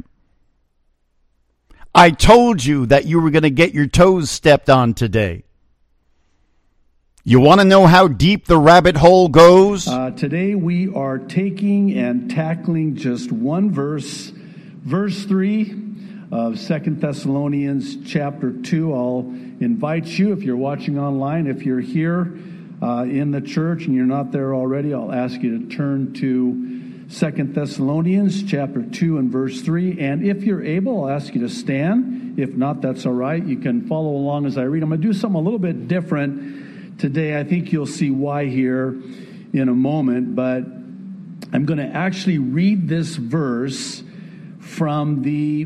B: I told you that you were going to get your toes stepped on today. You want to know how deep the rabbit hole goes?
E: Today we are taking and tackling just one verse, verse 3 of 2 Thessalonians chapter 2. I'll invite you, if you're watching online, if you're here in the church and you're not there already, I'll ask you to turn to 2 Thessalonians chapter 2 and verse 3. And if you're able, I'll ask you to stand. If not, that's all right. You can follow along as I read. I'm going to do something a little bit different today. I think you'll see why here in a moment. But I'm going to actually read this verse from the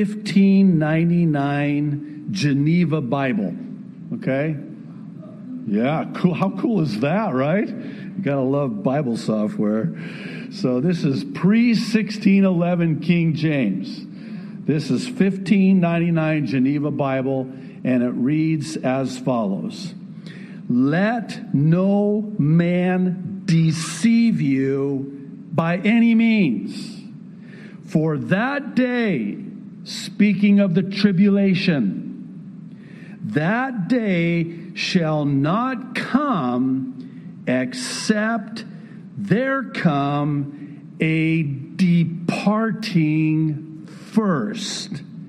E: 1599 Geneva Bible. Okay? Yeah, cool. How cool is that, right? You gotta love Bible software. So this is pre-1611 King James. This is 1599 Geneva Bible, and it reads as follows. Let no man deceive you by any means, for that day, speaking of the tribulation, that day shall not come except there come a departing first,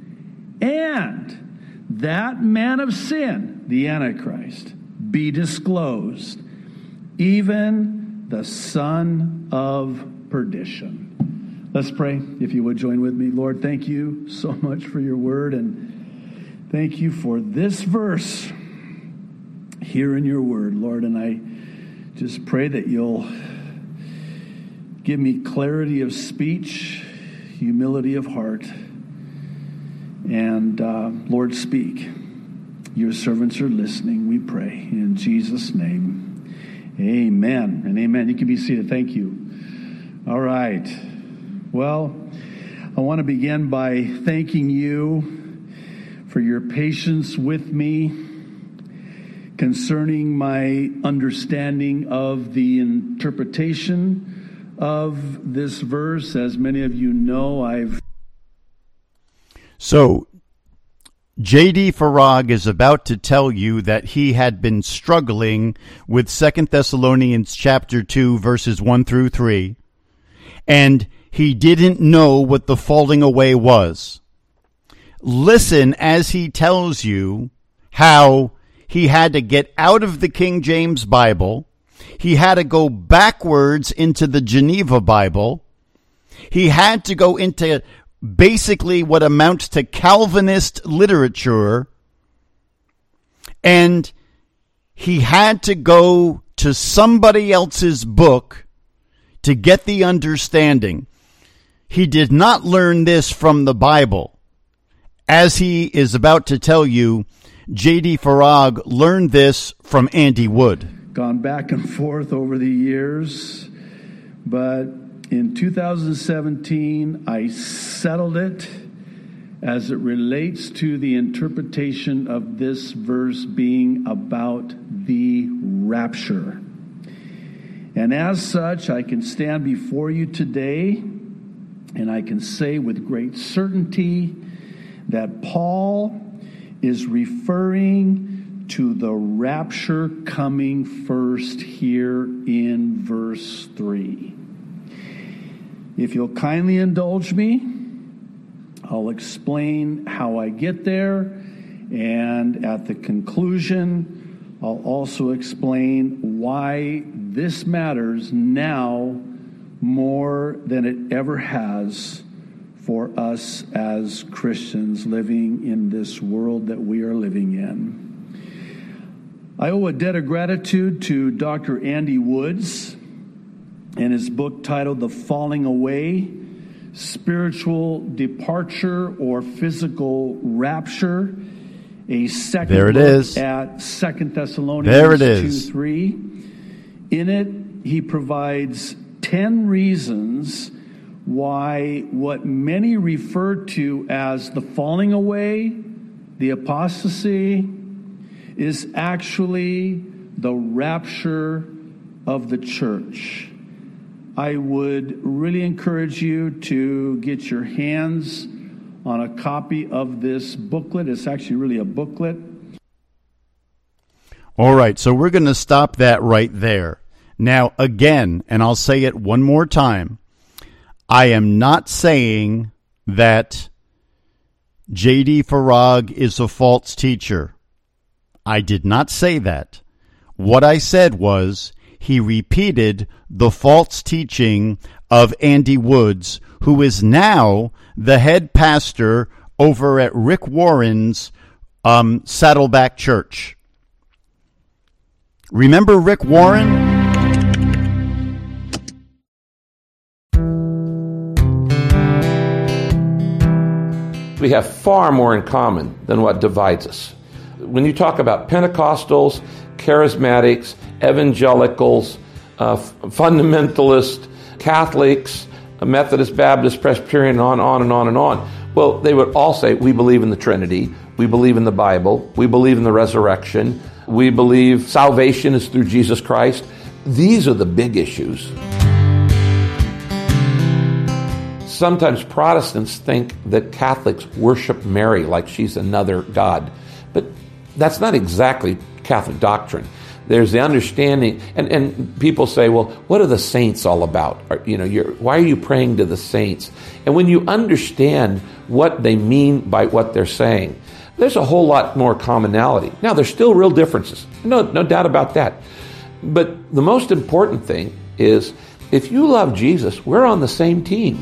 E: and that man of sin, the Antichrist, be disclosed, even the son of perdition. Let's pray, if you would join with me. Lord, thank you so much for your word, and thank you for this verse here in your word, Lord. And I just pray that you'll give me clarity of speech, humility of heart, and Lord, speak. Your servants are listening, we pray. In Jesus' name, amen and amen. You can be seated. Thank you. All right. Well, I want to begin by thanking you for your patience with me concerning my understanding of the interpretation of this verse. As many of you know,
B: So, J.D. Farag is about to tell you that he had been struggling with 2 Thessalonians chapter 2, verses 1 through 3, and he didn't know what the falling away was. Listen as he tells you how he had to get out of the King James Bible. He had to go backwards into the Geneva Bible. He had to go into basically what amounts to Calvinist literature. And he had to go to somebody else's book to get the understanding. He did not learn this from the Bible. As he is about to tell you, J.D. Farag learned this from Andy Wood.
E: Gone back and forth over the years, but in 2017, I settled it as it relates to the interpretation of this verse being about the rapture. And as such, I can stand before you today and I can say with great certainty that Paul is referring to the rapture coming first here in verse 3. If you'll kindly indulge me, I'll explain how I get there, and at the conclusion, I'll also explain why this matters now more than it ever has for us as Christians living in this world that we are living in. I owe a debt of gratitude to Dr. Andy Woods and his book titled The Falling Away, Spiritual Departure or Physical Rapture, a second
B: there it
E: look
B: is.
E: at 2 Thessalonians
B: there it is.
E: 2:3. In it, he provides 10 reasons why what many refer to as the falling away, the apostasy, is actually the rapture of the church. I would really encourage you to get your hands on a copy of this booklet. It's actually really a booklet.
B: All right, so we're going to stop that right there. Now, again, and I'll say it one more time, I am not saying that J.D. Farag is a false teacher. I did not say that. What I said was he repeated the false teaching of Andy Woods, who is now the head pastor over at Rick Warren's Saddleback Church. Remember Rick Warren?
C: We have far more in common than what divides us. When you talk about Pentecostals, charismatics, evangelicals, fundamentalists, Catholics, Methodist, Baptist, Presbyterian, on and on and on. Well, they would all say, we believe in the Trinity, we believe in the Bible, we believe in the resurrection, we believe salvation is through Jesus Christ. These are the big issues. Sometimes Protestants think that Catholics worship Mary like she's another God. But that's not exactly Catholic doctrine. There's the understanding, and people say, well, what are the saints all about? Why are you praying to the saints? And when you understand what they mean by what they're saying, there's a whole lot more commonality. Now, there's still real differences. No doubt about that. But the most important thing is, if you love Jesus, we're on the same team.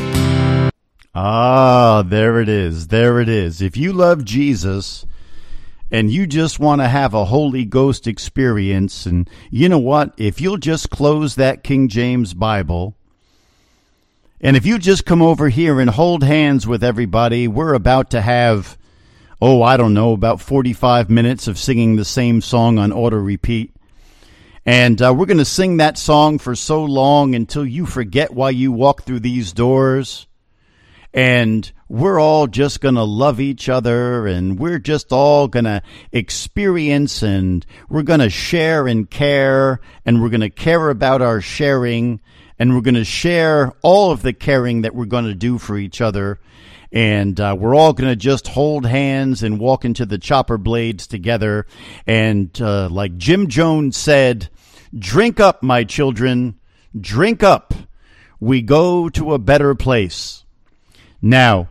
B: Ah, there it is. There it is. If you love Jesus and you just want to have a Holy Ghost experience, and you know what? If you'll just close that King James Bible, and if you just come over here and hold hands with everybody, we're about to have, about 45 minutes of singing the same song on auto repeat. And we're going to sing that song for so long until you forget why you walk through these doors. And we're all just going to love each other, and we're just all going to experience, and we're going to share and care, and we're going to care about our sharing, and we're going to share all of the caring that we're going to do for each other. And we're all going to just hold hands and walk into the chopper blades together. And like Jim Jones said, drink up, my children, drink up. We go to a better place. Now,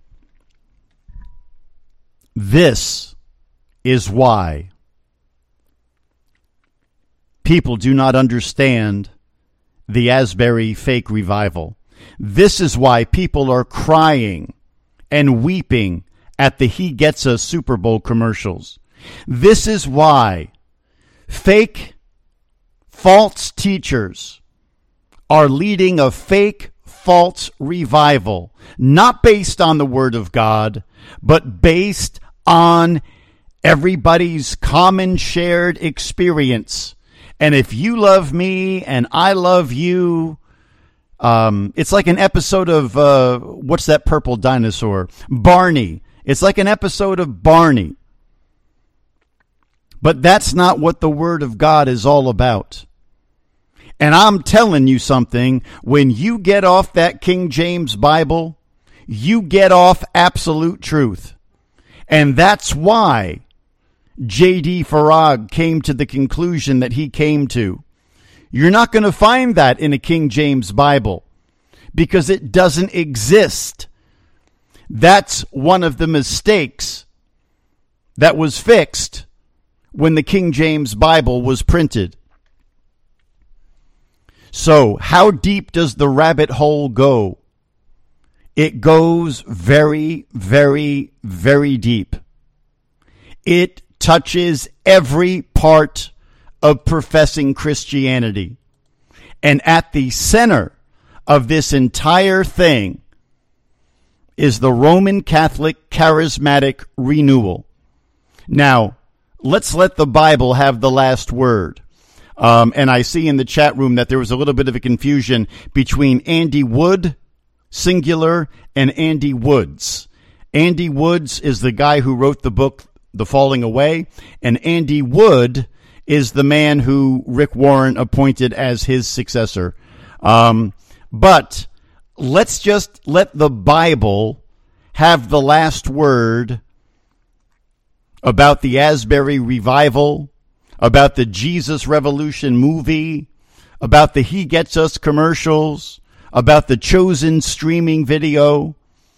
B: this is why people do not understand the Asbury fake revival. This is why people are crying and weeping at the He Gets Us Super Bowl commercials. This is why fake, false teachers are leading a fake, false revival, not based on the Word of God, but based on everybody's common shared experience. And if you love me and I love you, it's like an episode of, what's that purple dinosaur? Barney. It's like an episode of Barney. But that's not what the Word of God is all about. And I'm telling you something, when you get off that King James Bible, you get off absolute truth. And that's why J.D. Farag came to the conclusion that he came to. You're not going to find that in a King James Bible because it doesn't exist. That's one of the mistakes that was fixed when the King James Bible was printed. So, how deep does the rabbit hole go? It goes very, very, very deep. It touches every part of professing Christianity. And at the center of this entire thing is the Roman Catholic charismatic renewal. Now, let's let the Bible have the last word. And I see in the chat room that there was a little bit of a confusion between Andy Wood, singular, and Andy Woods. Andy Woods is the guy who wrote the book, The Falling Away, and Andy Wood is the man who Rick Warren appointed as his successor. But let's just let the Bible have the last word about the Asbury Revival, about the Jesus Revolution movie, about the He Gets Us commercials, about the Chosen streaming video.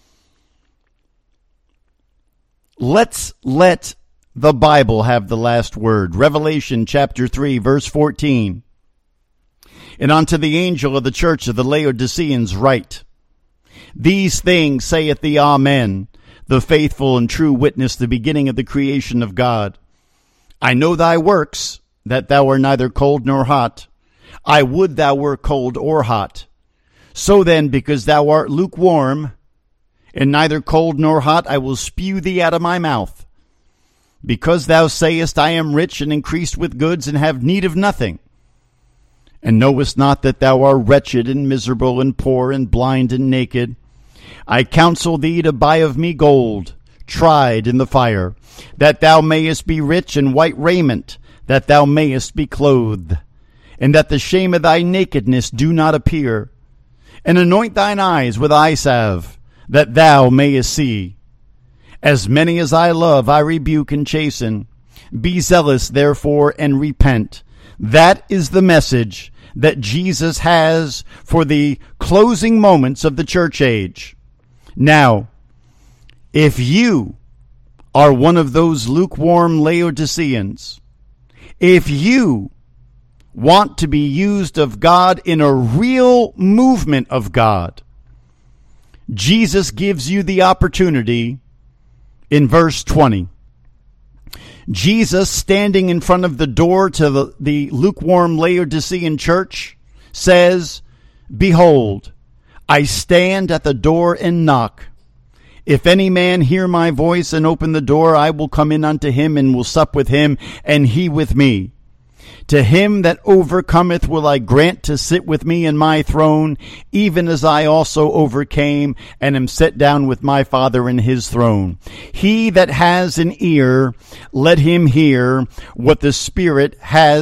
B: Let's let the Bible have the last word. Revelation chapter 3, verse 14. And unto the angel of the church of the Laodiceans write, These things saith the Amen, the faithful and true witness, the beginning of the creation of God. I know thy works, that thou art neither cold nor hot. I would thou were cold or hot. So then, because thou art lukewarm, and neither cold nor hot, I will spew thee out of my mouth. Because thou sayest, I am rich and increased with goods, and have need of nothing, and knowest not that thou art wretched and miserable and poor and blind and naked, I counsel thee to buy of me gold, tried in the fire, that thou mayest be rich, and white raiment, that thou mayest be clothed, and that the shame of thy nakedness do not appear. And anoint thine eyes with eye salve, that thou mayest see. As many as I love, I rebuke and chasten. Be zealous, therefore, and repent. That is the message that Jesus has for the closing moments of the church age. Now, if you are one of those lukewarm Laodiceans, if you want to be used of God in a real movement of God, Jesus gives you the opportunity in verse 20. Jesus, standing in front of the door to the lukewarm Laodicean church, says, Behold, I stand at the door and knock. If any man hear my voice and open the door, I will come in unto him and will sup with him, and he with me. To him that overcometh will I grant to sit with me in my throne, even as I also overcame and am set down with my Father in his throne. He that has an ear, let him hear what the Spirit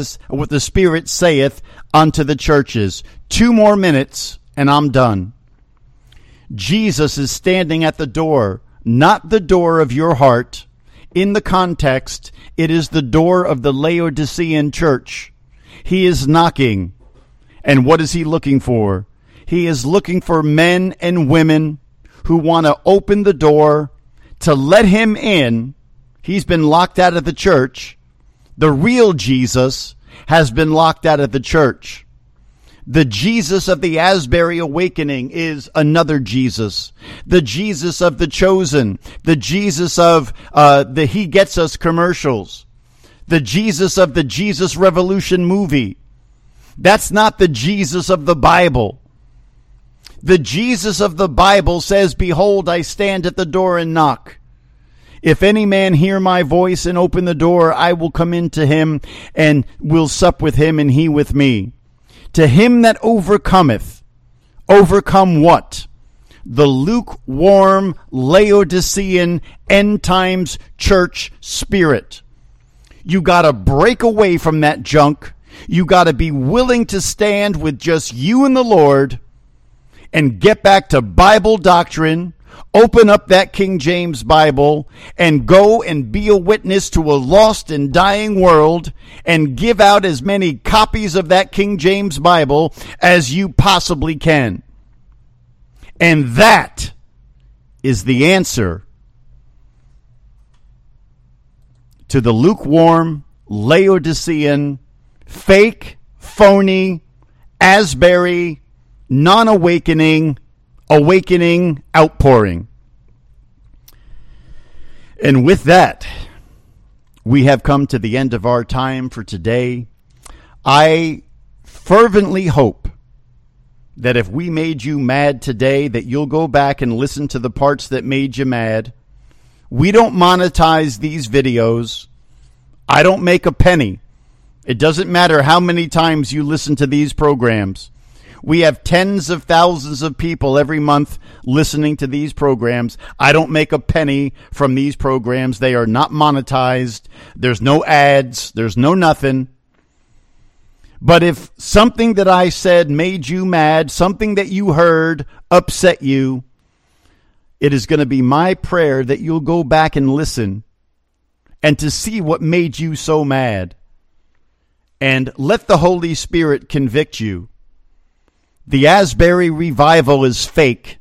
B: saith unto the churches. 2 more minutes and I'm done. Jesus is standing at the door, not the door of your heart. In the context, it is the door of the Laodicean church. He is knocking. And what is he looking for? He is looking for men and women who want to open the door to let him in. He's been locked out of the church. The real Jesus has been locked out of the church. The Jesus of the Asbury Awakening is another Jesus. The Jesus of the Chosen. The Jesus of the He Gets Us commercials. The Jesus of the Jesus Revolution movie. That's not the Jesus of the Bible. The Jesus of the Bible says, Behold, I stand at the door and knock. If any man hear my voice and open the door, I will come into him and will sup with him and he with me. To him that overcometh, overcome what? The lukewarm Laodicean end times church spirit. You got to break away from that junk. You got to be willing to stand with just you and the Lord and get back to Bible doctrine, Open up that King James Bible and go and be a witness to a lost and dying world and give out as many copies of that King James Bible as you possibly can. And that is the answer to the lukewarm, Laodicean, fake, phony, Asbury, non-awakening, awakening outpouring. And with that, we have come to the end of our time for today. I fervently hope that if we made you mad today, that you'll go back and listen to the parts that made you mad. We don't monetize these videos. I don't make a penny. It doesn't matter how many times you listen to these programs. We have tens of thousands of people every month listening to these programs. I don't make a penny from these programs. They are not monetized. There's no ads. There's no nothing. But if something that I said made you mad, something that you heard upset you, it is going to be my prayer that you'll go back and listen and to see what made you so mad. And let the Holy Spirit convict you. The Asbury revival is fake.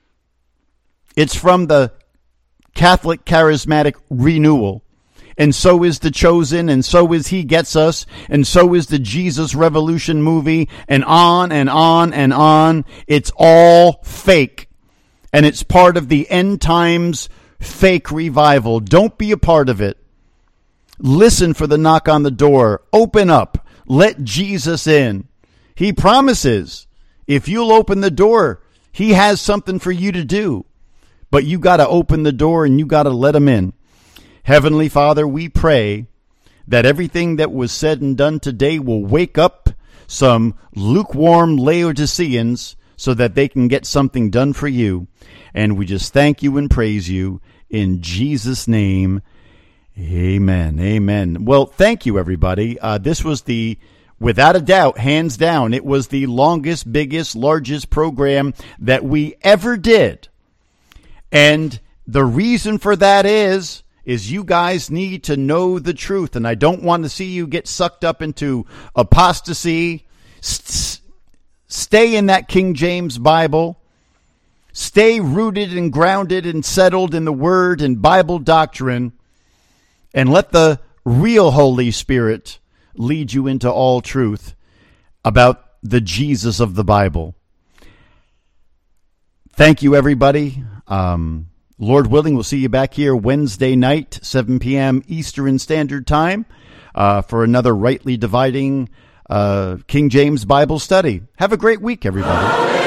B: It's from the Catholic Charismatic Renewal. And so is The Chosen, and so is He Gets Us, and so is the Jesus Revolution movie, and on and on and on. It's all fake. And it's part of the end times fake revival. Don't be a part of it. Listen for the knock on the door. Open up. Let Jesus in. He promises, if you'll open the door, He has something for you to do. But you got to open the door and you got to let Him in. Heavenly Father, we pray that everything that was said and done today will wake up some lukewarm Laodiceans so that they can get something done for you. And we just thank you and praise you in Jesus' name. Amen. Amen. Well, thank you, everybody. This was without a doubt, hands down, it was the longest, biggest, largest program that we ever did. And the reason for that is you guys need to know the truth. And I don't want to see you get sucked up into apostasy. Stay in that King James Bible. Stay rooted and grounded and settled in the Word and Bible doctrine. And let the real Holy Spirit lead you into all truth about the Jesus of the Bible. Thank you, everybody. Lord willing, we'll see you back here Wednesday night, 7 p.m. Eastern Standard Time, for another Rightly Dividing King James Bible study. Have a great week, everybody.